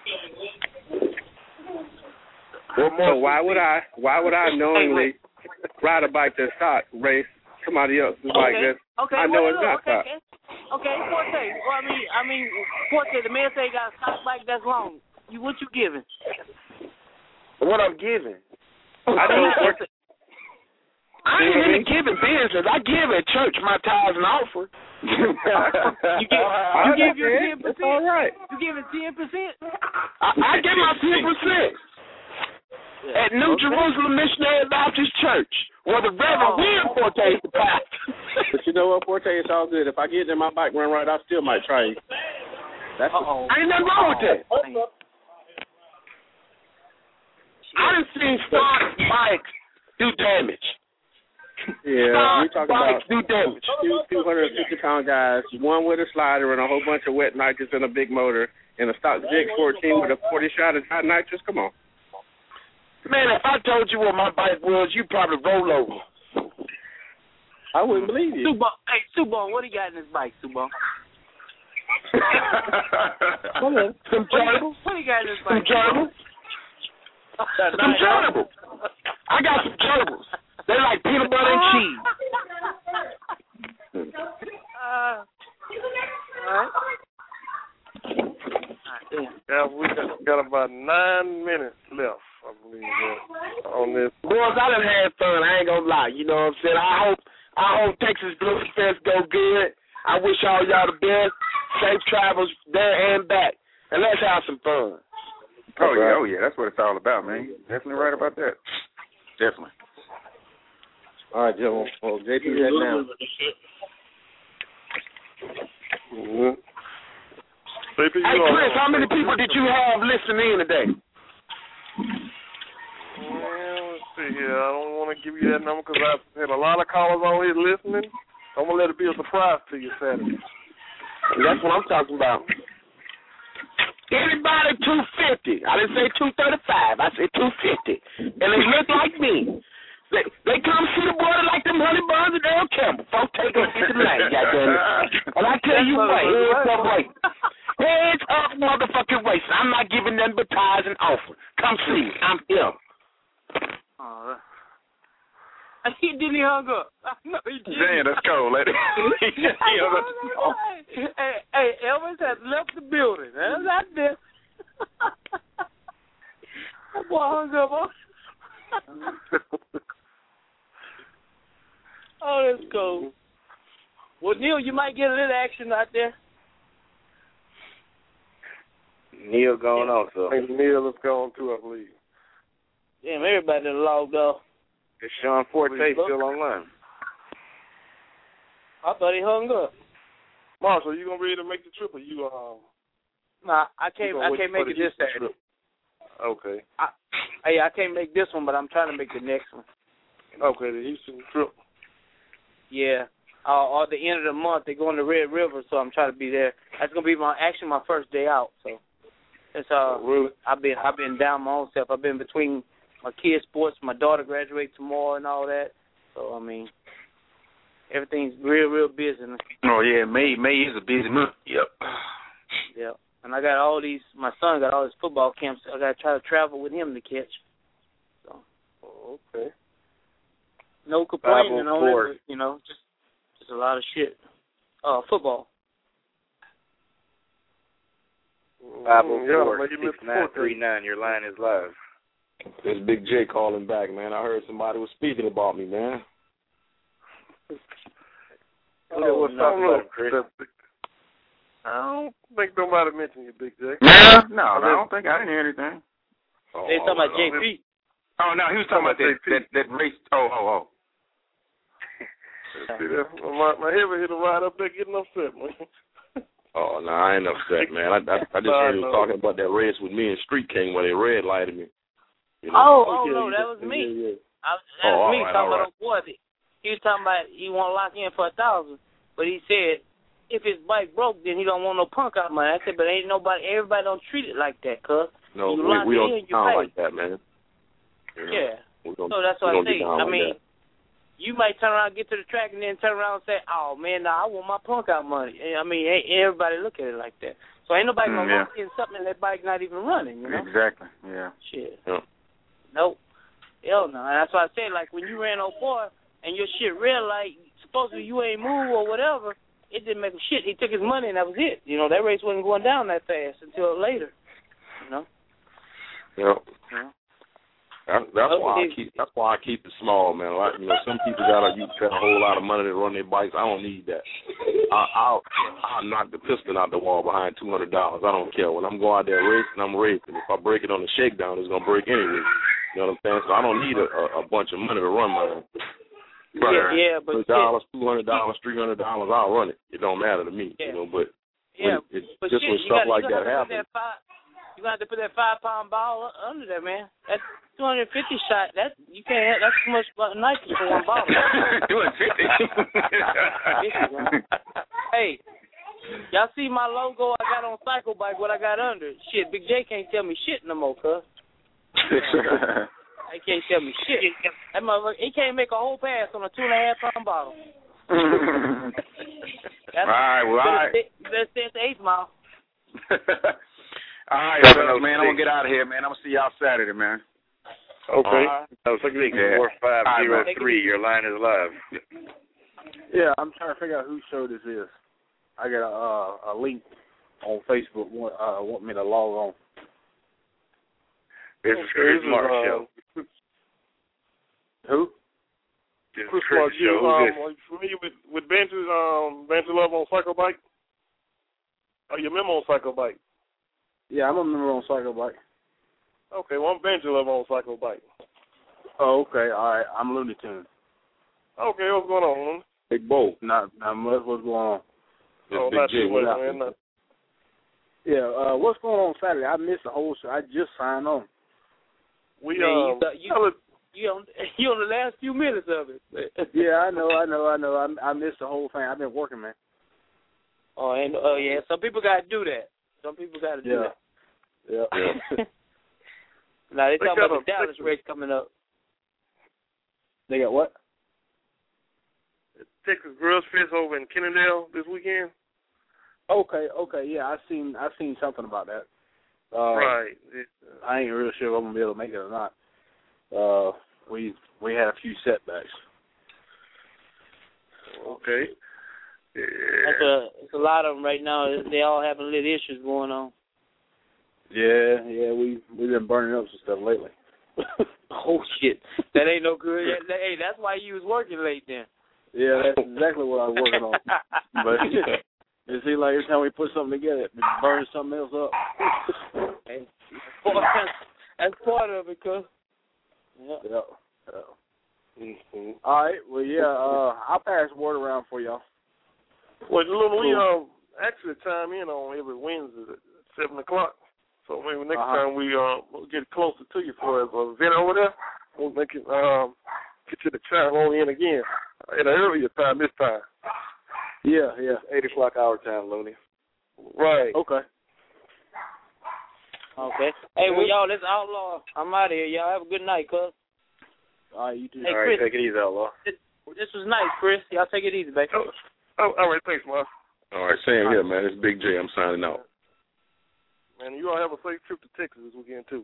So why would I? Why would I knowingly ride a bike that's stock race somebody else's bike Okay. that's Okay. I know well, it's look, not okay, stock. okay. Okay, Forte. Well, I mean, I mean, Forte. The man say he got a stock bike that's long. You what you giving? What I'm giving? I told Forte. I ain't in the giving business. I give at church my tithes and offering. You give, you give your ten percent. It's all right. You giving ten percent? I, I give my ten percent at New Okay. Jerusalem Missionary Baptist Church, where the Reverend Oh. William Forte is the pastor. But you know what, Forte? It's all good. If I get in my bike run right, I still might try you. That's Uh-oh. Ain't nothing wrong with that. I done seen stock bikes do damage. Yeah, Stock we're talking bikes about do damage. two two hundred fifty pound guys, one with a slider and a whole bunch of wet nitrous and a big motor, and a stock G X fourteen with a forty shot of hot nitrous. Come on. Man, if I told you what my bike was, you'd probably roll over. I wouldn't believe you. Subon, hey, Subon, what he got in his bike, Subon? Some gerbils. What do you got in this Some gerbils. Some gerbils. I got some gerbils. They like peanut butter and cheese. Uh, all right. Yeah, we got, got about nine minutes left, I believe, uh, on this. Boys, I done had fun. I ain't gonna lie. You know what I'm saying? I hope, I hope Texas Blues Fest go good. I wish all y'all the best. Safe travels there and back, and let's have some fun. Oh yeah, oh yeah, that's what it's all about, man. You're definitely right about that. Definitely. All right, Joe. Well, J P's heading now. Mm-hmm. Hey, Chris, how many people did you have listening in today? Well, let's see here. I don't want to give you that number because I've had a lot of callers on here listening. I'm going to let it be a surprise to you Saturday. That's what I'm talking about. Anybody two fifty. I didn't say two thirty-five. I said two fifty. And they look like me. They, they come see the border like them honey buns and Earl Campbell. Folks take them to the lane, goddammit. And I tell you what, heads up racing. Heads up motherfucking racing. I'm not giving them but ties and offer. Come see me. I'm here. Oh, he didn't he hung up. No, he didn't. Damn, that's cold, lady. hey, hey, Elvis has left the building. That's not there. That boy hung up on. Oh, that's cool. Well, Neil, you might get a little action out there. Neil going on, so. I think Neil is going too, I believe. Damn, everybody that logged off. Is Sean Forte still online? I thought he hung up. Marshall, you gonna be able to make the trip, or you um? Nah, I can't. I can't make it this Saturday. Okay. I, hey, I can't make this one, but I'm trying to make the next one. Okay, the Houston trip. Yeah. Uh, or the end of the month, they're going to Red River, so I'm trying to be there. That's gonna be my actually my first day out. So it's uh, oh, really? I've been I've been down my own self. I've been between my kids' sports. My daughter graduates tomorrow and all that. So I mean, everything's real real busy. Oh yeah, May May is a busy month. Yep. Yep. And I got all these. My son got all these football camps. I got to try to travel with him to catch. So. Oh, okay. No complaining on it, you know, just just a lot of shit. Uh, football. Five oh four six nine three nine. Your line is live. It's Big J calling back, man. I heard somebody was speaking about me, man. Oh, what's no, up, Chris? I don't think nobody mentioned you, Big J. No, no, I don't think I didn't hear anything. Oh, they talking about J P. Oh no, he was talking about that that, that race. Oh, oh, oh. See that? My, my heavy hitter right up there getting upset, man. Oh no, I ain't upset, man. I I, I just heard he was talking about that race with me and Street King when they red lighted me. You know? Oh, oh okay, no, that was me. Yeah, yeah. I, that oh, was me right, talking right. about boy. He was talking about he want to lock in for a thousand, but he said if his bike broke, then he don't want no punk out money. I said, but ain't nobody, everybody don't treat it like that, cuz. No, you we, we don't in, sound like that, man. You know, yeah. So that's what I say. I like mean, that. you might turn around, get to the track, and then turn around and say, oh, man, nah, I want my punk out money. I mean, ain't everybody look at it like that. So ain't nobody going to mm, yeah. look in something that bike not even running, you know? Exactly, yeah. Shit. Yeah. Nope. Hell no. And that's why I say, like, when you ran oh four and your shit red light, supposedly you ain't move or whatever, it didn't make a shit. He took his money and that was it. You know, that race wasn't going down that fast until later, you know? Yeah. Yeah. That's, that's why I keep. That's why I keep it small, man. Like, you know, some people gotta use a whole lot of money to run their bikes. I don't need that. I, I'll I'll knock the piston out the wall behind two hundred dollars. I don't care. When I'm going out there racing, I'm racing. If I break it on the shakedown, it's gonna break anyway. You know what I'm saying? So I don't need a, a, a bunch of money to run mine. But yeah, yeah, but dollars, two hundred dollars, three hundred dollars, I'll run it. It don't matter to me, yeah. you know. But yeah, when it, but just shit, when stuff gotta, like that happens, you gonna have to put that five pound ball under there, man. That's two hundred fifty shot. That's you can't. That's too much nitrous for one bottle. two hundred fifty. Hey, y'all see my logo I got on Cycle Bike? What I got under? Shit, Big J can't tell me shit no more, cuz. He can't tell me shit. That motherfucker, he can't make a whole pass on a two and a half pound bottle. All right, well, all right. let's stay at the Eighth Mile. All right, fellas, man. I'm gonna get out of here, man. I'm gonna see y'all Saturday, man. Okay. Uh, that was like yeah. four five zero three. Your line is live. Yeah, I'm trying to figure out whose show this is. I got a uh, a link on Facebook. Want, uh, want me to log on. This is Chris Mark's uh, show. Who? This is Chris Chris' Mark, you, show. um, Who's this? are you familiar with, with Banter's, um, Banter Love on Psycho Bike? Are you a member on Psycho Bike? Yeah, I'm a member on Psycho Bike. Okay, well, I'm Banter Love on Psycho Bike. Oh, okay. All right. I'm Looney Tunes. Okay, what's going on, man? Big Bo. Not, not much. What's going on? Oh, not too much, man. Not... Yeah, uh, what's going on Saturday? I missed the whole show. I just signed on. We, Man, um, you, you, you, on, you on the last few minutes of it. Yeah, I know, I know, I know. I, I missed the whole thing. I've been working, man. Oh, and oh yeah, some people got to do that. Some people got to do Yeah. that. Yeah. Yeah. Now they, They talking got about a- the Dallas race coming up. They got what? Texas Girls Fest over in Kennedale this weekend. Okay, okay, yeah, I seen I seen something about that. Uh, right. It, I ain't real sure if I'm gonna be able to make it or not. Uh, we we had a few setbacks. Okay. That's a, it's a lot of them right now. They all having little issues going on. Yeah, yeah, we we've been burning up some stuff lately. Oh shit, that ain't no good. Hey, that's why you was working late then. Yeah, that's exactly what I was working on. But it seems like every time we put something together, it burns something else up. Hey, that's part of it, cuz. Yeah. yeah. yeah. Mm-hmm. All right. Well, yeah. Uh, I'll pass the word around for y'all. Well, Lou, we Cool. um actually time in on every Wednesday at seven o'clock. So maybe next Uh-huh. time we uh we'll get closer to you for as an event over there. We'll make it um get you to chime on in again at an earlier time this time. Yeah, yeah. Eight o'clock our time, Looney. Right. Okay. Okay. Hey, well, y'all, let's outlaw. I'm out of here. Y'all have a good night, cuz. All right, you too. Hey, all right, Chris, take it easy, Outlaw. This, this was nice, Chris. Y'all take it easy, baby. Oh, oh, all right, thanks, man. All right, same here, man. It's Big J. I'm signing out. Man, you all have a safe trip to Texas this weekend too.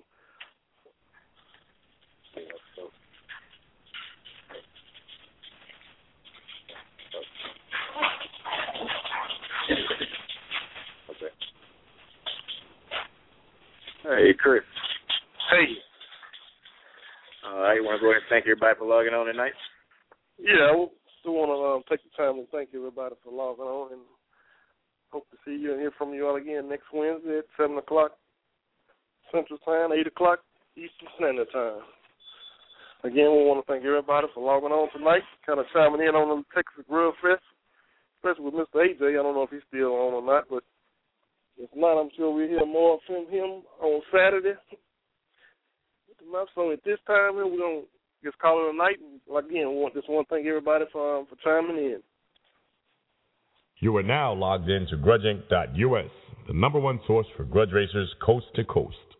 Okay. Hey, Chris. Hey. All right, want to go ahead and thank everybody for logging on tonight? Yeah, I still want to um, take the time to thank everybody for logging on, and hope to see you and hear from you all again next Wednesday at seven o'clock Central Time, eight o'clock Eastern Standard Time. Again, we want to thank everybody for logging on tonight, kind of chiming in on the Texas Grill Fest, especially with Mister A J. I don't know if he's still on or not, but if not, I'm sure we'll hear more from him on Saturday. So at this time, we're going to just call it a night. And again, we want, just want to thank everybody for, um, for chiming in. You are now logged in to grudge inc dot U S, the number one source for grudge racers coast to coast.